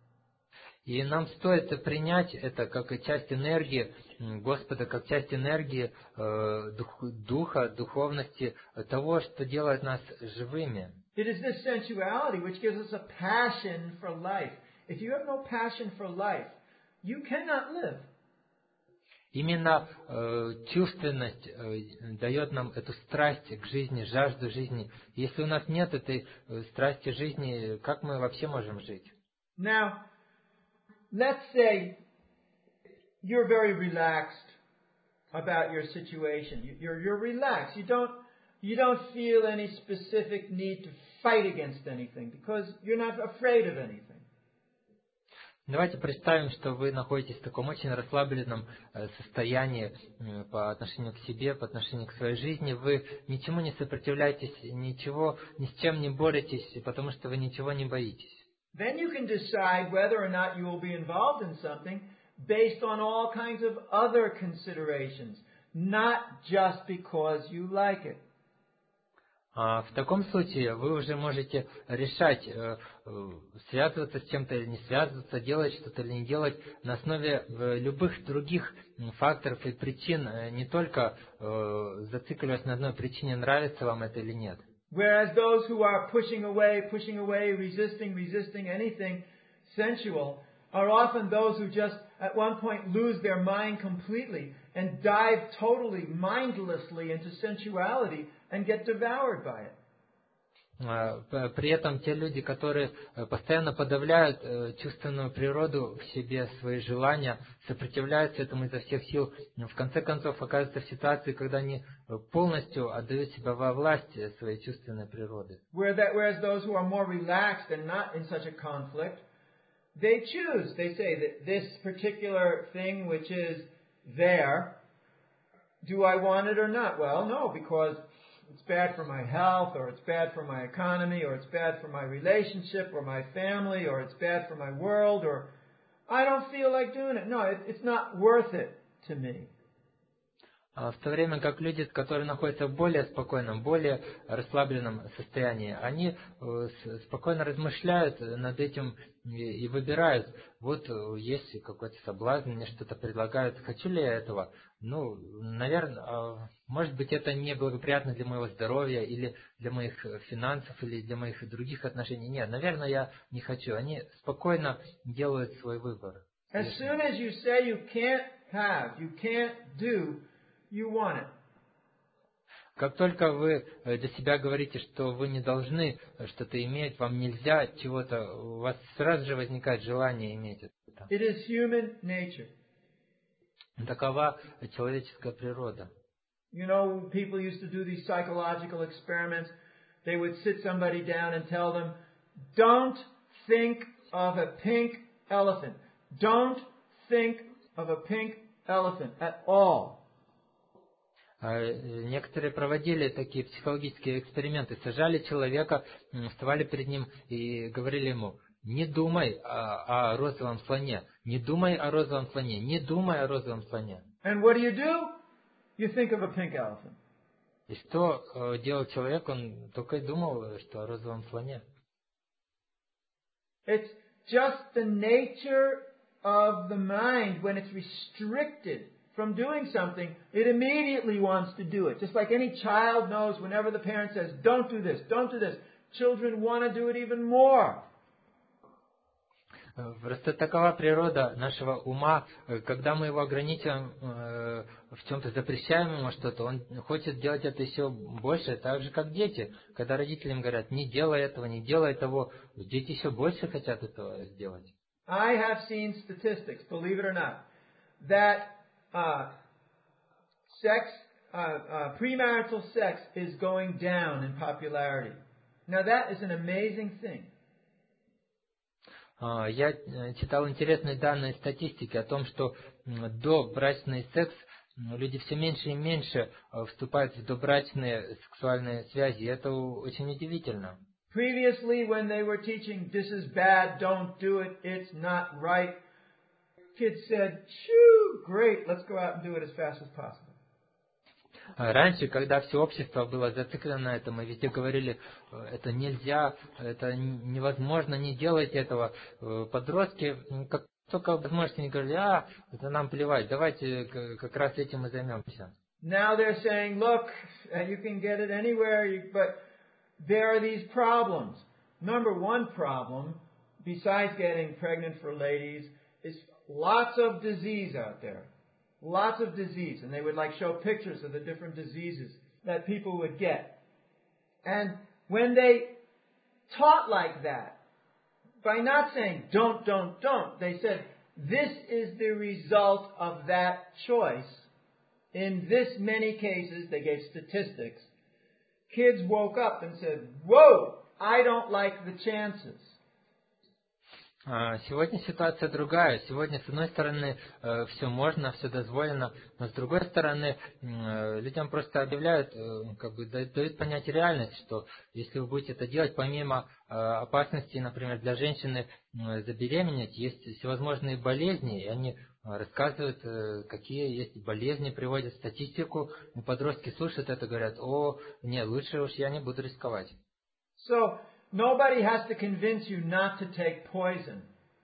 И нам стоит принять это как часть энергии Господа, как часть энергии э, дух, духа, духовности, того, что делает нас живыми. It is this sensuality which gives us a passion for life. If you have no passion for life, you cannot live. Именно э, чувственность э, дает нам эту страсть к жизни, жажду жизни. Если у нас нет этой э, страсти жизни, как мы вообще можем жить? Now, let's say you're very relaxed about your situation. You're, you're relaxed. You don't, you don't feel any specific need to fight against anything because you're not afraid of anything. Давайте представим, что вы находитесь в таком очень расслабленном состоянии по отношению к себе, по отношению к своей жизни. Вы ничему не сопротивляетесь, ничего, ни с чем не боретесь, потому что вы ничего не боитесь. Then you can decide whether or not you will be involved in something based on all kinds of other considerations, not just because you like it. А в таком случае вы уже можете решать, связываться с чем-то или не связываться, делать что-то или не делать на основе любых других факторов и причин, не только зацикливаясь на одной причине, нравится вам это или нет. Whereas those who are pushing away, pushing away, resisting, resisting anything sensual are often those who just at one point lose their mind completely and dive totally, mindlessly into sensuality and get devoured by it. При этом те люди, которые постоянно подавляют чувственную природу в себе, свои желания, сопротивляются этому изо всех сил, в конце концов оказываются в ситуации, когда они полностью отдают себя во власть своей чувственной природы. Whereas those who are more relaxed and not in such a conflict, they choose, they say that this particular thing which is there, do I want it or not? Well, no, because it's bad for my health, or it's bad for my economy, or it's bad for my relationship, or my family, or it's bad for my world, or I don't feel like doing it. No, it, it's not worth it to me. В то время как люди, которые находятся в более спокойном, более расслабленном состоянии, они спокойно размышляют над этим и выбирают. Вот есть какой-то соблазн, мне что-то предлагают, хочу ли я этого? Ну, наверное, может быть, это неблагоприятно для моего здоровья, или для моих финансов, или для моих других отношений. Нет, наверное, я не хочу. Они спокойно делают свой выбор. As soon as you say you can't have, you can't do, you want it. Как только вы для себя говорите, что вы не должны что-то иметь, вам нельзя чего-то, у вас сразу же возникает желание иметь это. It is human nature. Такова человеческая природа. You know, people used to do these psychological experiments. They would sit somebody down and tell them, don't think of a pink elephant. Don't think of a pink elephant at all. Некоторые проводили такие психологические эксперименты, сажали человека, вставали перед ним и говорили ему: не думай о, о розовом слоне, не думай о розовом слоне, не думай о розовом слоне. And what do you do? You think of a pink elephant. И что э, делал человек? Он только и думал, что о розовом слоне. It's just the nature of the mind when it's restricted from doing something, it immediately wants to do it. Just like any child knows whenever the parent says, don't do this, don't do this, children want to do it even more. Просто такова природа нашего ума. Когда мы его ограничиваем, в чем-то запрещаем ему что-то, он хочет делать это еще больше, так же как дети. Когда родителям говорят: не делай этого, не делай того, дети еще больше хотят этого сделать. I have seen statistics, believe it or not, that uh, sex, uh, uh, premarital sex is going down in popularity. Now that is an amazing thing. Я читал интересные данные статистики о том, что добрачный секс, люди все меньше и меньше вступают в добрачные сексуальные связи. И это очень удивительно. Previously, when they were teaching, this is bad, don't do it, it's not right, kids said, shoo, great, let's go out and do it as fast as possible. Раньше, когда все общество было зациклено на этом, мы везде говорили: это нельзя, это невозможно, не делайте этого. Подростки, как только возможности, не говорили: а, это нам плевать, давайте как раз этим и займемся. Now they're saying, look, you can get it anywhere, but there are these problems. Number one problem, besides getting pregnant for ladies, is lots of disease out there. Lots of disease. And they would like show pictures of the different diseases that people would get. And when they taught like that, by not saying don't, don't, don't, they said this is the result of that choice. In this many cases, they gave statistics. Kids woke up and said, whoa, I don't like the chances. Сегодня ситуация другая. Сегодня, с одной стороны, все можно, все дозволено, но с другой стороны, людям просто объявляют, как бы дают понять реальность, что если вы будете это делать, помимо опасности, например, для женщины забеременеть, есть всевозможные болезни, и они рассказывают, какие есть болезни, приводят статистику, и подростки слушают это, говорят: о, нет, лучше уж я не буду рисковать. So, nobody has to convince you not to take poison.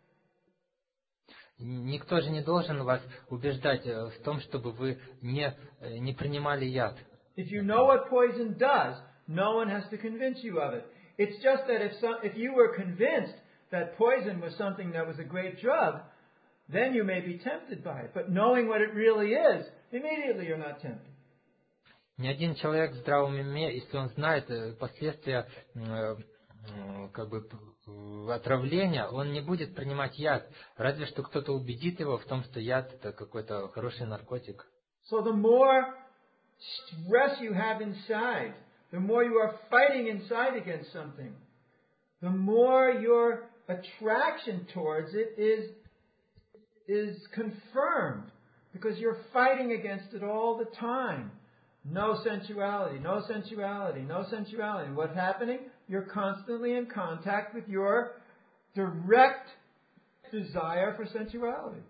Никто же не должен вас убеждать в том, чтобы вы не, не принимали яд. If you know what poison does, no one has to convince you of it. It's just that if some, if you were convinced that poison was something that was a great drug, then you may be tempted by it. But knowing what it really is, immediately you're not tempted. Ни один человек в здравом уме, если он знает последствия как бы отравления, он не будет принимать яд. Разве что кто-то убедит его в том, что яд это какой-то хороший наркотик. So the more stress you have inside, the more you are fighting inside against something, the more your attraction towards it is is confirmed, because you're fighting against it all the time. No sensuality, no sensuality, no sensuality. What's happening? You're constantly in contact with your direct desire for sensuality.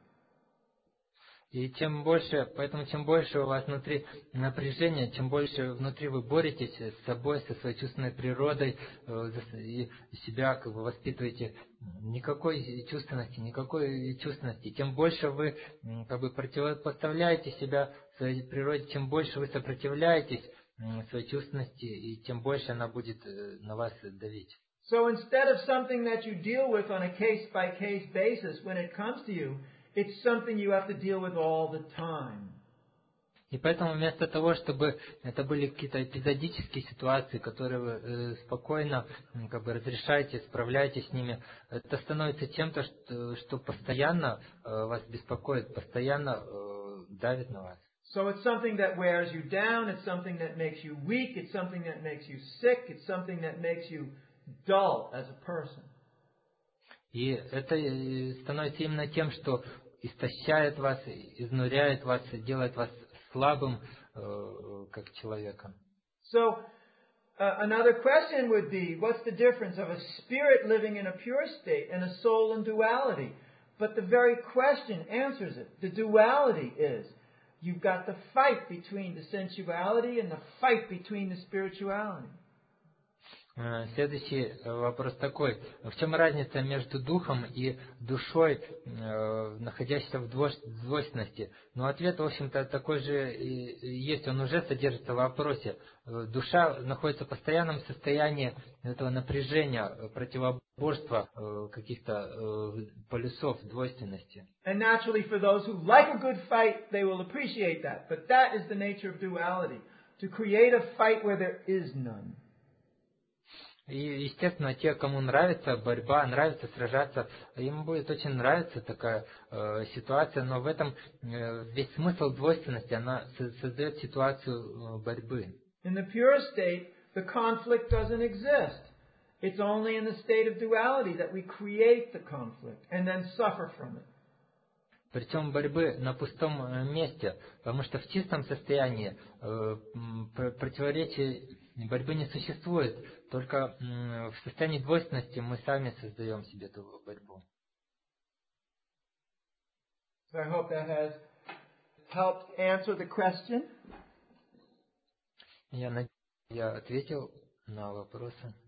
И чем больше, поэтому чем больше у вас внутри напряжения, чем больше внутри вы боретесь с собой, со своей чувственной природой, и себя как бы воспитываете, никакой чувственности, никакой чувственности, тем больше вы как бы противопоставляете себя своей природе, чем больше вы сопротивляетесь своей чувственности, и тем больше она будет на вас давить. So instead of something that you deal with on a case-by-case basis when it comes to you, it's something you have to deal with all the time. И поэтому вместо того, чтобы это были какие-то эпизодические ситуации, которые вы э, спокойно э, как бы разрешаете, справляетесь с ними, это становится чем-то, что, что постоянно э, вас беспокоит, постоянно э, давит на вас. So it's something that wears you down, it's something that makes you weak, it's something that makes you sick, it's something that makes you dull as a person. И это становится именно тем, что истощает вас, изнуряет вас, делает вас слабым, как человека. So, uh, another question would be, what's the difference of a spirit living in a pure state and a soul in duality? But the very question answers it. The duality is, you've got the fight between the sensuality and the fight between the spirituality. Следующий вопрос такой. В чем разница между духом и душой, находящейся в двойственности? Но ответ, в общем-то, такой же и есть. Он уже содержится в вопросе. Душа находится в постоянном состоянии этого напряжения, противоборства каких-то полюсов двойственности. And naturally, for those who like a good fight, they will appreciate that. But that is the nature of duality. To create a fight where there is none. И, естественно, те, кому нравится борьба, нравится сражаться, им будет очень нравиться такая э, ситуация, но в этом э, весь смысл двойственности, она создает ситуацию э, борьбы. In the pure state, the conflict doesn't exist. It's only in the state of duality that we create the conflict and then suffer from it. Причем борьбы на пустом месте, потому что в чистом состоянии э, противоречий борьбы не существует. Только э, в состоянии двойственности мы сами создаем себе эту борьбу. So I hope that has helped answer the question. Я надеюсь, я ответил на вопросы.